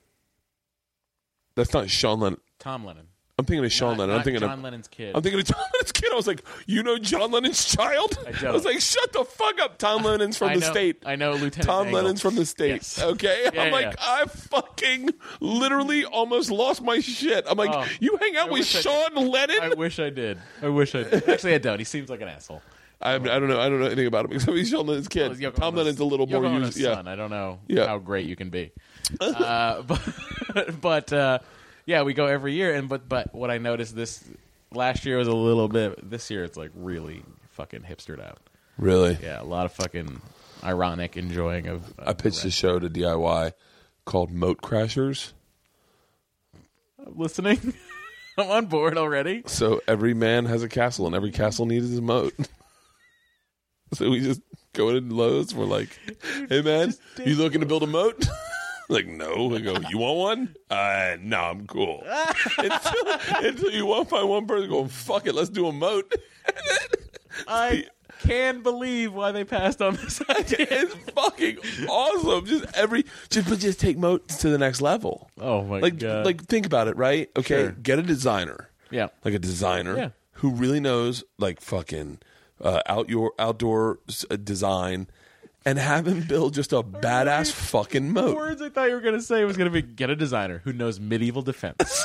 That's not Sean Lennon. Tom Lennon. I'm thinking of Sean Not- Lennon. not I'm thinking John of Lennon's kid. I'm thinking of John Lennon's kid. I was like, you know John Lennon's child? I don't. was like, shut the fuck up. Tom Lennon's from I the know, state. I know Lieutenant Tom Dangle. Lennon's from the state. Yes. Okay? Yeah, I'm yeah, like, yeah. I fucking literally almost lost my shit. I'm like, Oh, you hang out I with wish I Sean Lennon? I wish I did. I wish I did. Actually, I don't. He seems like an asshole. I, I don't know. I don't know anything about him except he's Sean Lennon's kid. Well, Yoko Tom Ono's- Lennon's a little Yoko more Ono's used. Yeah. son. I don't know Yeah. how great you can be. uh, but but uh, yeah, we go every year. And but but what I noticed this last year was a little bit. This year it's like really fucking hipstered out. Really? Yeah, a lot of fucking ironic enjoying of. of I pitched the a show to D I Y called Moat Crashers. I'm listening. I'm on board already. So every man has a castle, and every castle needs his moat. So we just go into Lowe's. We're like, "Hey man, you looking to build a moat?" Like, no. I go, "You want one?" Uh, no, I'm cool. until, until you one by one person going, "Fuck it, let's do a moat." I can believe why they passed on this idea. It's fucking awesome. Just every, just but just take moats to the next level. Oh my Like, god! like think about it, right? Okay, Sure. get a designer. yeah, Like a designer Yeah. who really knows like fucking uh, outdoor outdoor uh, design, and have him build just a badass fucking the moat. words I thought you were going to say was going to be get a designer who knows medieval defense.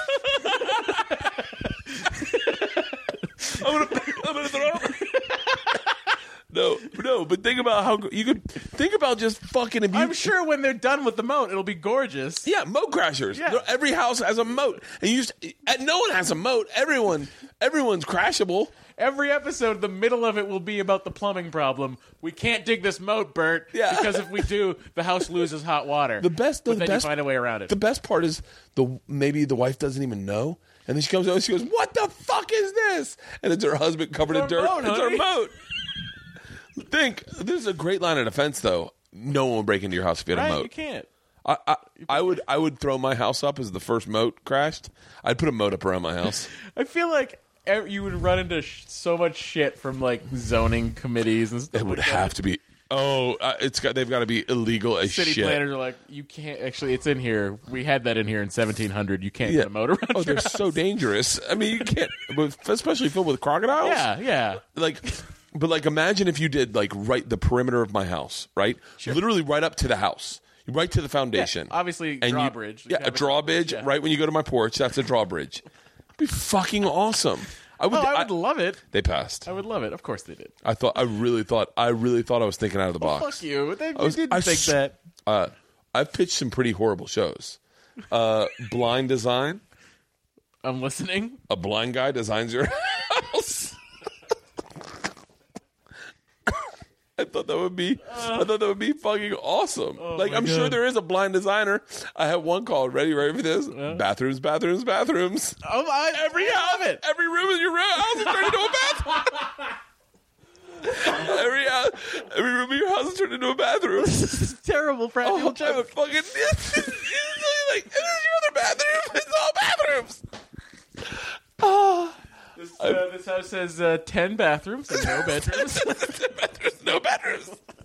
I'm gonna, I'm gonna throw. No, no, but think about how you could think about just fucking if you. I'm sure when they're done with the moat, it'll be gorgeous. Yeah, moat crashers. Yeah. Every house has a moat, and you just and no one has a moat. Everyone, everyone's crashable. Every episode, the middle of it will be about the plumbing problem. We can't dig this moat, Bert, Yeah. because if we do, the house loses hot water. The best, the but then best, you find a way around it. The best part is the maybe the wife doesn't even know, and then she comes over and she goes, "What the fuck is this?" And it's her husband covered in It's our dirt. moat, It's her honey. moat. Think this is a great line of defense, though. No one will break into your house if you had right? a You moat. can't. I, I, I would I would throw my house up as the first moat crashed. I'd put a moat up around my house. I feel like ev- you would run into sh- so much shit from like zoning committees and stuff. It would like that. have to be. Oh, uh, it's got. They've got to be illegal as City shit. planners are like, you can't. Actually, it's in here. We had that in here in seventeen hundred. You can't Yeah. put a moat around Oh, your they're house. so dangerous. I mean, you can't, but especially filled with crocodiles. Yeah, yeah. Like, but like, imagine if you did like right the perimeter of my house, right? Literally right up to the house, right to the foundation. Yeah, obviously, And you- drawbridge. You Yeah, have a a drawbridge. drawbridge, yeah. Right when you go to my porch, that's a drawbridge. It'd be fucking awesome. I would. Oh, I would love it. They passed. I would love it. Of course they did. I thought. I really thought. I really thought I was thinking out of the box. Fuck you. They, I was- didn't I think s- that. Uh, I've pitched some pretty horrible shows. Uh, blind design. I'm listening. A blind guy designs your house. I thought that would be. I thought that would be fucking awesome. like my I'm sure God. there is a blind designer. I have one called. Ready, ready for this? Bathrooms, bathrooms, bathrooms. Oh, I, Every I house, love it. every room in your house is turned into a bathroom. every house, every room in your house is turned into a bathroom. This is terrible practical Oh, joke. I fucking it's like this is your other bathroom. It's all bathrooms. Oh, This, uh, this house has uh, ten bathrooms and no bedrooms. bathrooms, no bathrooms.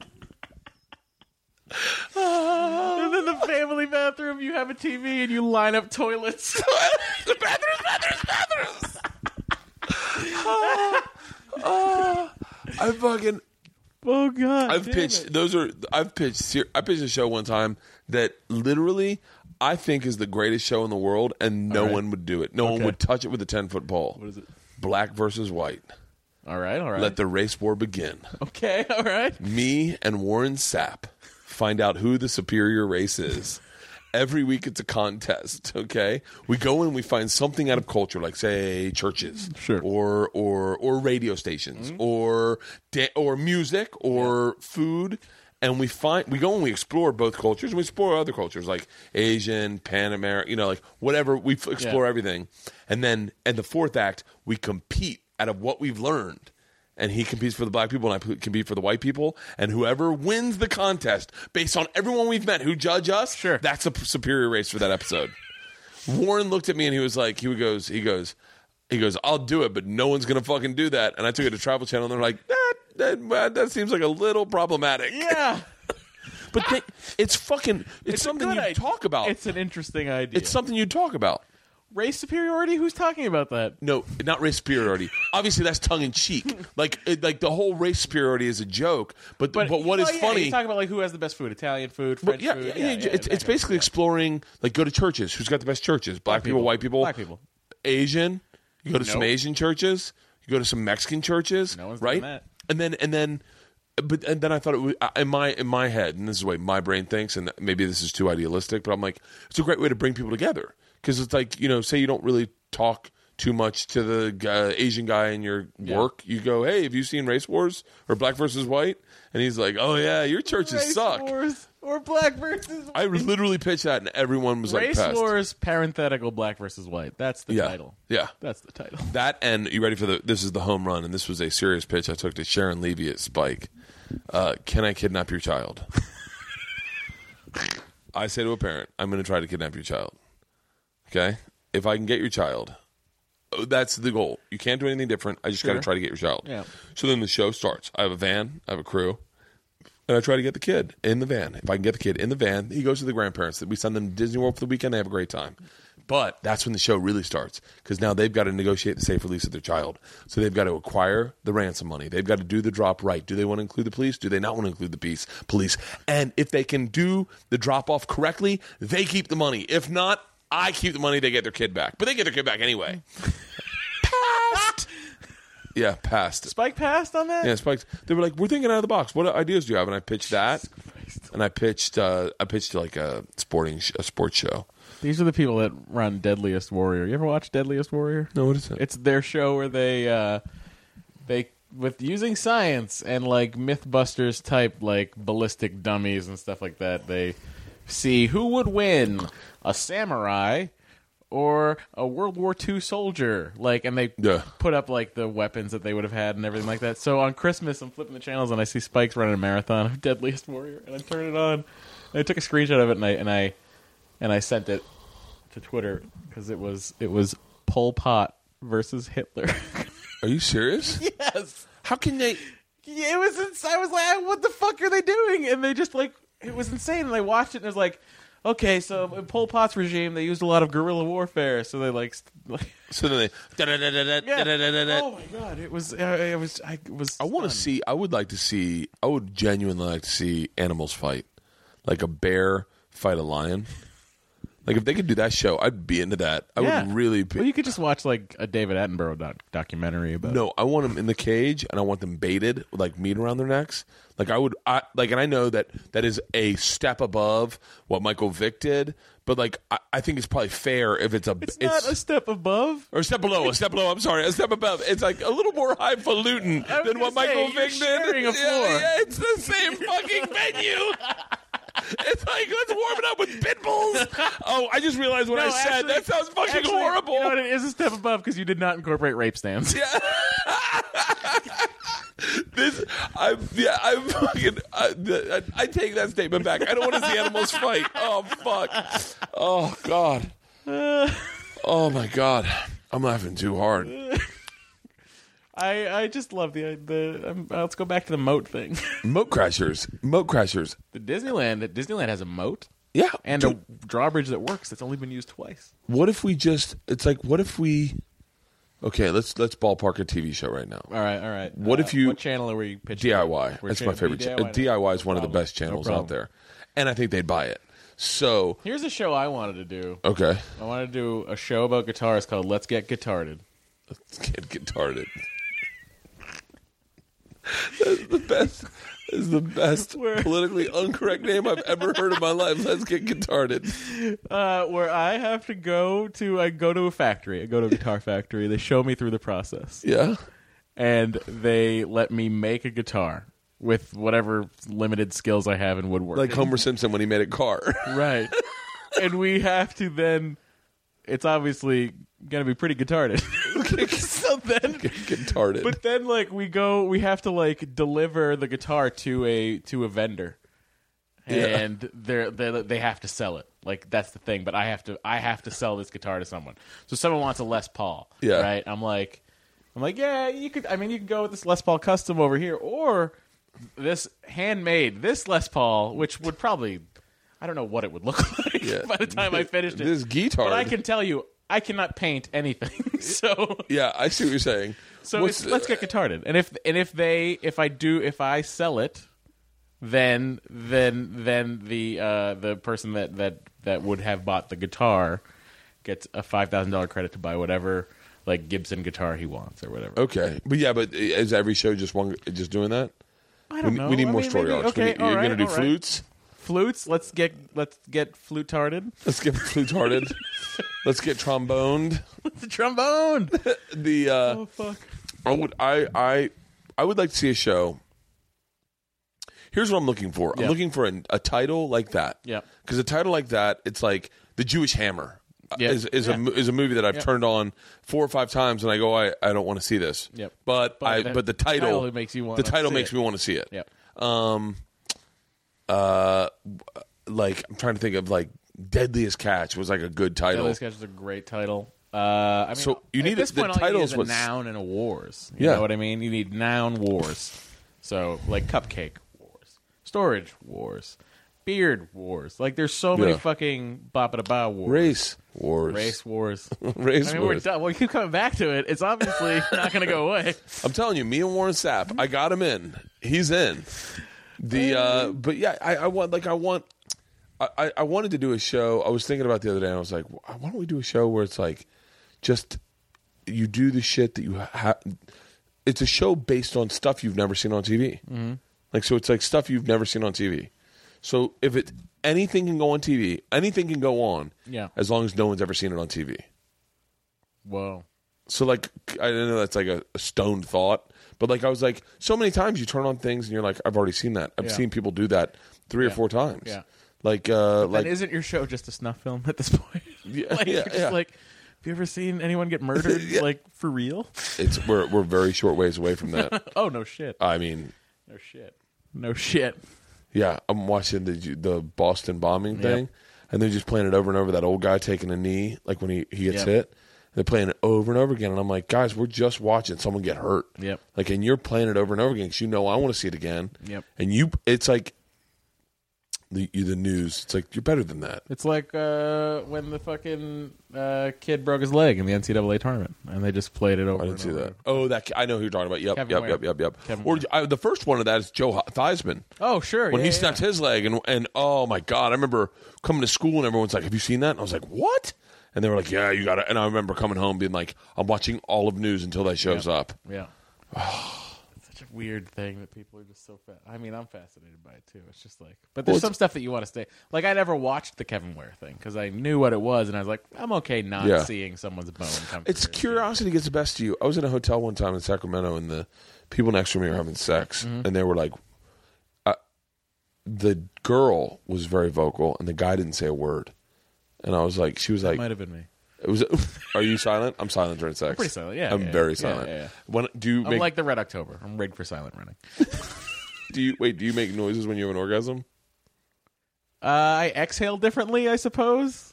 And then the family bathroom, you have a T V and you line up toilets. the bathrooms, bathrooms, bathrooms. oh, oh, I fucking. Oh God! I've damn pitched. it. Those are. I've pitched. ser- I pitched a show one time that literally I think is the greatest show in the world, and no All right. one would do it. No one Okay. would touch it with a ten foot pole. What is it? Black versus white. All right, all right. Let the race war begin. okay, all right. Me and Warren Sapp find out who the superior race is, every week it's a contest, okay? We go and we find something out of culture, like, say, churches. Sure. Or or, or radio stations, mm-hmm. or da- or music, or yeah. food. And we find we go and we explore both cultures, and we explore other cultures, like Asian, Pan American, you know, like whatever. We f- explore yeah. everything. And then in the fourth act, we compete out of what we've learned. And he competes for the black people, and I compete for the white people. And whoever wins the contest, based on everyone we've met who judge us, sure. that's a superior race for that episode. Warren looked at me and he was like, he goes, he goes, he goes, I'll do it, but no one's gonna fucking do that. And I took it to Travel Channel, and they're like, that that, that seems like a little problematic. Yeah, but they, it's fucking, it's, it's something you idea. talk about. It's an interesting idea. It's something you talk about. Race superiority? Who's talking about that? No, not race superiority. Obviously, that's tongue in cheek. Like, it, like the whole race superiority is a joke. But but, but what well, is yeah, funny? You talk about like who has the best food: Italian food, French yeah, food. Yeah, yeah, yeah, yeah, it's, it's basically yeah. exploring. Like, go to churches. Who's got the best churches? Black, Black people, people, white people, Black people, Asian. You go to nope. some Asian churches. You go to some Mexican churches. No one's right? done that. And then and then. But and then I thought it was in my in my head, and this is the way my brain thinks, and maybe this is too idealistic, but I'm like, it's a great way to bring people together, because it's like, you know, say you don't really talk too much to the guy, Asian guy in your yeah. work, you go, hey, have you seen Race Wars or Black versus White? And he's like, oh yeah, your churches Race suck. Wars or Black versus White. I literally pitched that, and everyone was Race like, Race Wars parenthetical Black versus White. That's the yeah. title. Yeah, that's the title. That, and you ready for the? This is the home run, and this was a serious pitch I took to Sharon Levy at Spike. Uh, can I kidnap your child? I say to a parent, I'm going to try to kidnap your child. Okay? If I can get your child, that's the goal. You can't do anything different. I just sure. got to try to get your child. Yeah. So then the show starts. I have a van. I have a crew. And I try to get the kid in the van. If I can get the kid in the van, he goes to the grandparents. We send them to Disney World for the weekend. They have a great time. But that's when the show really starts, because now they've got to negotiate the safe release of their child. So they've got to acquire the ransom money. They've got to do the drop right. Do they want to include the police? Do they not want to include the police? Police. And if they can do the drop off correctly, they keep the money. If not, I keep the money. They get their kid back. But they get their kid back anyway. Passed. Yeah, passed. Spike passed on that? Yeah, Spike. They were like, we're thinking out of the box. What ideas do you have? And I pitched that. And I pitched uh, I pitched like a sporting sh- a sports show. These are the people that run Deadliest Warrior. You ever watch Deadliest Warrior? No, what is it? It's their show where they uh, they with using science and like MythBusters type like ballistic dummies and stuff like that. They see who would win, a samurai or a World War Two soldier. Like, and they yeah. put up like the weapons that they would have had and everything like that. So on Christmas, I'm flipping the channels and I see Spike's running a marathon of Deadliest Warrior, and I turn it on. And I took a screenshot of it and I and I. And I sent it to Twitter because it was it was Pol Pot versus Hitler. Are you serious? Yes. How can they? Yeah, it was. Ins- I was like, "What the fuck are they doing?" And they just like it was insane. And I watched it and it was like, okay, so in Pol Pot's regime, they used a lot of guerrilla warfare. So they like, like so then they. Yeah. Oh my god! It was. Uh, it was. I it was. I want to see. I would like to see. I would genuinely like to see animals fight, like a bear fight a lion. Like, if they could do that show, I'd be into that. I yeah. would really be. Well, you could just watch, like, a David Attenborough doc- documentary about No, it. I want them in the cage, and I want them baited with, like, meat around their necks. Like, I would, I, like, and I know that that is a step above what Michael Vick did, but, like, I, I think it's probably fair if it's a... It's, it's not a step above. Or a step below, a step below, I'm sorry, a step above. It's, like, a little more highfalutin than what say, Michael you're Vick sharing did. a floor. Yeah, yeah, it's the same fucking venue. It's like, let's warm it up with pit bulls. Oh, I just realized what No, I said. actually- that sounds fucking actually, horrible. You know what? It is a step above because you did not incorporate rape stands. Yeah. This, I, yeah, I fucking, I, I take that statement back. I don't want to see animals fight. Oh fuck. Oh god. Oh my god. I'm laughing too hard. I, I just love the the. Um, let's go back to the moat thing. Moat crashers. Moat crashers. The Disneyland. Disneyland has a moat. Yeah. And dude. a drawbridge that works. That's only been used twice. What if we just? It's like, what if we? Okay, let's let's ballpark a T V show right now. All right, all right. What uh, if you? What channel are we pitching? D I Y. We're That's channel- my favorite. D I Y, Cha- D I Y is no one of the problem. best channels No out problem. there, and I think they'd buy it. So Here's a show I wanted to do. okay, I wanted to do a show about guitars called Let's Get Guitarded. let's get guitarded. That's the best. Is the best politically incorrect name I've ever heard in my life. Let's get guitarded. Uh, where I have to go to, I go to a factory. I go to a guitar factory. They show me through the process. Yeah. And they let me make a guitar with whatever limited skills I have in woodworking. Like Homer Simpson when he made a car. Right. And we have to then, it's obviously going to be pretty guitarded. So then, Get guitarded. but then like we go, we have to like deliver the guitar to a to a vendor, Yeah. and they're, they they have to sell it. Like that's the thing. But I have to I have to sell this guitar to someone. So someone wants a Les Paul. Yeah. Right. I'm like, I'm like, yeah, you could. I mean, you could go with this Les Paul Custom over here, or this handmade this Les Paul, which would probably, I don't know what it would look like Yeah. by the time I finished it. This guitar. But I can tell you, I cannot paint anything. So Yeah, I see what you're saying. so What's- it's, let's get guitarded. And if and if they if I do if I sell it, then then then the uh, the person that, that, that would have bought the guitar gets a five thousand dollar credit to buy whatever like Gibson guitar he wants or whatever. Okay, but yeah, but is every show just one just doing that? I don't we, know. We need I more mean, story maybe- arcs. We Okay, need- all you're right, gonna do all right. flutes. Flutes. Let's get let's get flute tarded. Let's get flute-hearted. Let's get tromboned. The trombone. The uh, Oh fuck. I would I I I would like to see a show. Here's what I'm looking for. Yeah. I'm looking for a, a title like that. Yeah. Because a title like that, it's like The Jewish Hammer. Yeah. Is is Yeah. a mo- is a movie that I've Yep. turned on four or five times and I go I, I don't want to see this. Yep. But, But I the- but the the title, title makes you wanna the title see makes it. me want to see it. Yeah. Um uh like I'm trying to think of like Deadliest Catch was like a good title. Deadliest Catch is a great title. Uh, I mean, So you at need this the point, all you need titles is a was- noun and a wars. You Yeah. know what I mean? You need noun wars. So like cupcake wars, storage wars, beard wars. Like there's so many Yeah. fucking bop it ba wars. Race Wars. Race wars. Race I mean, we're Wars. done. Well, you keep coming back to it. It's obviously not going to go away. I'm telling you, me and Warren Sapp, I got him in. He's in. The uh, but yeah, I, I want like I want I, I wanted to do a show. I was thinking about the other day, and I was like, why don't we do a show where it's like just you do the shit that you have. It's a show based on stuff you've never seen on T V. Mm-hmm. Like so, it's like stuff you've never seen on T V. So if it anything can go on T V, anything can go on. Yeah. As long as no one's ever seen it on T V. Whoa. So like I know that's like a, a stoned thought, but like I was like so many times you turn on things and you're like I've already seen that. I've Yeah. seen people do that three or Yeah. four times. Yeah. Like uh like And isn't your show just a snuff film at this point? Yeah, like, yeah, you're just yeah. like, have you ever seen anyone get murdered? Yeah. Like for real? it's we're we're very short ways away from that. Oh no shit. I mean, No shit. No shit. yeah, I'm watching the the Boston bombing thing, Yep. and they're just playing it over and over. That old guy taking a knee, like when he, he gets Yep. hit. They're playing it over and over again, and I'm like, guys, we're just watching someone get hurt. Yep. Like, and you're playing it over and over again because you know I want to see it again. Yep. And you, it's like the you, the news. It's like you're better than that. It's like uh, when the fucking uh, kid broke his leg in the N C double A tournament, and they just played it over. I didn't and see over. that. Oh, that I know who you're talking about. Yep, Kevin yep, Ware. yep, yep, yep. Kevin Or Ware. I, the first one of that is Joe Theismann. Oh sure. When yeah, he yeah, snapped yeah. his leg, and and oh my god, I remember coming to school and everyone's like, "Have you seen that?" And I was like, "What?" And they were like, "Yeah, you got it." And I remember coming home being like, "I'm watching all of news until that shows up." Yeah. It's such a weird thing that people are just so fat. I mean, I'm fascinated by it too. It's just like, but there's Well, some it's- stuff that you want to stay. Like I never watched the Kevin Ware thing because I knew what it was, and I was like, I'm okay not Yeah. seeing someone's bone come. It's through. curiosity gets the best of you. I was in a hotel one time in Sacramento, and the people next to me were having sex, Mm-hmm. and they were like, uh, the girl was very vocal, and the guy didn't say a word. And I was like, she was like, Might have been me. it was. Are you silent? I'm silent during sex. pretty silent, yeah, I'm yeah, very yeah, silent. yeah, yeah. When do you I'm make? like the Red October. I'm rigged for silent running. do you wait? Do you make noises when you have an orgasm? Uh, I exhale differently, I suppose.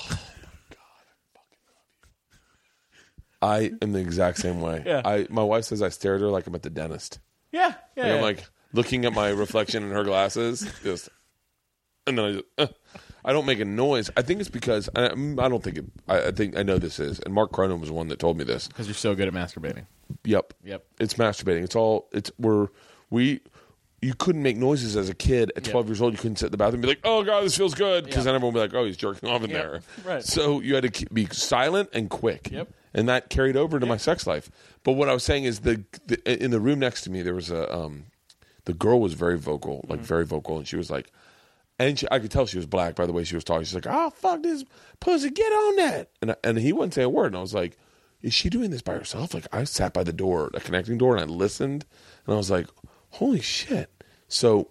I am the exact same way. Yeah. I my wife says I stare at her like I'm at the dentist. Yeah, yeah. Like yeah. I'm like looking at my reflection in her glasses, just, and then I just, uh, I don't make a noise. I think it's because I, I don't think it. I, I think I know this is, and Mark Cronin was the one that told me this. because you're so good at masturbating. Yep, Yep. It's masturbating. It's all. It's we're we. You couldn't make noises as a kid at twelve Yep. years old. You couldn't sit in the bathroom and be like, "Oh God, this feels good," because Yep. then everyone would be like, "Oh, he's jerking off in Yep. there." Right. So you had to keep, be silent and quick. Yep. and that carried over to my sex life. But what I was saying is the, the in the room next to me there was a um, the girl was very vocal, like mm-hmm. very vocal, and she was like, and she, I could tell she was black by the way she was talking. She's like, "Oh fuck this pussy, get on that," and I, and he wouldn't say a word, and I was like, "Is she doing this by herself?" Like I sat by the door, a connecting door, and I listened, and I was like, "Holy shit!" So,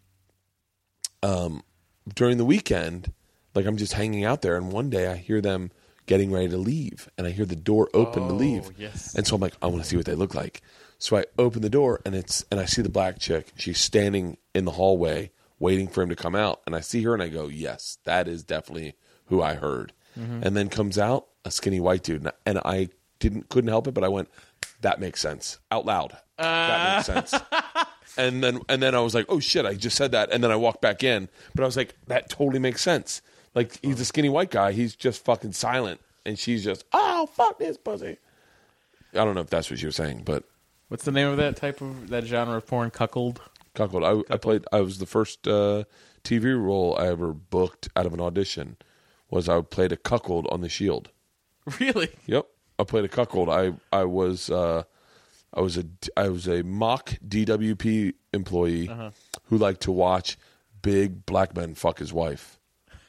um, during the weekend, like I'm just hanging out there, and one day I hear them getting ready to leave, and I hear the door open oh, to leave, yes. and so I'm like, I want to see what they look like. So I open the door, and it's and I see the black chick. She's standing in the hallway, waiting for him to come out, and I see her, and I go, yes, that is definitely who I heard. Mm-hmm. And then comes out a skinny white dude, and I, and I didn't couldn't help it, but I went, that makes sense out loud. Uh. That makes sense. And then and then I was like, oh shit, I just said that. And then I walked back in. But I was like, that totally makes sense. Like, he's a skinny white guy. He's just fucking silent. And she's just, oh, fuck this pussy. I don't know if that's what you were saying, but. What's the name of that type of, that genre of porn? Cuckold? Cuckold. I, Cuckold. I played, I was the first uh, T V role I ever booked out of an audition. Was I played a cuckold on The Shield. Really? Yep. I played a cuckold. I, I was... Uh, I was a I was a mock D W P employee uh-huh. who liked to watch big black men fuck his wife.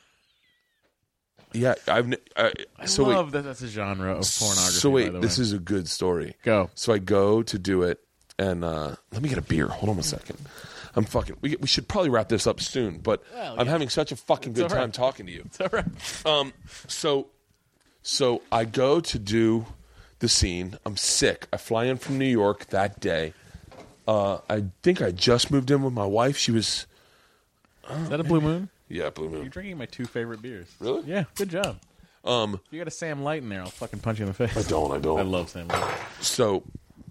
Yeah, I've I, I so love wait, that. That's a genre of pornography. So wait, by the this way. is a good story. Go. So I go to do it, and uh, let me get a beer. Hold on a second. I'm fucking. We we should probably wrap this up soon, but well, I'm yeah. having such a fucking it's good right. time talking to you. It's all right. Um. So, so I go to do the scene. I'm sick. I fly in from New York that day. Uh, I think I just moved in with my wife. She was. Oh, is that a Blue Moon? Yeah, Blue Moon. You're drinking my two favorite beers. Really? Yeah. Good job. Um, if you got a Sam Light in there, I'll fucking punch you in the face. I don't. I don't. I love Sam Light. So,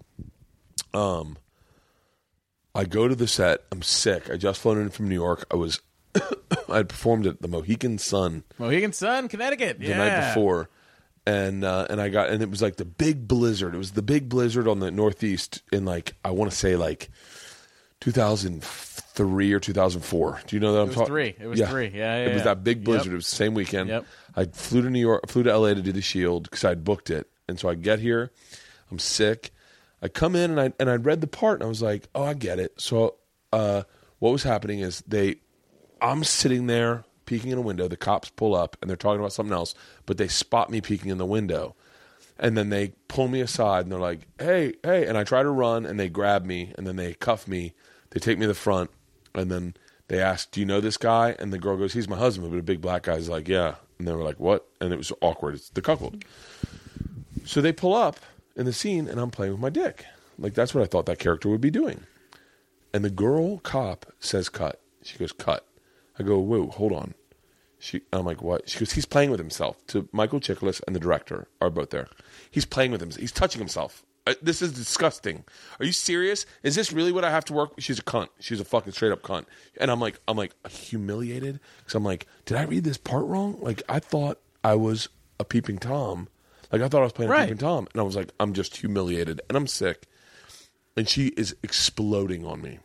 um, I go to the set. I'm sick. I just flown in from New York. I was. I had performed at the Mohegan Sun. Mohegan Sun, Connecticut. The yeah. night before. And uh, and I got and it was like the big blizzard. It was the big blizzard on the Northeast in like I want to say like two thousand three or two thousand four. Do you know that it I'm was talking? Three. It was yeah. three. Yeah, yeah. It was yeah. that big blizzard. Yep. It was the same weekend. Yep. I flew to New York, flew to L A to do the Shield because I'd booked it, and so I get here. I'm sick. I come in and I and I read the part and I was like, oh, I get it. So uh, what was happening is they, I'm sitting there peeking in a window. The cops pull up and they're talking about something else, but they spot me peeking in the window. And then they pull me aside and they're like, hey, hey. And I try to run and they grab me and then they cuff me. They take me to the front and then they ask, do you know this guy? And the girl goes, he's my husband. But a big black guy's like, yeah. And they were like, what? And it was awkward. It's the cuckold. So they pull up in the scene and I'm playing with my dick. Like, that's what I thought that character would be doing. And the girl cop says, cut. She goes, cut. I go, whoa, hold on. She, I'm like, what? She goes, he's playing with himself. To Michael Chiklis and the director are both there. He's playing with himself. He's touching himself. Uh, this is disgusting. Are you serious? Is this really what I have to work? She's a cunt. She's a fucking straight up cunt. And I'm like, I'm like humiliated because I'm like, did I read this part wrong? Like, I thought I was a peeping Tom. Like, I thought I was playing right. a peeping Tom. And I was like, I'm just humiliated and I'm sick. And she is exploding on me.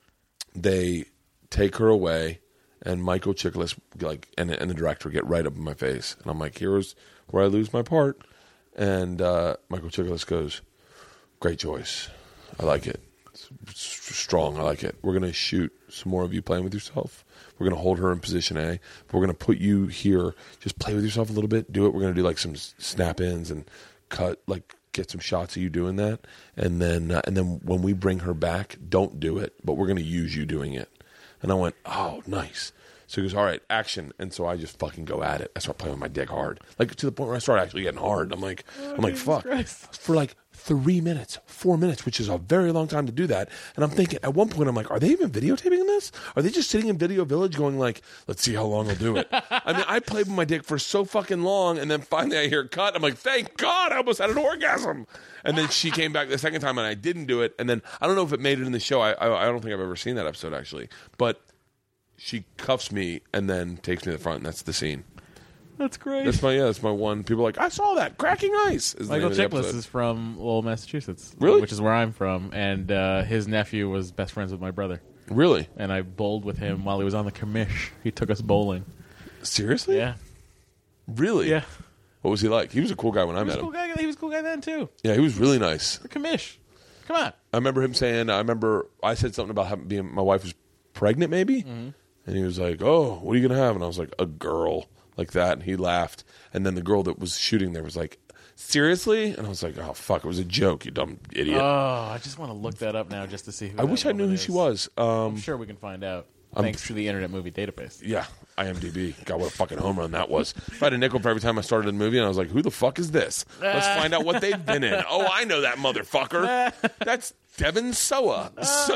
They take her away. And Michael Chiklis, like, and, and the director get right up in my face. And I'm like, here's where I lose my part. And uh, Michael Chiklis goes, great choice. I like it. It's, it's strong. I like it. We're going to shoot some more of you playing with yourself. We're going to hold her in position A. But we're going to put you here. Just play with yourself a little bit. Do it. We're going to do, like, some snap-ins and cut, like, get some shots of you doing that. And then, uh, and then when we bring her back, don't do it. But we're going to use you doing it. And I went, oh, nice. So he goes, all right, action. And so I just fucking go at it. I start playing with my dick hard. Like, to the point where I start actually getting hard. I'm like, oh, I'm like, Jesus fuck. Christ. For like three minutes, four minutes, which is a very long time to do that. And I'm thinking, at one point, I'm like, are they even videotaping this? Are they just sitting in Video Village going like, let's see how long I'll do it? I mean, I played with my dick for so fucking long, and then finally I hear cut. I'm like, thank God, I almost had an orgasm. And then she came back the second time, and I didn't do it. And then I don't know if it made it in the show. I I, I don't think I've ever seen that episode, actually. But she cuffs me and then takes me to the front, and that's the scene. That's great. That's my yeah. That's my one. People are like, I saw that cracking ice. Is the Michael name of the Chiklis episode. is from Lowell, Massachusetts. Really? Which is where I'm from. And uh, his nephew was best friends with my brother. Really? And I bowled with him while he was on the commish. He took us bowling. Seriously? Yeah. Really? Yeah. What was he like? He was a cool guy when I He was met a cool him. guy. He was a cool guy then too. Yeah, he was really nice. The commish. Come on. I remember him saying, I remember I said something about having, being, my wife was pregnant maybe, Mm-hmm. and he was like, oh, what are you going to have? And I was like, a girl, like that, and he laughed, and then the girl that was shooting there was like, seriously? And I was like, oh, fuck, it was a joke, you dumb idiot. Oh, I just want to look that up now just to see who. I that wish I knew woman who is. she was. Um, I'm sure we can find out. Thanks to the Internet Movie Database. yeah, IMDb. God, what a fucking home run that was. If I had a nickel for every time I started a movie, and I was like, who the fuck is this? Let's find out what they've been in. Oh, I know that motherfucker. That's Devin Soa.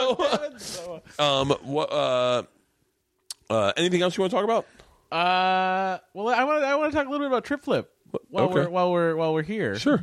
So, um, what, uh, uh, anything else you want to talk about? Uh, well, I want to I want to talk a little bit about Trip Flip while Okay. we're while we're while we're here. Sure.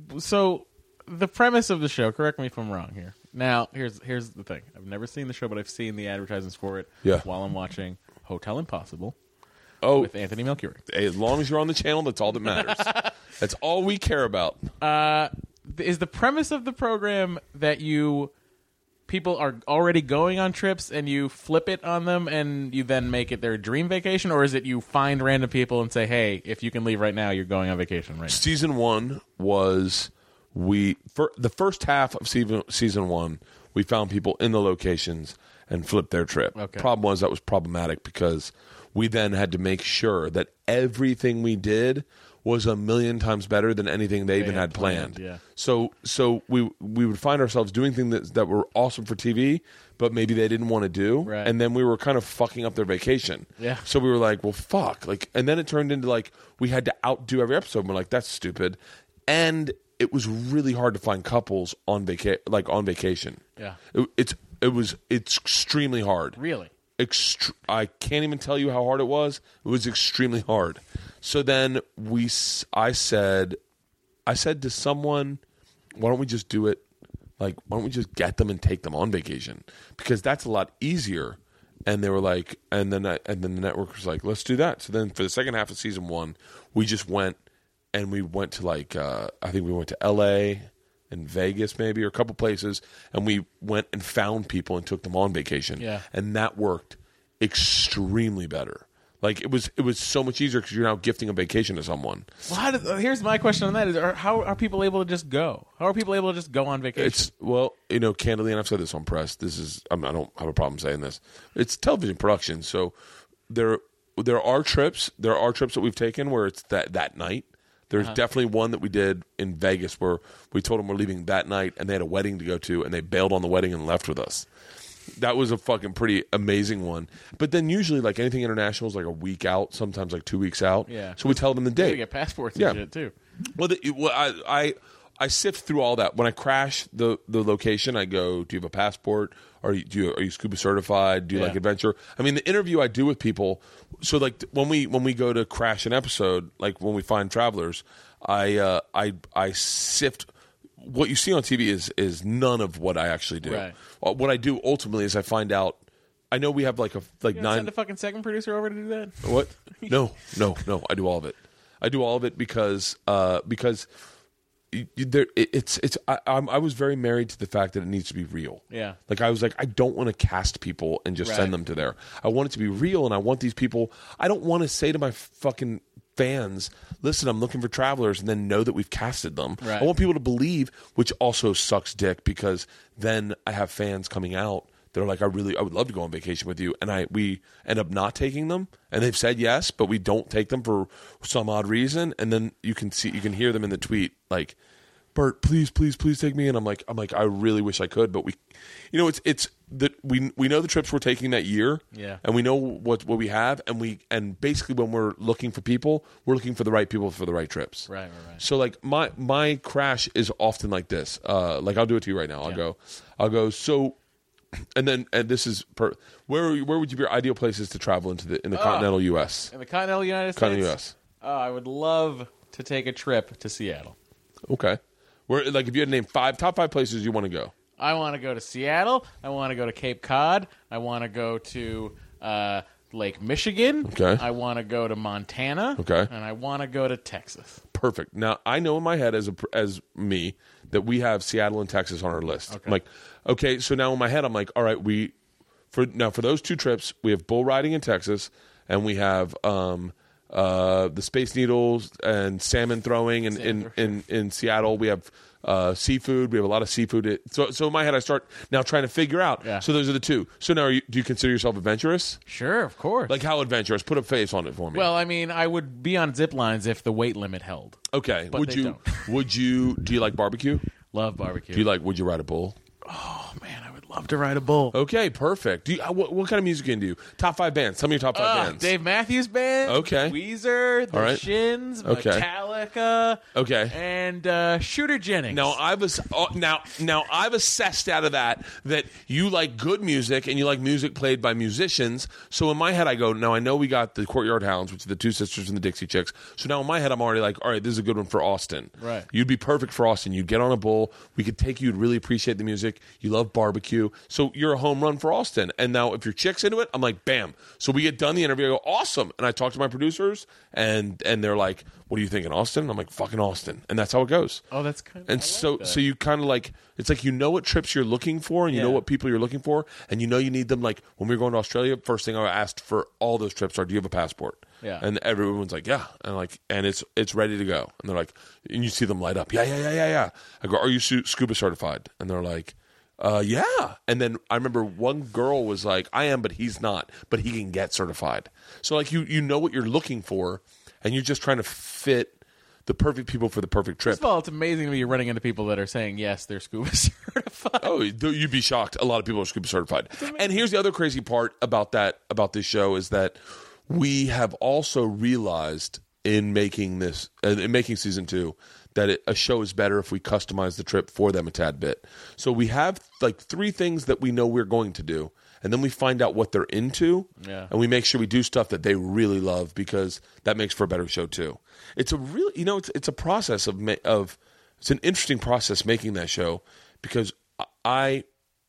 So, the premise of the show. Correct me if I'm wrong here. Now, here's here's the thing. I've never seen the show, but I've seen the advertisements for it. Yeah. While I'm watching Hotel Impossible Oh, with Anthony Melchior. as long as you're on the channel, that's all that matters. That's all we care about. Uh, th- is the premise of the program that you people are already going on trips and you flip it on them and you then make it their dream vacation, or is it you find random people and say, hey, if you can leave right now, you're going on vacation right now? Season one was we for the first half of season season one. We found people in the locations and flipped their trip. Okay. Problem was that was problematic because we then had to make sure that everything we did was a million times better than anything they, even had had planned. planned, yeah. So so we we would find ourselves doing things that, that were awesome for T V, but maybe they didn't want to do, Right. and then we were kind of fucking up their vacation. Yeah. So we were like, well, fuck. Like, and then it turned into like we had to outdo every episode. And we're like, that's stupid, and it was really hard to find couples on vaca- like on vacation. Yeah. It, it's it was it's extremely hard. Really? Ext- I can't even tell you how hard it was. It was extremely hard. So then we, s- I said, I said to someone, why don't we just do it? Like, why don't we just get them and take them on vacation? Because that's a lot easier. And they were like, and then I, and then the network was like, let's do that. So then for the second half of season one, we just went and we went to like, uh, I think we went to L A and Vegas maybe, or a couple places, and we went and found people and took them on vacation. Yeah. And that worked extremely better. Like it was, it was so much easier because you're now gifting a vacation to someone. Well, how does, here's my question on that: is are, how are people able to just go? How are people able to just go on vacation? It's well, you know, candidly, and I've said this on press. This is I'm, I don't have a problem saying this. It's television production, so there there are trips. There are trips that we've taken where it's that that night. There's Uh-huh. definitely one that we did in Vegas where we told them we're leaving that night, and they had a wedding to go to, and they bailed on the wedding and left with us. That was a fucking pretty amazing one. But then usually, like anything international is like a week out, sometimes like two weeks out. Yeah. So we tell them the You date. gotta get passports and Yeah. shit too. Well, the, well I, I I sift through all that. When I crash the, the location, I go, do you have a passport? Are you, do you, are you scuba certified? Do you Yeah. like adventure? I mean, the interview I do with people. So like when we when we go to crash an episode, like when we find travelers, I uh, I I sift. What you see on T V is is none of what I actually do. Right. Uh, What I do ultimately is I find out. I know we have like a like You gotta nine. send a fucking segment producer over to do that. What? No, no, no. I do all of it. I do all of it because uh, because you, you- there it, it's it's. I, I'm, I was very married to the fact that it needs to be real. Yeah. Like I was like I don't want to cast people and just Right. send them to there. I want it to be real, and I want these people. I don't want to say to my fucking fans, listen, I'm looking for travelers, and then know that we've casted them. Right. I want people to believe, which also sucks dick because then I have fans coming out. They're like, I really, I would love to go on vacation with you, and I we end up not taking them, and they've said yes, but we don't take them for some odd reason, and then you can see, you can hear them in the tweet like, Bert, please, please, please take me, and I'm like, I'm like, I really wish I could, but we, you know, it's it's that we we know the trips we're taking that year, Yeah. and we know what what we have, and we and basically when we're looking for people, we're looking for the right people for the right trips, Right, right, right. So like my my crash is often like this, uh, like I'll do it to you right now. I'll Yeah. go, I'll go so. And then, and this is per, where where would you be your ideal places to travel into the in the continental U S? In the continental United States, Continental U S. Oh, I would love to take a trip to Seattle. Okay, where like if you had to name five top five places you want to go. I want to go to Seattle. I want to go to Cape Cod. I want to go to uh, Lake Michigan. Okay. I want to go to Montana. Okay. And I want to go to Texas. Perfect. Now I know in my head as a, as me that we have Seattle and Texas on our list. Okay. I'm like, okay, so now in my head I'm like, all right, we for now for those two trips we have bull riding in Texas and we have um uh, the Space Needles and salmon throwing, and in, in, in, in Seattle we have uh, seafood. We have a lot of seafood. It, so so in my head I start now trying to figure out. Yeah. So those are the two. So now are you, do you consider yourself adventurous? Sure, of course. Like how adventurous? Put a face on it for me. Well, I mean, I would be on zip lines if the weight limit held. okay. but Would they you don't. would you do you like barbecue? Love barbecue. Do you like would you ride a bull? Oh man, I would love to ride a bull. Okay, perfect. Do you, uh, what, what kind of music can you do? Top five bands. Tell me your top five Uh, bands. Dave Matthews Band. Okay. Weezer. The All right. Shins. Okay. Metallica. Okay. And uh, Shooter Jennings. Now I've ass- oh, now now I've assessed out of that that you like good music and you like music played by musicians. So in my head I go, now I know we got the Courtyard Hounds, which are the two sisters and the Dixie Chicks. So now in my head I'm already like, all right, this is a good one for Austin. Right. You'd be perfect for Austin. You'd get on a bull. We could take you. You'd really appreciate the music. You love barbecue. So you're a home run for Austin. And now if your chick's into it, I'm like, bam. So we get done the interview. I go, awesome. And I talk to my producers and and they're like, what do you think in Austin? And I'm like, fucking Austin. And that's how it goes. Oh, that's kind of. And so, so you kind of like, it's like you know what trips you're looking for, and you Yeah. know what people you're looking for, and you know you need them. Like when we were going to Australia, first thing I asked for all those trips are, do you have a passport? Yeah. And everyone's like, yeah, and like, and it's it's ready to go. And they're like, and you see them light up, yeah, yeah, yeah, yeah, yeah. I go, are you su- scuba certified? And they're like, uh, yeah. And then I remember one girl was like, I am, but he's not, but he can get certified. So like you you know what you're looking for, and you're just trying to fit the perfect people for the perfect trip. First of all, it's amazing to me you're running into people that are saying yes, they're scuba certified. Oh, you'd be shocked. A lot of people are scuba certified. And here's the other crazy part about that about this show is that we have also realized in making this uh, in making season two that it, a show is better if we customize the trip for them a tad bit. So we have like three things that we know we're going to do, and then we find out what they're into, Yeah. and we make sure we do stuff that they really love because that makes for a better show too. It's a really, you know, it's it's a process of ma- of it's an interesting process making that show because I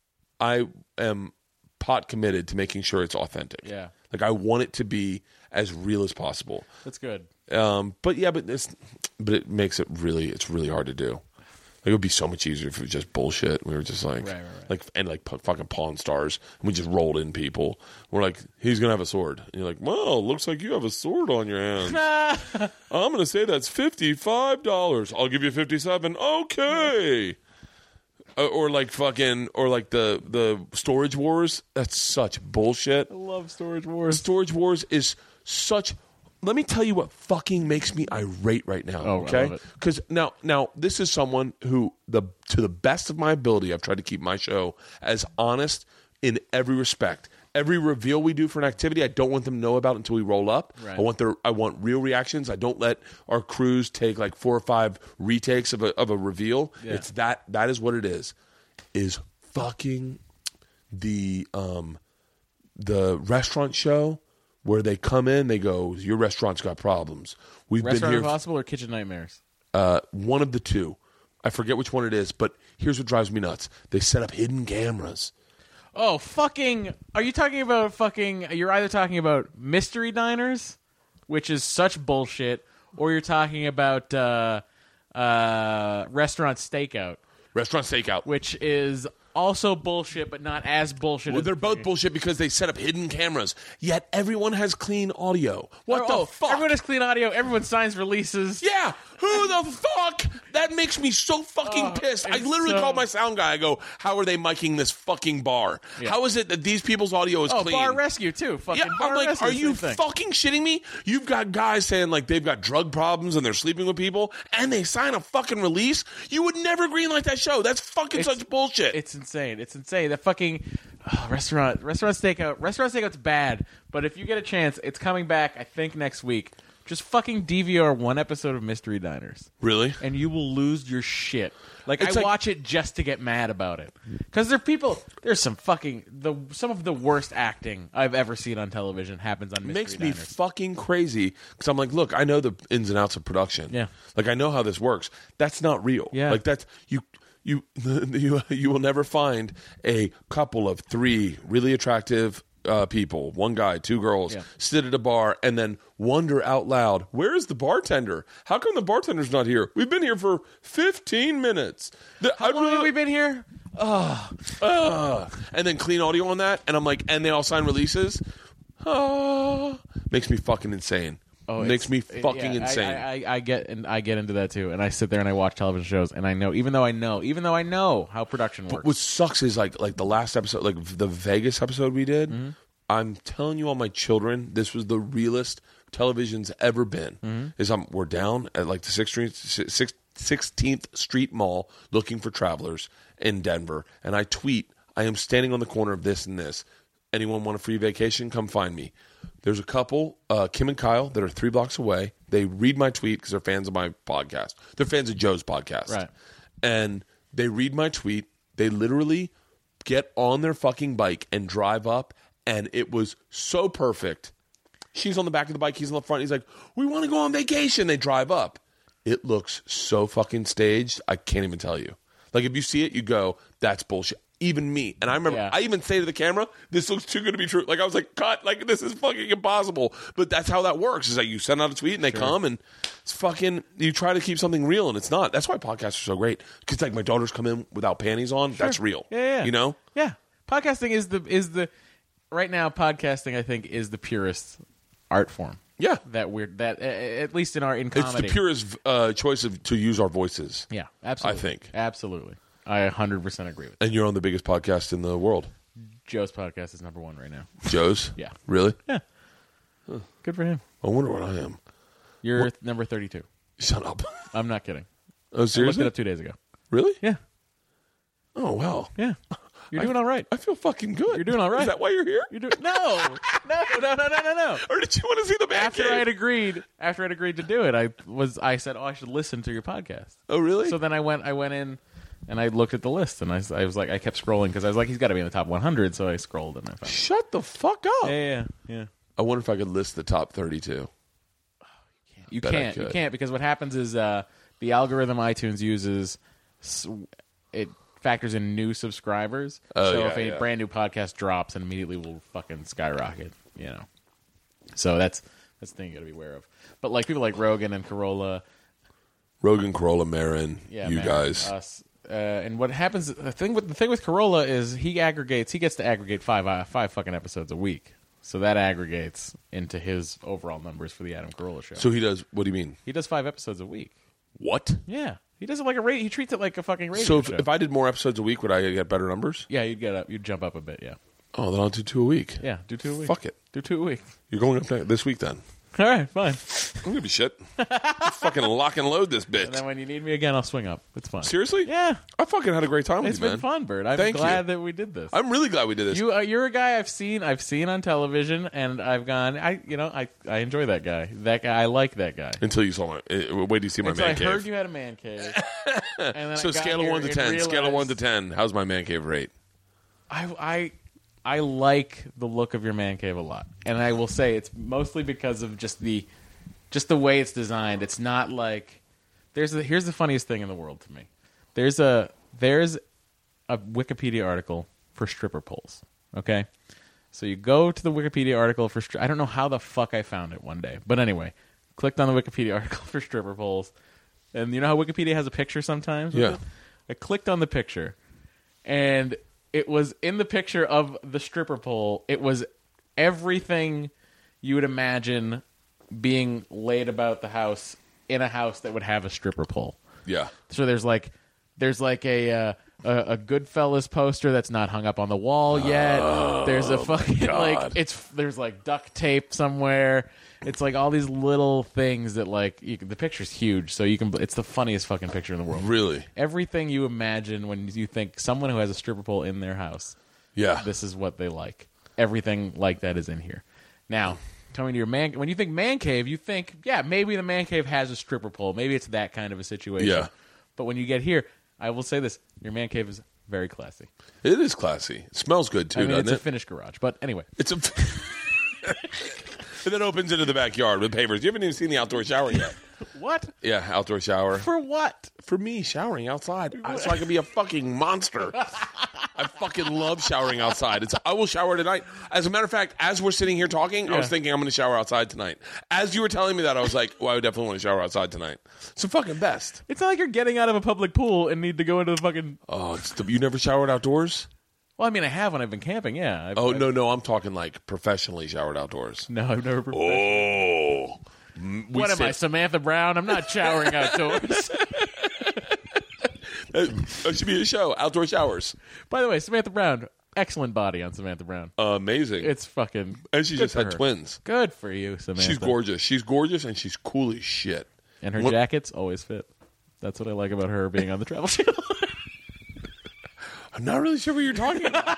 I am pot committed to making sure it's authentic. Yeah. Like I want it to be as real as possible. That's good. Um, but yeah, but it's but it makes it really it's really hard to do. Like, it would be so much easier if it was just bullshit. We were just like, Right, right, right. like, and like p- fucking Pawn Stars, and we just rolled in people. We're like, he's gonna have a sword, and you're like, well, looks like you have a sword on your hand. I'm gonna say that's fifty-five dollars. I'll give you fifty-seven. Okay. Uh, or like fucking, or like the the Storage Wars. That's such bullshit. I love Storage Wars. Storage Wars is such. Let me tell you what fucking makes me irate right now. Oh, I okay, love it. because now, now this is someone who, the to the best of my ability, I've tried to keep my show as honest in every respect. Every reveal we do for an activity, I don't want them to know about until we roll up. Right. I want their, I want real reactions. I don't let our crews take like four or five retakes of a of a reveal. Yeah. It's that that is what it is. Is fucking the um the restaurant show. Where they come in, they go, your restaurant's got problems. We've Restaurant been here. Impossible or Kitchen Nightmares? Uh, one of the two. I forget which one it is, but here's what drives me nuts. They set up hidden cameras. Oh, fucking... Are you talking about fucking... You're either talking about Mystery Diners, which is such bullshit, or you're talking about uh, uh, Restaurant Stakeout, Restaurant Stakeout. which is also bullshit, but not as bullshit. Well, as they're both bullshit because they set up hidden cameras, yet everyone has clean audio. What oh, the fuck? Everyone has clean audio. Everyone signs releases. Yeah, who the fuck? That makes me so fucking Oh, pissed. I it's literally so- called my sound guy. I go, how are they miking this fucking bar? Yeah. How is it that these people's audio is Oh, clean? Bar Rescue, too. Fucking Yeah, Bar I'm like, Rescue, are you same thing. fucking shitting me? You've got guys saying like they've got drug problems and they're sleeping with people, and they sign a fucking release. You would never greenlight that show. That's fucking It's- such bullshit. It's insane. It's insane. That fucking oh, restaurant, restaurant stakeout, restaurant stakeout's bad. But if you get a chance, it's coming back. I think next week. Just fucking D V R one episode of Mystery Diners, Really? and you will lose your shit. Like It's I like- watch it just to get mad about it because there are people. There's some fucking the some of the worst acting I've ever seen on television happens on Mystery Makes me Diners. fucking crazy because I'm like, look, I know the ins and outs of production. Yeah. like I know how this works. That's not real. Yeah. like that's you. You you you will never find a couple of three really attractive uh, people, one guy, two girls, Yeah. sit at a bar and then wonder out loud, where is the bartender? How come the bartender's not here? We've been here for fifteen minutes. The, How I'd long really- have we been here? uh, and then clean audio on that, and I'm like, and they all sign releases. Ah, makes me fucking insane. Oh, makes me it's- fucking yeah, insane. I, I, I get and I get into that too, and I sit there and I watch television shows, and I know, even though I know, even though I know how production works. What sucks is like like the last episode, like the Vegas episode we did. Mm-hmm. I'm telling you, all my children, this was the realest television's ever been. Mm-hmm. Is I'm we're down at like the sixteenth Street Mall looking for travelers in Denver, and I tweet, I am standing on the corner of this and this. Anyone want a free vacation? Come find me. There's a couple, uh, Kim and Kyle, that are three blocks away. They read my tweet because they're fans of my podcast. They're fans of Joe's podcast. Right. And they read my tweet. They literally get on their fucking bike and drive up, and it was so perfect. She's on the back of the bike. He's on the front. He's like, we want to go on vacation. They drive up. It looks so fucking staged. I can't even tell you. Like, if you see it, you go, that's bullshit. Even me. And I remember, Yeah. I even say to the camera, this looks too good to be true. Like, I was like, cut. Like, this is fucking impossible. But that's how that works. Is like you send out a tweet and they come and it's fucking, you try to keep something real and it's not. That's why podcasts are so great. Because, like, my daughters come in without panties on. That's real. Yeah, yeah, yeah. You know? Yeah. Podcasting is the is the right now. Podcasting, I think, is the purest art form. Yeah. That weird. That uh, at least in our in It's comedy. the purest uh, choice of to use our voices. Yeah, absolutely. I think. Absolutely. I one hundred percent agree with that. And you're on the biggest podcast in the world. Joe's podcast is number one right now. Joe's? Yeah. Really? Yeah. Good for him. I wonder what I am. You're th- number thirty-two. Shut up. I'm not kidding. Oh, I looked seriously? it up two days ago. Really? Yeah. Oh, wow. Yeah. You're doing all right. I feel fucking good. You're doing all right. Is that why you're here? You're doing no, no, no, no, no, no, no. Or did you want to see the man After cave? I had agreed, after I'd agreed to do it, I was I said, "Oh, I should listen to your podcast." Oh, really? So then I went, I went in, and I looked at the list, and I, I was like, I kept scrolling because I was like, he's got to be in the top one hundred. So I scrolled and I found. Shut the fuck up. Yeah, yeah, yeah. I wonder if I could list the top thirty-two. You Bet I can't, you could. can't because what happens is uh, the algorithm iTunes uses s- it factors in new subscribers. Oh, so yeah, if a yeah. brand new podcast drops, and immediately will fucking skyrocket. You know. So that's that's the thing you got to be aware of. But like people like Rogan and Corolla. Rogan, Corolla, Marin, Yeah, you man, guys. us. Uh, and what happens? The thing with the thing with Corolla is he aggregates. He gets to aggregate five uh, five fucking episodes a week. So that aggregates into his overall numbers for the Adam Carolla show. So he does, what do you mean? he does five episodes a week. What? Yeah, he does it like a radio. He treats it like a fucking radio So if, show. if I did more episodes a week, would I get better numbers? yeah, you'd get up. You'd jump up a bit. Yeah, Oh, then I'll do two a week. yeah. Do two a week. Fuck it. Do two a week. You're going up ne- this week then. All right, fine. I'm going to be shit. fucking lock and load this And bitch. then when you need me again, I'll swing up. It's fun. Seriously? Yeah, I fucking had a great time with it's you, been man. fun, Bert. I'm Thank glad you. that we did this. I'm really glad we did this. You, uh, you're a guy I've seen. I've seen on television, and I've gone. I, you know, I, I enjoy that guy. That guy, I like that guy. Until you saw my. Uh, wait, do you see my And so man I cave? heard you had a man cave. And then so I got scale of here one to and ten. Scale of one to realized- ten. How's my man cave rate? I, I, I like the look of your man cave a lot, and I will say it's mostly because of just the, just the way it's designed. It's not like there's a, here's the funniest thing in the world to me. There's a there's a Wikipedia article for stripper poles. Okay, so you go to the Wikipedia article for stri- I don't know how the fuck I found it one day, but anyway, clicked on the Wikipedia article for stripper poles, and you know how Wikipedia has a picture sometimes. with Yeah. it? I clicked on the picture, and it was in the picture of the stripper pole. It was everything you would imagine being laid about the house in a house that would have a stripper pole. Yeah. So there's like there's like a uh, a, a Goodfellas poster that's not hung up on the wall yet. There's a fucking God. like it's there's like duct tape somewhere. It's like all these little things that like you can, the picture's huge, so you can. It's the funniest fucking picture in the world. Really? Everything you imagine when you think someone who has a stripper pole in their house, Yeah. this is what they like. Everything like that is in here. Now, tell me to your man. When you think man cave, you think, yeah, maybe the man cave has a stripper pole. Maybe it's that kind of a situation. Yeah. But when you get here, I will say this: your man cave is very classy. It is classy. It smells good too, I mean, doesn't it's it? a finished garage, but anyway. It's a. And then opens into the backyard with pavers. You haven't even seen the outdoor shower yet. What? Yeah, outdoor shower. For what? For me, showering outside. So I can be a fucking monster. I fucking love showering outside. It's, I will shower tonight. As a matter of fact, as we're sitting here talking, I was Yeah. thinking I'm going to shower outside tonight. As you were telling me that, I was like, well, I would definitely want to shower outside tonight. It's the fucking best. It's not like you're getting out of a public pool and need to go into the fucking. Oh, it's the, you never showered outdoors? Well, I mean, I have when I've been camping. Yeah. I've, Oh, I've- no, no. I'm talking like professionally showered outdoors. No, I've never. Oh. We what am sit- I, Samantha Brown? I'm not showering outdoors. It should be a show. Outdoor showers. By the way, Samantha Brown, excellent body on Samantha Brown. Amazing. It's fucking and she good just for had her. twins. Good for you, Samantha. She's gorgeous. She's gorgeous, and she's cool as shit. And her What- jackets always fit. That's what I like about her being on the Travel Channel. I'm not really sure what you're talking about.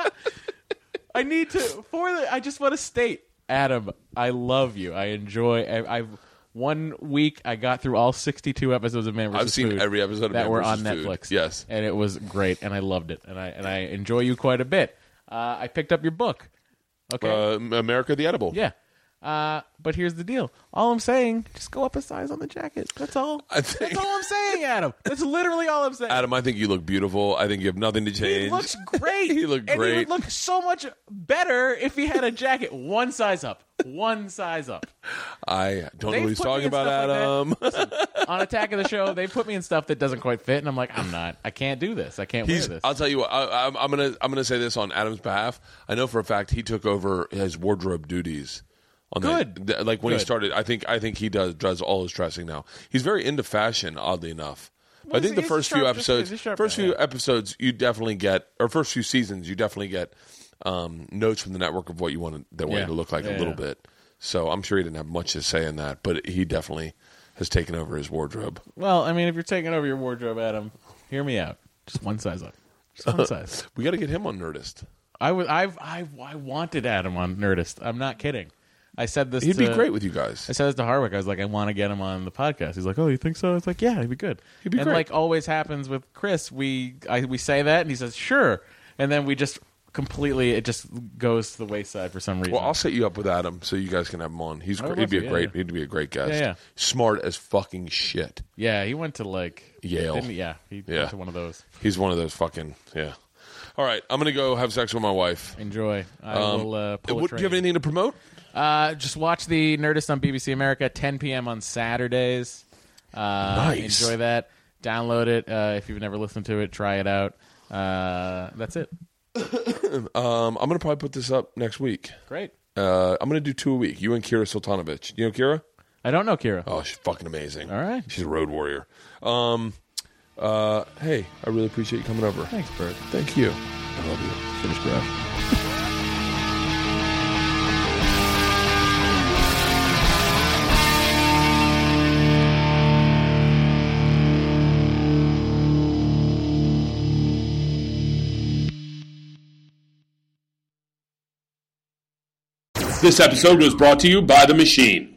I need to for the. I just want to state, Adam, I love you. I enjoy. I, I've one week I got through all sixty-two episodes of Man versus. I've seen Food every episode of that Man were versus on Food. Netflix. Yes, and it was great, and I loved it, and I and I enjoy you quite a bit. Uh, I picked up your book. Okay, uh, America the Edible. yeah. Uh, but here's the deal. All I'm saying, just go up a size on the jacket. That's all. I think- That's all I'm saying, Adam. That's literally all I'm saying. Adam, I think you look beautiful. I think you have nothing to change. He looks great. He looked And he great. would look so much better if he had a jacket one size up. One size up. I don't know They've what he's put me talking in about, stuff like Adam. that. On Attack of the Show, they put me in stuff that doesn't quite fit, and I'm like, I'm not. I can't do this. I can't He's, wear this. I'll tell you what. I, I'm, I'm gonna I'm gonna say this on Adam's behalf. I know for a fact he took over his wardrobe duties. On Good. that, like when he Good. started, I think I think he does does all his dressing now. He's very into fashion, oddly enough. But Well, I think the he's a first few sharp- just- episodes, he's a sharp first guy, few yeah. episodes, you definitely get, or first few seasons, you definitely get um, notes from the network of what you wanted, they wanted Yeah. to look like Yeah, a little yeah. bit. So I'm sure he didn't have much to say in that, but he definitely has taken over his wardrobe. Well, I mean, if you're taking over your wardrobe, Adam, hear me out. Just one size up. Just one size. We got to get him on Nerdist. I was. I've. I. I wanted Adam on Nerdist. I'm not kidding. I said this. He'd to, be great with you guys. I said this to Harwick. I was like, I want to get him on the podcast. He's like, oh, you think so? I was like, yeah, he'd be good. He'd be and great. like always happens with Chris, we I, we say that, and he says, sure, and then we just completely it just goes to the wayside for some reason. Well, I'll set you up with Adam so you guys can have him on. He's I would gr- he'd be love a to, great yeah, he'd be a great guest. Yeah, yeah. Smart as fucking shit. yeah, he went to like Yale. didn't he? Yeah, he Yeah. went to one of those. He's one of those fucking yeah. All right, I'm gonna go have sex with my wife. Enjoy. I Um, will. Uh, pull a what, do you have train. anything to promote? Uh, just watch the Nerdist on B B C America, ten p.m. on Saturdays. Uh, Nice. Enjoy that. Download it. Uh, if you've never listened to it, try it out. Uh, that's it. Um, I'm gonna probably put this up next week. Great. Uh, I'm gonna do two a week. You and Kira Sultanovich. You know Kira? I don't know Kira. Oh, she's fucking amazing. All right. She's a road warrior. Um, uh, hey, I really appreciate you coming over. Thanks, Bert. Thank you. I love you. Finish breath. This episode was brought to you by The Machine.